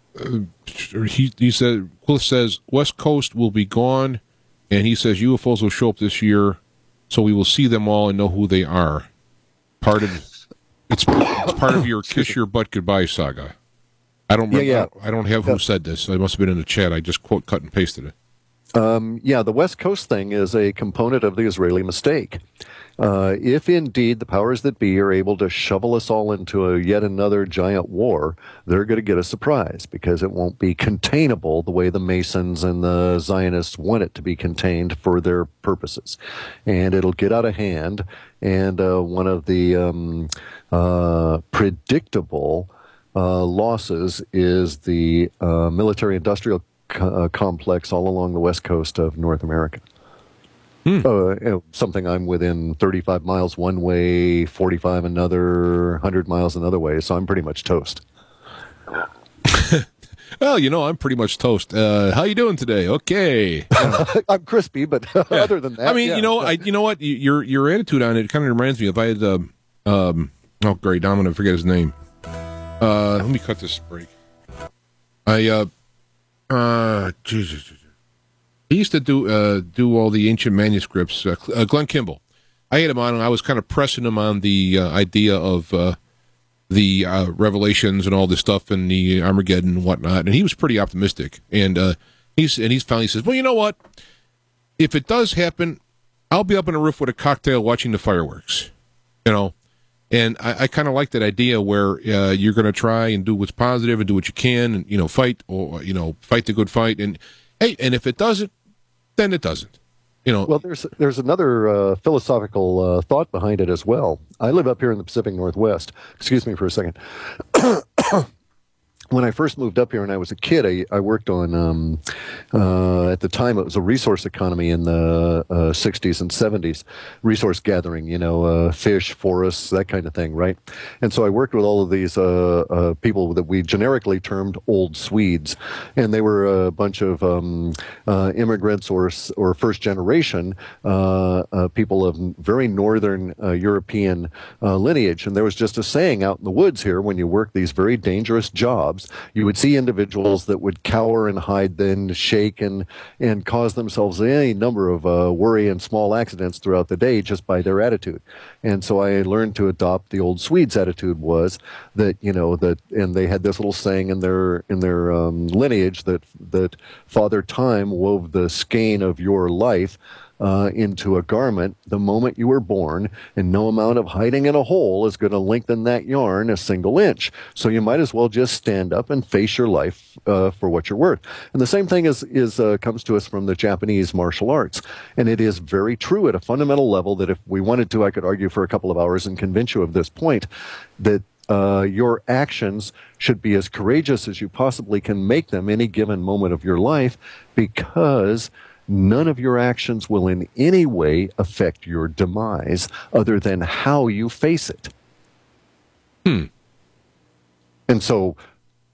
He said, Cliff says West Coast will be gone, and he says UFOs will show up this year, so we will see them all and know who they are. It's part of your kiss your butt goodbye saga. I don't remember, I don't have who said this. I must have been in the chat. I just cut and pasted it. The West Coast thing is a component of the Israeli mistake. If indeed the powers that be are able to shovel us all into yet another giant war, they're going to get a surprise, because it won't be containable the way the Masons and the Zionists want it to be contained for their purposes. And it'll get out of hand, and one of the predictable losses is the military-industrial complex all along the west coast of North America. Something I'm within 35 miles one way, 45 another, 100 miles another way, so I'm pretty much toast. Well, I'm pretty much toast. How you doing today? Okay. I'm crispy, but other than that, I mean, you know what? Your attitude on it kind of reminds me of, I had oh great, now I'm going to forget his name. Let me cut this break. Jesus. He used to do all the ancient manuscripts. Glenn Kimball. I had him on, and I was kind of pressing him on the idea of the Revelations and all this stuff and the Armageddon and whatnot, and he was pretty optimistic. And he finally says, "Well, you know what? If it does happen, I'll be up on the roof with a cocktail watching the fireworks." And I kind of like that idea where you're going to try and do what's positive and do what you can, and fight fight the good fight. And hey, and if it doesn't, then it doesn't. Well, there's another philosophical thought behind it as well. I live up here in the Pacific Northwest. Excuse me for a second. When I first moved up here and I was a kid, I worked on, at the time it was a resource economy in the 60s and 70s, resource gathering, fish, forests, that kind of thing, right? And so I worked with all of these people that we generically termed old Swedes, and they were a bunch of immigrants or first generation people of very northern European lineage. And there was just a saying out in the woods here, when you work these very dangerous jobs, you would see individuals that would cower and hide, then shake and cause themselves any number of worry and small accidents throughout the day just by their attitude. And so I learned to adopt the old Swedes' attitude was that, and they had this little saying in their lineage that Father Time wove the skein of your life into a garment the moment you were born, and no amount of hiding in a hole is going to lengthen that yarn a single inch. So you might as well just stand up and face your life for what you're worth. And the same thing comes to us from the Japanese martial arts. And it is very true at a fundamental level that if we wanted to, I could argue for a couple of hours and convince you of this point, that your actions should be as courageous as you possibly can make them any given moment of your life, because none of your actions will in any way affect your demise other than how you face it. And so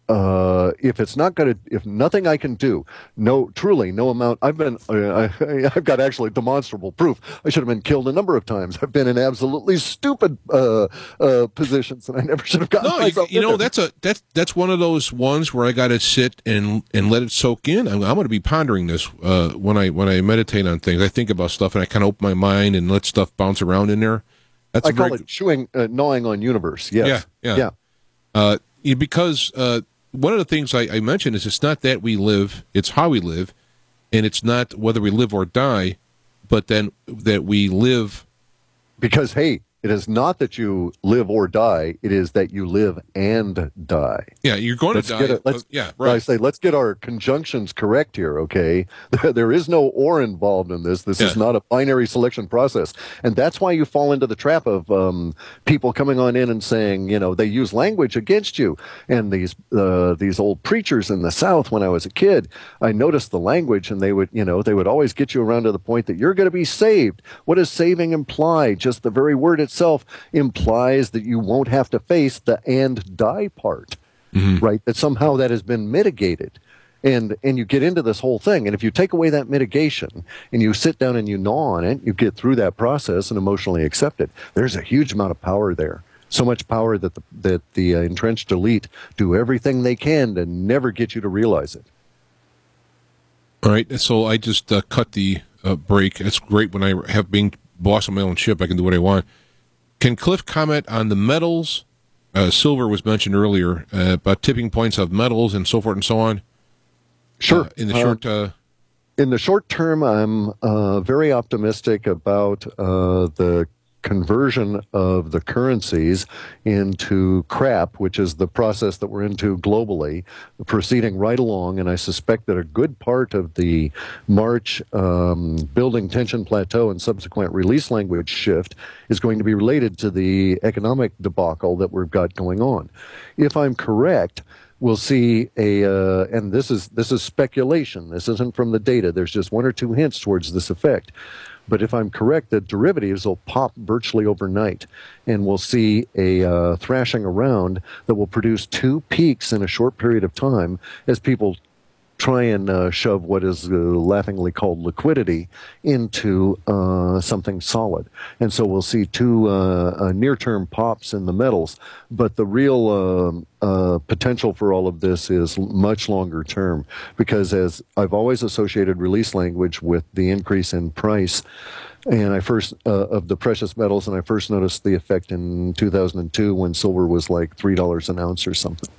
if it's not going to, if nothing I can do, truly no amount. I've got actually demonstrable proof. I should have been killed a number of times. I've been in absolutely stupid positions, and I never should have gotten myself. That's one of those ones where I got to sit and let it soak in. I'm going to be pondering this when I meditate on things. I think about stuff, and I kind of open my mind and let stuff bounce around in there. I call it gnawing on universe. Yes. Yeah. Because one of the things I mentioned is it's not that we live, it's how we live, and it's not whether we live or die, but then that we live. Because, hey, it is not that you live or die, it is that you live and die. Yeah, you're going to die. Right. I say, let's get our conjunctions correct here, okay? There is no or involved in this. This is not a binary selection process. And that's why you fall into the trap of people coming on in and saying, they use language against you. And these old preachers in the South, when I was a kid, I noticed the language, and they would always get you around to the point that you're going to be saved. What does saving imply? Just the very word itself implies that you won't have to face the and die part, right? That somehow that has been mitigated. And you get into this whole thing. And if you take away that mitigation and you sit down and you gnaw on it, you get through that process and emotionally accept it. There's a huge amount of power there. So much power that the entrenched elite do everything they can to never get you to realize it. All right. So I just cut the break. It's great when I have being boss on my own ship. I can do what I want. Can Cliff comment on the metals? Silver was mentioned earlier about tipping points of metals and so forth and so on. Sure. In the short term, I'm very optimistic about the conversion of the currencies into crap, which is the process that we're into globally, proceeding right along. And I suspect that a good part of the March building tension plateau and subsequent release language shift is going to be related to the economic debacle that we've got going on. If I'm correct, we'll see and this is speculation. This isn't from the data. There's just one or two hints towards this effect. But if I'm correct, the derivatives will pop virtually overnight, and we'll see a thrashing around that will produce two peaks in a short period of time as people try and shove what is laughingly called liquidity into something solid. And so we'll see two near-term pops in the metals, but the real potential for all of this is much longer term, because as I've always associated release language with the increase in price, and I first of the precious metals, and I first noticed the effect in 2002 when silver was like $3 an ounce or something.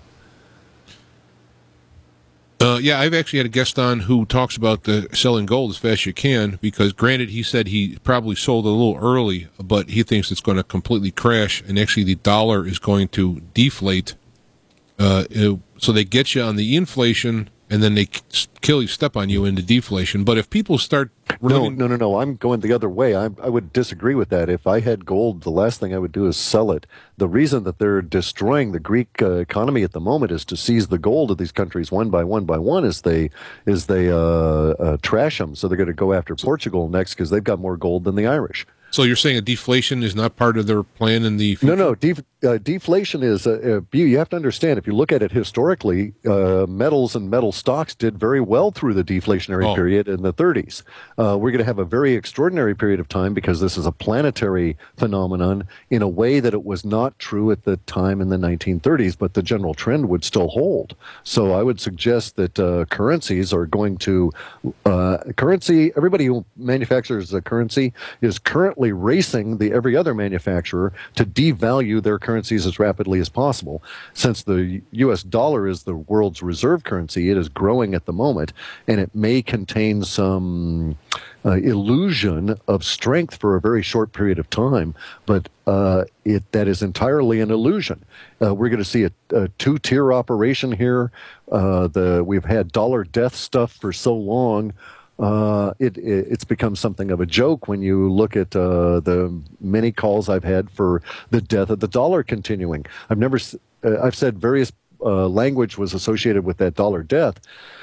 I've actually had a guest on who talks about the selling gold as fast as you can, because granted, he said he probably sold a little early, but he thinks it's going to completely crash, and actually the dollar is going to deflate. So they get you on the inflation, and then they step on you into deflation. But if people start... No. I'm going the other way. I would disagree with that. If I had gold, the last thing I would do is sell it. The reason that they're destroying the Greek economy at the moment is to seize the gold of these countries one by one as they trash them. So they're going to go after Portugal next because they've got more gold than the Irish. So you're saying a deflation is not part of their plan in the future? No. Deflation is you have to understand, if you look at it historically, metals and metal stocks did very well through the deflationary period in the 30s. We're going to have a very extraordinary period of time because this is a planetary phenomenon in a way that it was not true at the time in the 1930s, but the general trend would still hold. So I would suggest that currencies are going to everybody who manufactures a currency is currently racing every other manufacturer to devalue their currencies as rapidly as possible. Since the U.S. dollar is the world's reserve currency, it is growing at the moment, and it may contain some illusion of strength for a very short period of time, but that is entirely an illusion. We're going to see a two-tier operation here. We've had dollar death stuff for so long. It's become something of a joke when you look at the many calls I've had for the death of the dollar continuing. I've said various language was associated with that dollar death.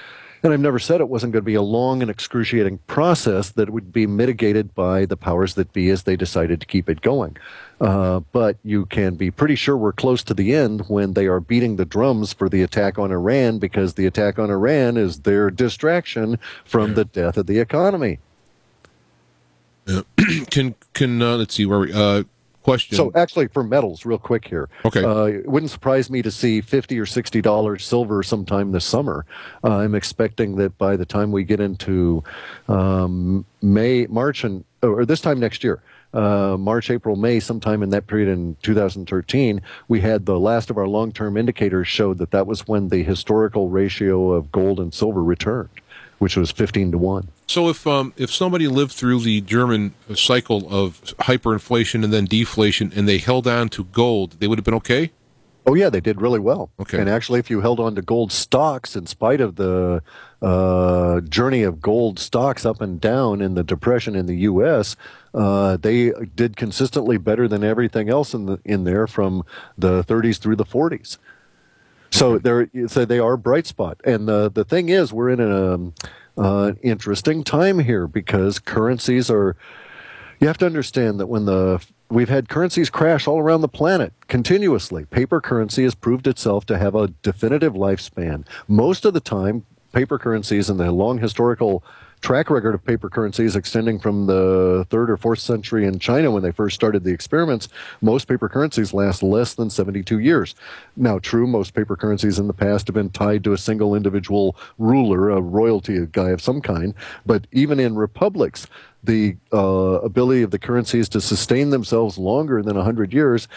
And I've never said it wasn't going to be a long and excruciating process that would be mitigated by the powers that be as they decided to keep it going. But you can be pretty sure we're close to the end when they are beating the drums for the attack on Iran, because the attack on Iran is their distraction from the death of the economy. Let's see where we question. So actually, for metals, real quick here. Okay. It wouldn't surprise me to see $50 or $60 silver sometime this summer. I'm expecting that by the time we get into March, or this time next year, March, April, May, sometime in that period in 2013, we had the last of our long-term indicators showed that was when the historical ratio of gold and silver returned, which was 15-1. So if somebody lived through the German cycle of hyperinflation and then deflation, and they held on to gold, they would have been okay? Oh, yeah, they did really well. Okay. And actually, if you held on to gold stocks, in spite of the journey of gold stocks up and down in the Depression in the U.S., they did consistently better than everything else in there from the 30s through the 40s. So they are a bright spot. And the thing is, we're in an interesting time here, because currencies are... You have to understand that when we've had currencies crash all around the planet continuously. Paper currency has proved itself to have a definitive lifespan. Most of the time, paper currencies and the long historical track record of paper currencies extending from the 3rd or 4th century in China when they first started the experiments, most paper currencies last less than 72 years. Now, true, most paper currencies in the past have been tied to a single individual ruler, a royalty, a guy of some kind, but even in republics, the ability of the currencies to sustain themselves longer than 100 years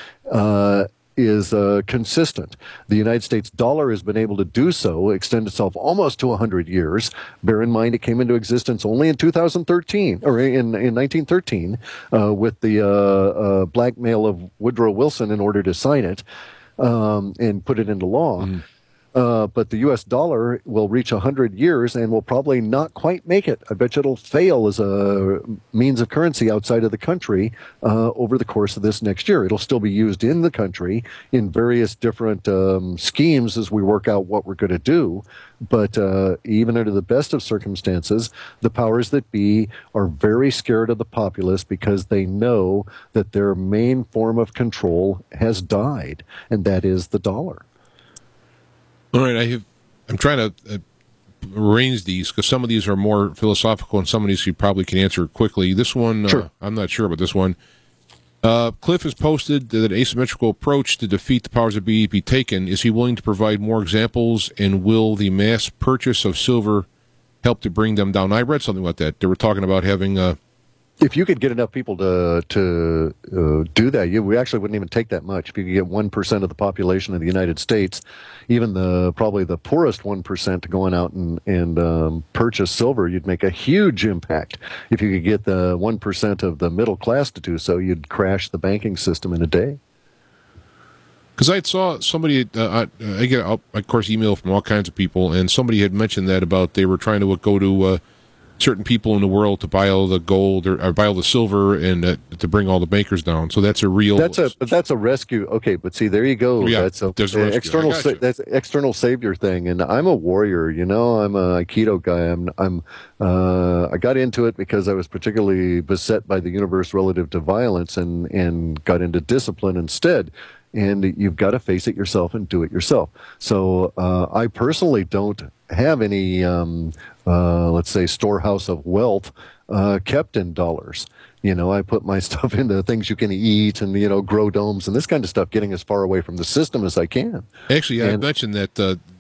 is consistent. The United States dollar has been able to do so, extend itself almost to 100 years. Bear in mind, it came into existence only in 2013, or in 1913, with the blackmail of Woodrow Wilson in order to sign it and put it into law. But the U.S. dollar will reach 100 years and will probably not quite make it. I bet you it'll fail as a means of currency outside of the country over the course of this next year. It'll still be used in the country in various different schemes as we work out what we're going to do. But even under the best of circumstances, the powers that be are very scared of the populace because they know that their main form of control has died, and that is the dollar. All right, I'm trying to arrange these because some of these are more philosophical and some of these you probably can answer quickly. This one, sure. I'm not sure about this one. Cliff has posted that an asymmetrical approach to defeat the powers that be taken. Is he willing to provide more examples, and will the mass purchase of silver help to bring them down? I read something about that. They were talking about having... if you could get enough people to do that, we actually wouldn't even take that much. If you could get 1% of the population of the United States, even probably the poorest 1% to going out and purchase silver, you'd make a huge impact. If you could get the 1% of the middle class to do so, you'd crash the banking system in a day. Because I saw somebody, I get, of course, email from all kinds of people, and somebody had mentioned that about they were trying to go to... certain people in the world to buy all the gold or buy all the silver and to bring all the bankers down. So that's a real... That's a rescue. Okay, but see, there you go. Yeah, that's an external that's an external savior thing. And I'm a warrior, I'm a Aikido guy. I got into it because I was particularly beset by the universe relative to violence and got into discipline instead. And you've got to face it yourself and do it yourself. So I personally don't have any, let's say, storehouse of wealth kept in dollars. I put my stuff into things you can eat and, grow domes and this kind of stuff, getting as far away from the system as I can. Actually, I mentioned that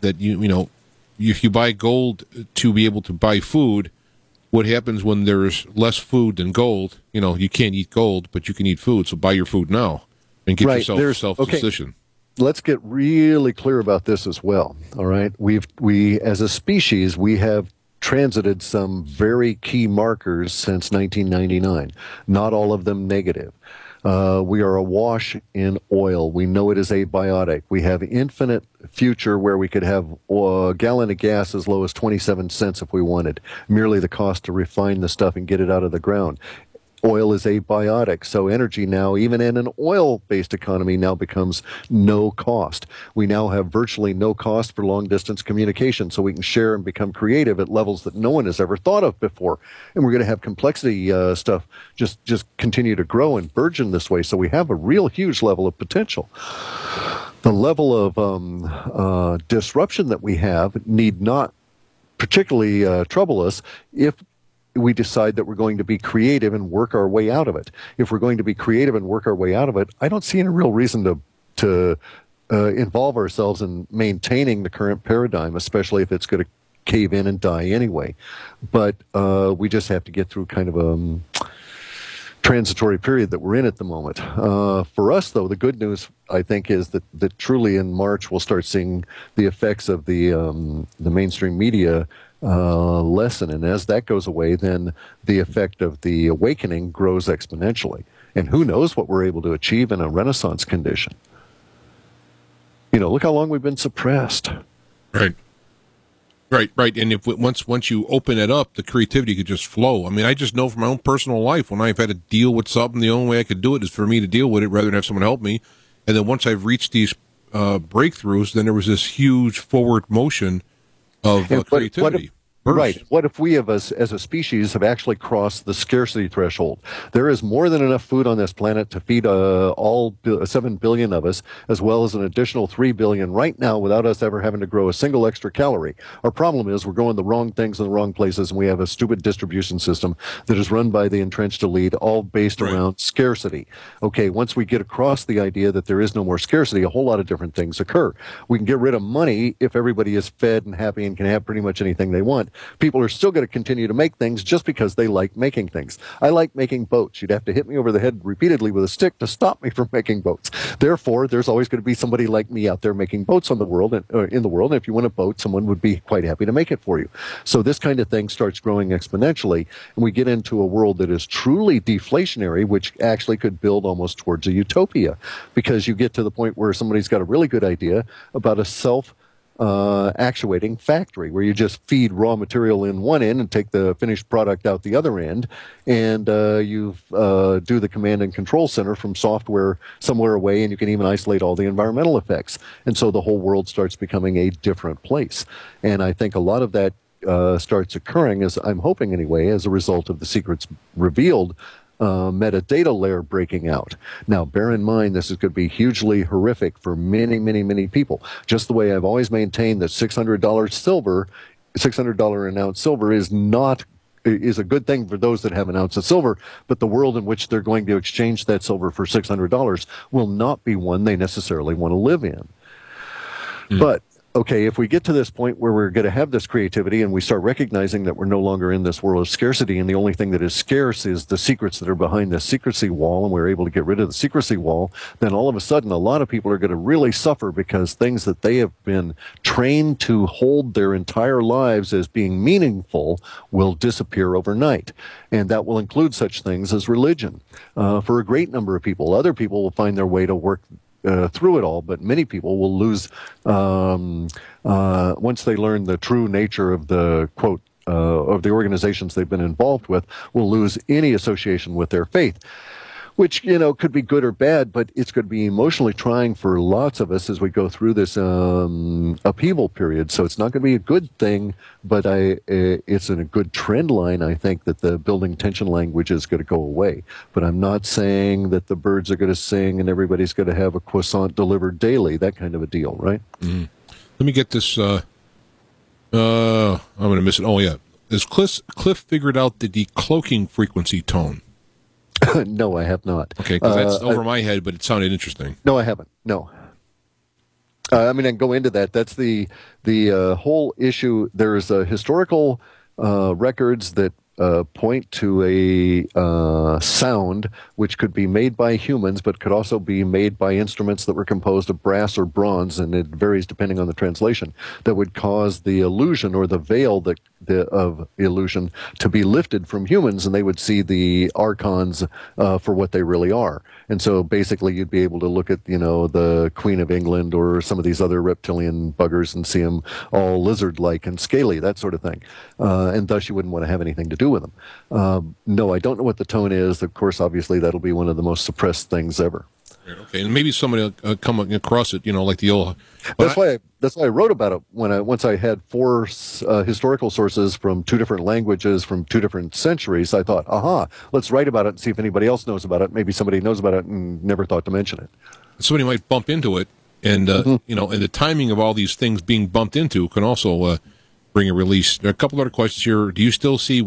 if you buy gold to be able to buy food, what happens when there's less food than gold? You can't eat gold, but you can eat food. So buy your food now and get yourself self-sufficient. Let's get really clear about this as well. All right, we as a species we have transited some very key markers since 1999. Not all of them negative. We are awash in oil. We know it is abiotic. We have infinite future where we could have a gallon of gas as low as 27 cents if we wanted. Merely the cost to refine the stuff and get it out of the ground. Oil is abiotic, so energy now, even in an oil-based economy, now becomes no cost. We now have virtually no cost for long-distance communication, so we can share and become creative at levels that no one has ever thought of before. And we're going to have complexity stuff just continue to grow and burgeon this way, so we have a real huge level of potential. The level of disruption that we have need not particularly trouble us if we decide that we're going to be creative and work our way out of it. If we're going to be creative and work our way out of it, I don't see any real reason to involve ourselves in maintaining the current paradigm, especially if it's going to cave in and die anyway. But we just have to get through kind of a transitory period that we're in at the moment. For us, though, the good news, I think, is that truly in March we'll start seeing the effects of the mainstream media lessen, and as that goes away, then the effect of the awakening grows exponentially. And who knows what we're able to achieve in a Renaissance condition. You know, look how long we've been suppressed. Right. And if once you open it up, the creativity could just flow. I mean, I just know from my own personal life, when I've had to deal with something, the only way I could do it is for me to deal with it rather than have someone help me. And then once I've reached these breakthroughs, then there was this huge forward motion of creativity. Right. What if we as a species have actually crossed the scarcity threshold? There is more than enough food on this planet to feed all 7 billion of us, as well as an additional 3 billion right now without us ever having to grow a single extra calorie. Our problem is we're growing the wrong things in the wrong places, and we have a stupid distribution system that is run by the entrenched elite, all based around scarcity. Okay, once we get across the idea that there is no more scarcity, a whole lot of different things occur. We can get rid of money if everybody is fed and happy and can have pretty much anything they want. People are still going to continue to make things just because they like making things. I like making boats. You'd have to hit me over the head repeatedly with a stick to stop me from making boats. Therefore, there's always going to be somebody like me out there making boats in the world. And if you want a boat, someone would be quite happy to make it for you. So this kind of thing starts growing exponentially, and we get into a world that is truly deflationary, which actually could build almost towards a utopia, because you get to the point where somebody's got a really good idea about a actuating factory where you just feed raw material in one end and take the finished product out the other end, and you do the command and control center from software somewhere away, and you can even isolate all the environmental effects. And so the whole world starts becoming a different place. And I think a lot of that starts occurring, as I'm hoping anyway, as a result of the secrets revealed metadata layer breaking out. Now, bear in mind, this is going to be hugely horrific for many, many, many people. Just the way I've always maintained that $600 an ounce silver is a good thing for those that have an ounce of silver, but the world in which they're going to exchange that silver for $600 will not be one they necessarily want to live in. But okay, if we get to this point where we're going to have this creativity and we start recognizing that we're no longer in this world of scarcity, and the only thing that is scarce is the secrets that are behind the secrecy wall, and we're able to get rid of the secrecy wall, then all of a sudden a lot of people are going to really suffer, because things that they have been trained to hold their entire lives as being meaningful will disappear overnight. And that will include such things as religion. For a great number of people, other people will find their way to work through it all, but many people will lose once they learn the true nature of the quote of the organizations they've been involved with, will lose any association with their faith, which, you know, could be good or bad, but it's going to be emotionally trying for lots of us as we go through this upheaval period. So it's not going to be a good thing, but it's in a good trend line, I think, that the building tension language is going to go away. But I'm not saying that the birds are going to sing and everybody's going to have a croissant delivered daily, that kind of a deal, right? Mm-hmm. Let me get this. I'm going to miss it. Oh, yeah. Has Cliff figured out the decloaking frequency tone? No, I have not. Okay, because that's over my head, but it sounded interesting. No, I haven't. No. I mean, I can go into that. That's the whole issue. There's historical records that point to a sound which could be made by humans, but could also be made by instruments that were composed of brass or bronze, and it varies depending on the translation, that would cause the illusion or the veil of illusion to be lifted from humans, and they would see the archons for what they really are. And so basically you'd be able to look at, you know, the Queen of England or some of these other reptilian buggers and see them all lizard-like and scaly, that sort of thing. And thus you wouldn't want to have anything to do do with them. No, I don't know what the tone is. Of course, obviously, that'll be one of the most suppressed things ever. Okay, and maybe somebody will come across it, like the old. That's why I wrote about it once I had four historical sources from two different languages from two different centuries. I thought, let's write about it and see if anybody else knows about it. Maybe somebody knows about it and never thought to mention it. Somebody might bump into it, and and the timing of all these things being bumped into can also bring a release. There are a couple other questions here. Do you still see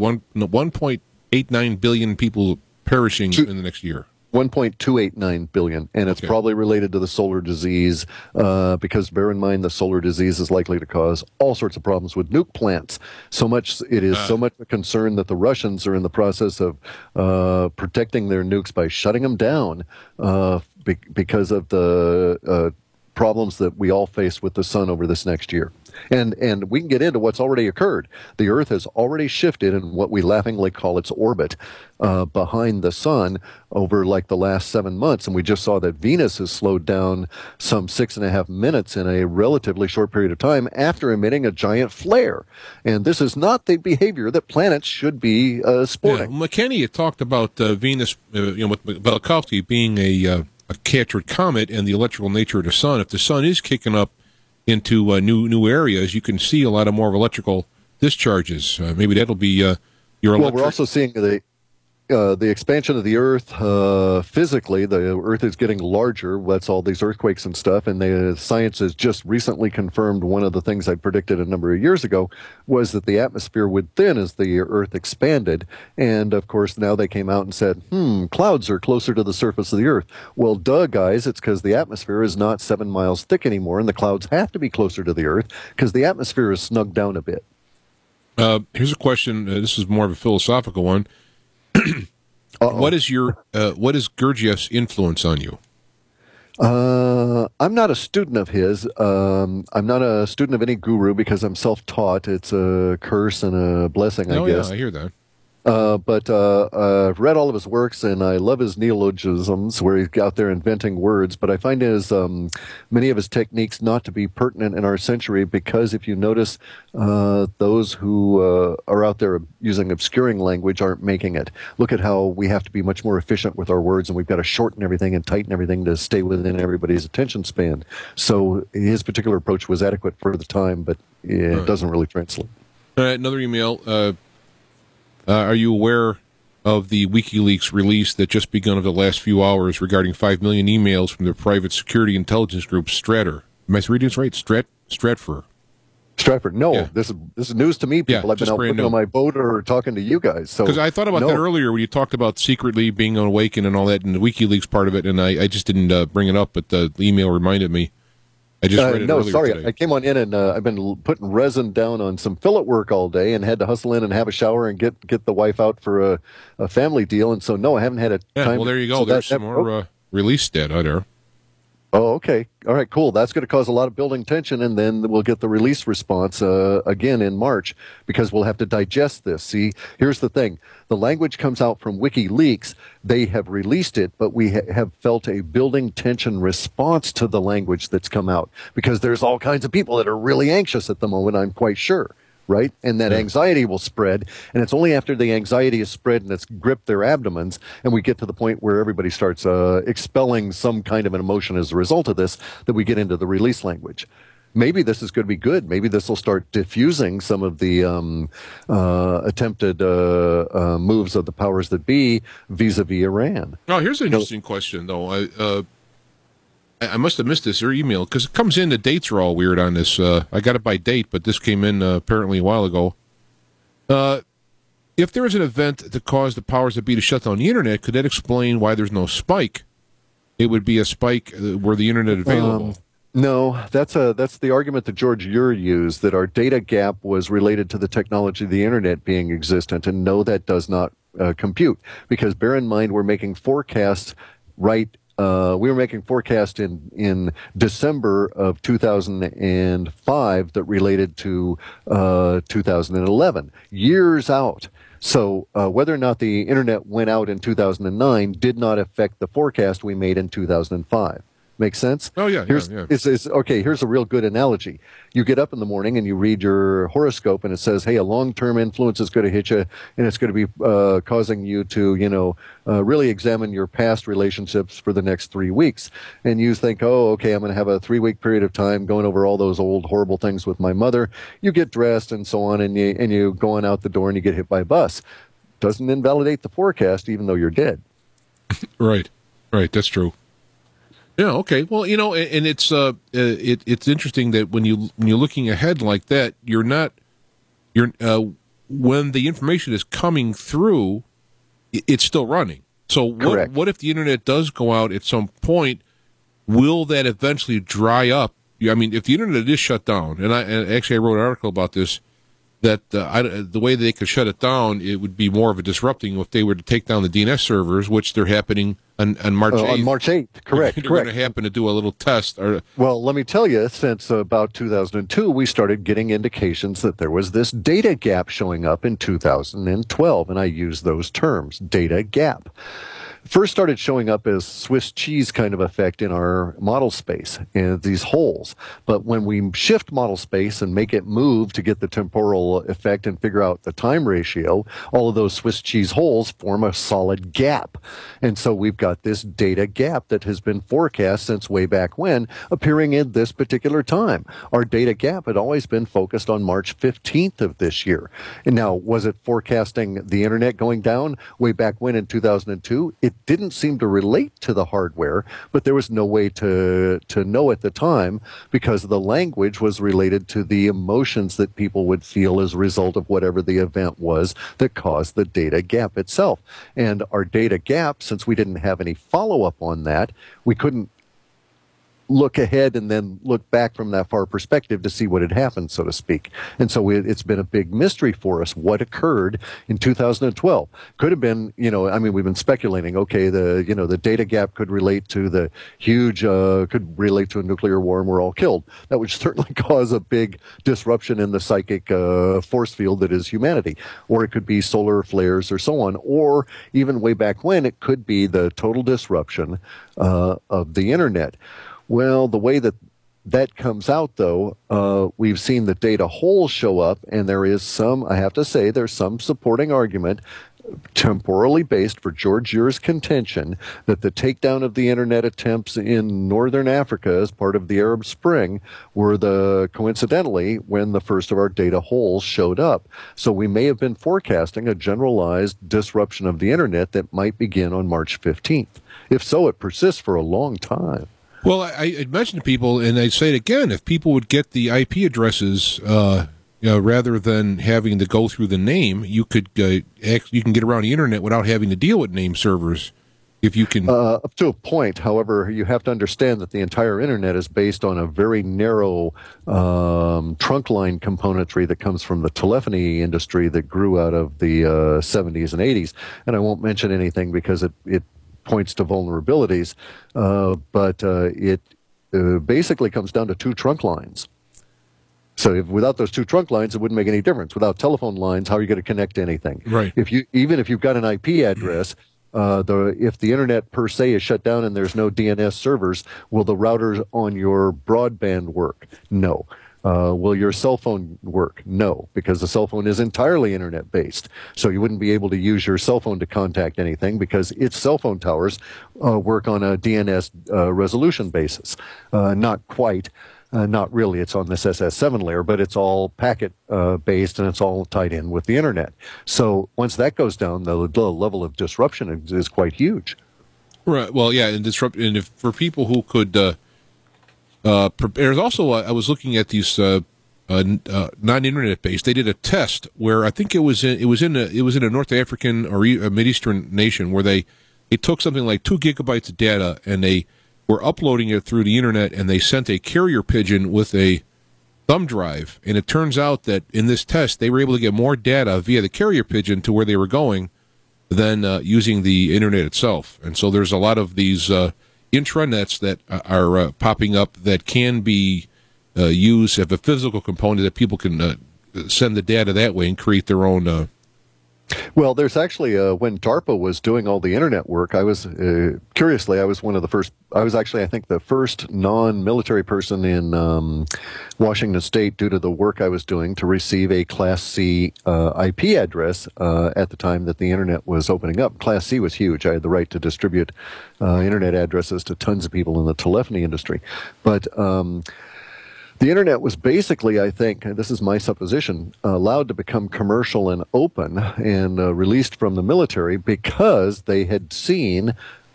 1.89 billion people perishing in the next year? 1.289 billion, and it's probably related to the solar disease, because bear in mind the solar disease is likely to cause all sorts of problems with nuke plants. So much a concern that the Russians are in the process of protecting their nukes by shutting them down because of the problems that we all face with the sun over this next year. And we can get into what's already occurred. The Earth has already shifted in what we laughingly call its orbit behind the sun over like the last 7 months. And we just saw that Venus has slowed down some 6.5 minutes in a relatively short period of time after emitting a giant flare. And this is not the behavior that planets should be sporting. Yeah, McKinney had talked about Venus, with Velikovsky being a Carteret comet and the electrical nature of the sun. If the sun is kicking up into new areas, you can see a lot of more electrical discharges. Maybe that'll be your electric. Well, we're also seeing the expansion of the Earth physically. The Earth is getting larger. That's all these earthquakes and stuff. And the science has just recently confirmed one of the things I predicted a number of years ago was that the atmosphere would thin as the Earth expanded. And of course, now they came out and said, clouds are closer to the surface of the Earth. Well, duh, guys, it's because the atmosphere is not 7 miles thick anymore, and the clouds have to be closer to the Earth because the atmosphere is snugged down a bit. Here's a question. This is more of a philosophical one. What is Gurdjieff's influence on you? I'm not a student of his. I'm not a student of any guru because I'm self-taught. It's a curse and a blessing, I guess. Yeah, I hear that. But I've read all of his works, and I love his neologisms, where he's out there inventing words. But I find many of his techniques not to be pertinent in our century, because if you notice, those who are out there using obscuring language aren't making it. Look at how we have to be much more efficient with our words, and we've got to shorten everything and tighten everything to stay within everybody's attention span. So his particular approach was adequate for the time, but it doesn't really translate. All right, another email. Are you aware of the WikiLeaks release that just begun over the last few hours regarding 5 million emails from the private security intelligence group Stratter? Am I reading this right? Stratfor. Stratford. No, Yeah. this is news to me, people. Yeah, I've been just out brand putting new. on my boat or talking to you guys. So Because I thought about that earlier when you talked about secretly being awakened and all that, and the WikiLeaks part of it, and I just didn't bring it up, but the email reminded me. I just read it earlier sorry. today. I came on in and I've been putting resin down on some fillet work all day and had to hustle in and have a shower and get the wife out for a family deal. And so, no, I haven't had a time. Well, there you go. So There's some more release data there. Oh, okay. All right, cool. That's going to cause a lot of building tension, and then we'll get the release response again in March, because we'll have to digest this. See, here's the thing. The language comes out from WikiLeaks. They have released it, but we have felt a building tension response to the language that's come out, because there's all kinds of people that are really anxious at the moment, I'm quite sure. Right? And that anxiety will spread. And it's only after the anxiety is spread and it's gripped their abdomens, and we get to the point where everybody starts expelling some kind of an emotion as a result of this, that we get into the release language. Maybe this is going to be good. Maybe this will start diffusing some of the attempted moves of the powers that be vis-a-vis Iran. Oh, here's an interesting question, though. I must have missed this or email, because it comes in, the dates are all weird on this. I got it by date, but this came in apparently a while ago. If there is an event that caused the powers that be to shut down the Internet, could that explain why there's no spike? It would be a spike were the Internet available. No, that's the argument that George Ure used, that our data gap was related to the technology of the Internet being existent, and no, that does not compute. Because bear in mind, we're making forecasts we were making forecasts in December of 2005 that related to 2011, years out. So whether or not the Internet went out in 2009 did not affect the forecast we made in 2005. Make sense? Oh, yeah, Here's, yeah. Okay, here's a real good analogy. You get up in the morning and you read your horoscope, and it says, hey, a long-term influence is going to hit you, and it's going to be causing you to, really examine your past relationships for the next 3 weeks. And you think, oh, okay, I'm going to have a 3-week period of time going over all those old horrible things with my mother. You get dressed and so on, and you go on out the door and you get hit by a bus. Doesn't invalidate the forecast, even though you're dead. Right. That's true. Yeah. Okay. Well, and it's interesting that when you're looking ahead like that, when the information is coming through, it's still running. So what if the internet does go out at some point? Will that eventually dry up? I mean, if the internet is shut down, and actually I wrote an article about this, that the way they could shut it down, it would be more of a disrupting if they were to take down the DNS servers, which they're happening on March 8th. On March 8th, correct. They're going to happen to do a little test. Well, let me tell you, since about 2002, we started getting indications that there was this data gap showing up in 2012, and I use those terms, data gap. First started showing up as Swiss cheese kind of effect in our model space, and these holes. But when we shift model space and make it move to get the temporal effect and figure out the time ratio, all of those Swiss cheese holes form a solid gap. And so we've got this data gap that has been forecast since way back when, appearing in this particular time. Our data gap had always been focused on March 15th of this year. And now, was it forecasting the internet going down way back when in 2002? It didn't seem to relate to the hardware, but there was no way to know at the time because the language was related to the emotions that people would feel as a result of whatever the event was that caused the data gap itself. And our data gap, since we didn't have any follow-up on that, we couldn't look ahead and then look back from that far perspective to see what had happened, so to speak. And so it's been a big mystery for us what occurred in 2012. Could have been, we've been speculating, okay, the data gap could relate to the huge, could relate to a nuclear war and we're all killed. That would certainly cause a big disruption in the psychic force field that is humanity. Or it could be solar flares or so on. Or even way back when, it could be the total disruption of the internet. Well, the way that comes out, though, we've seen the data holes show up, and there is some, I have to say, there's some supporting argument, temporally based for George Ure's contention that the takedown of the internet attempts in northern Africa as part of the Arab Spring were coincidentally when the first of our data holes showed up. So we may have been forecasting a generalized disruption of the internet that might begin on March 15th. If so, it persists for a long time. Well, I mentioned to people, and I say it again, if people would get the IP addresses, rather than having to go through the name, you can get around the internet without having to deal with name servers. If you can, up to a point. However, you have to understand that the entire internet is based on a very narrow trunk line componentry that comes from the telephony industry that grew out of the 70s and 80s. And I won't mention anything because it points to vulnerabilities, but it basically comes down to 2 trunk lines. So without those 2 trunk lines, it wouldn't make any difference. Without telephone lines, how are you going to connect to anything? Right. Even if you've got an IP address, if the internet per se is shut down and there's no DNS servers, will the routers on your broadband work? No. Will your cell phone work? No, because the cell phone is entirely internet-based. So you wouldn't be able to use your cell phone to contact anything because its cell phone towers work on a DNS resolution basis. Not quite. Not really. It's on this SS7 layer, but it's all packet-based and it's all tied in with the internet. So once that goes down, the level of disruption is quite huge. Right. Well, yeah, and for people who could... there's also I was looking at these non-internet based. They did a test where I think it was in a North African or a Mideastern nation where they took something like 2 gigabytes of data and they were uploading it through the internet, and they sent a carrier pigeon with a thumb drive. And it turns out that in this test they were able to get more data via the carrier pigeon to where they were going than using the internet itself. And so there's a lot of these intranets that are popping up that can be used as a physical component that people can send the data that way and create their own Well, there's actually, when DARPA was doing all the internet work, I was, curiously, I was one of the first, I was actually, I think, the first non-military person in Washington State, due to the work I was doing, to receive a Class C IP address at the time that the internet was opening up. Class C was huge. I had the right to distribute internet addresses to tons of people in the telephony industry. But the internet was basically, I think, this is my supposition, allowed to become commercial and open and released from the military because they had seen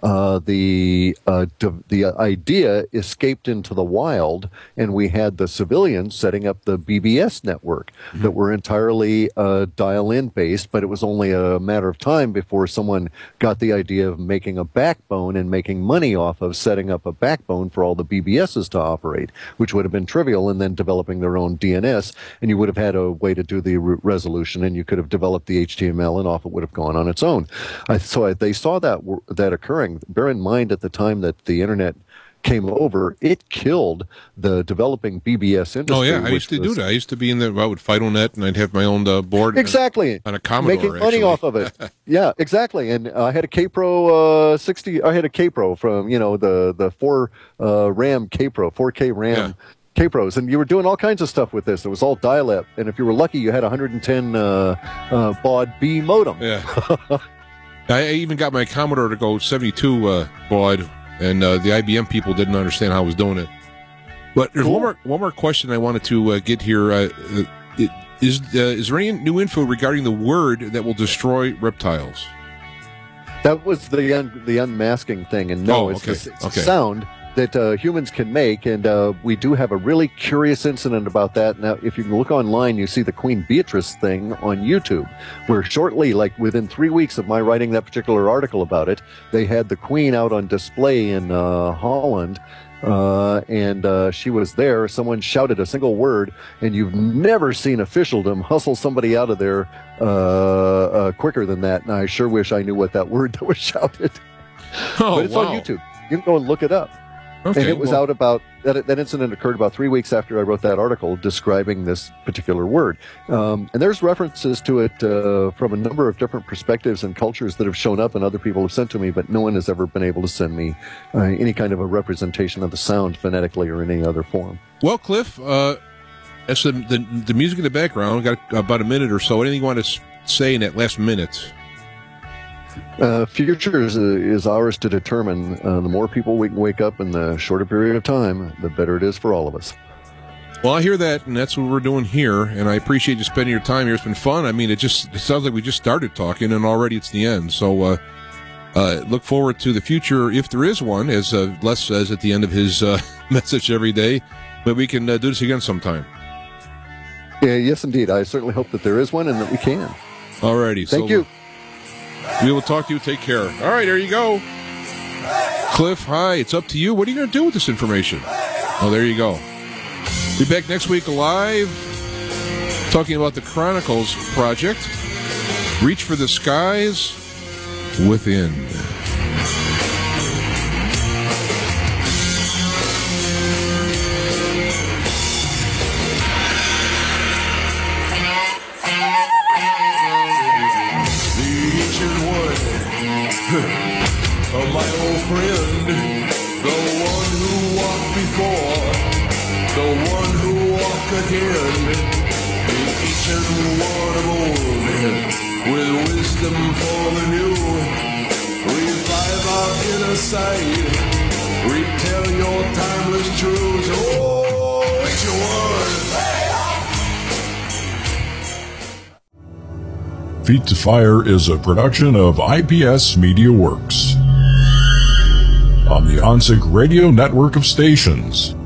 the idea escaped into the wild, and we had the civilians setting up the BBS network that were entirely dial-in based, but it was only a matter of time before someone got the idea of making a backbone and making money off of setting up a backbone for all the BBSs to operate, which would have been trivial, and then developing their own DNS, and you would have had a way to do the resolution, and you could have developed the HTML, and off it would have gone on its own. So they saw that occurring. Bear in mind, at the time that the internet came over, it killed the developing BBS industry. Oh yeah, I used to do that. I used to be in the with FidoNet, and I'd have my own board. Exactly, on a Commodore, making money off of it. Yeah, exactly. And I had a Kpro 60. I had a Kpro from the 4 RAM Kpro, 4K RAM. Yeah. Kpros, and you were doing all kinds of stuff with this. It was all dial-up, and if you were lucky, you had a 110 baud B modem. Yeah. I even got my Commodore to go 72 baud, and the IBM people didn't understand how I was doing it. But there's one more question I wanted to get here. Is there any new info regarding the word that will destroy reptiles? That was the unmasking thing, and no, it's a sound that humans can make, and we do have a really curious incident about that. Now, if you look online, you see the Queen Beatrice thing on YouTube, where shortly, like within 3 weeks of my writing that particular article about it, they had the Queen out on display in Holland, and she was there. Someone shouted a single word, and you've never seen officialdom hustle somebody out of there quicker than that. And I sure wish I knew what that word that was shouted. Oh, but it's on YouTube. You can go and look it up. Okay, and it was out about that incident occurred about 3 weeks after I wrote that article describing this particular word. And there's references to it from a number of different perspectives and cultures that have shown up, and other people have sent to me, but no one has ever been able to send me any kind of a representation of the sound phonetically or in any other form. Well, Cliff, that's the music in the background. We've got about a minute or so. Anything you want to say in that last minute? Future is ours to determine. The more people we can wake up in the shorter period of time, the better it is for all of us. Well, I hear that, and that's what we're doing here, and I appreciate you spending your time here. It's been fun. I mean, it sounds like we just started talking, and already it's the end. So look forward to the future, if there is one, as Les says at the end of his message every day, but we can do this again sometime. Yeah, yes, indeed. I certainly hope that there is one and that we can. All righty. Thank you. We will talk to you. Take care. All right, there you go. Cliff, hi. It's up to you. What are you going to do with this information? Oh, there you go. Be back next week live, talking about the Chronicles project. Reach for the skies within. Oh, my old friend, the one who walked before, the one who walked again, the ancient one of old, with wisdom for the new. Revive our inner sight, retell your timeless truths. Oh, it's your word. Feet to Fire is a production of IPS Media Works on the OnSync Radio network of stations.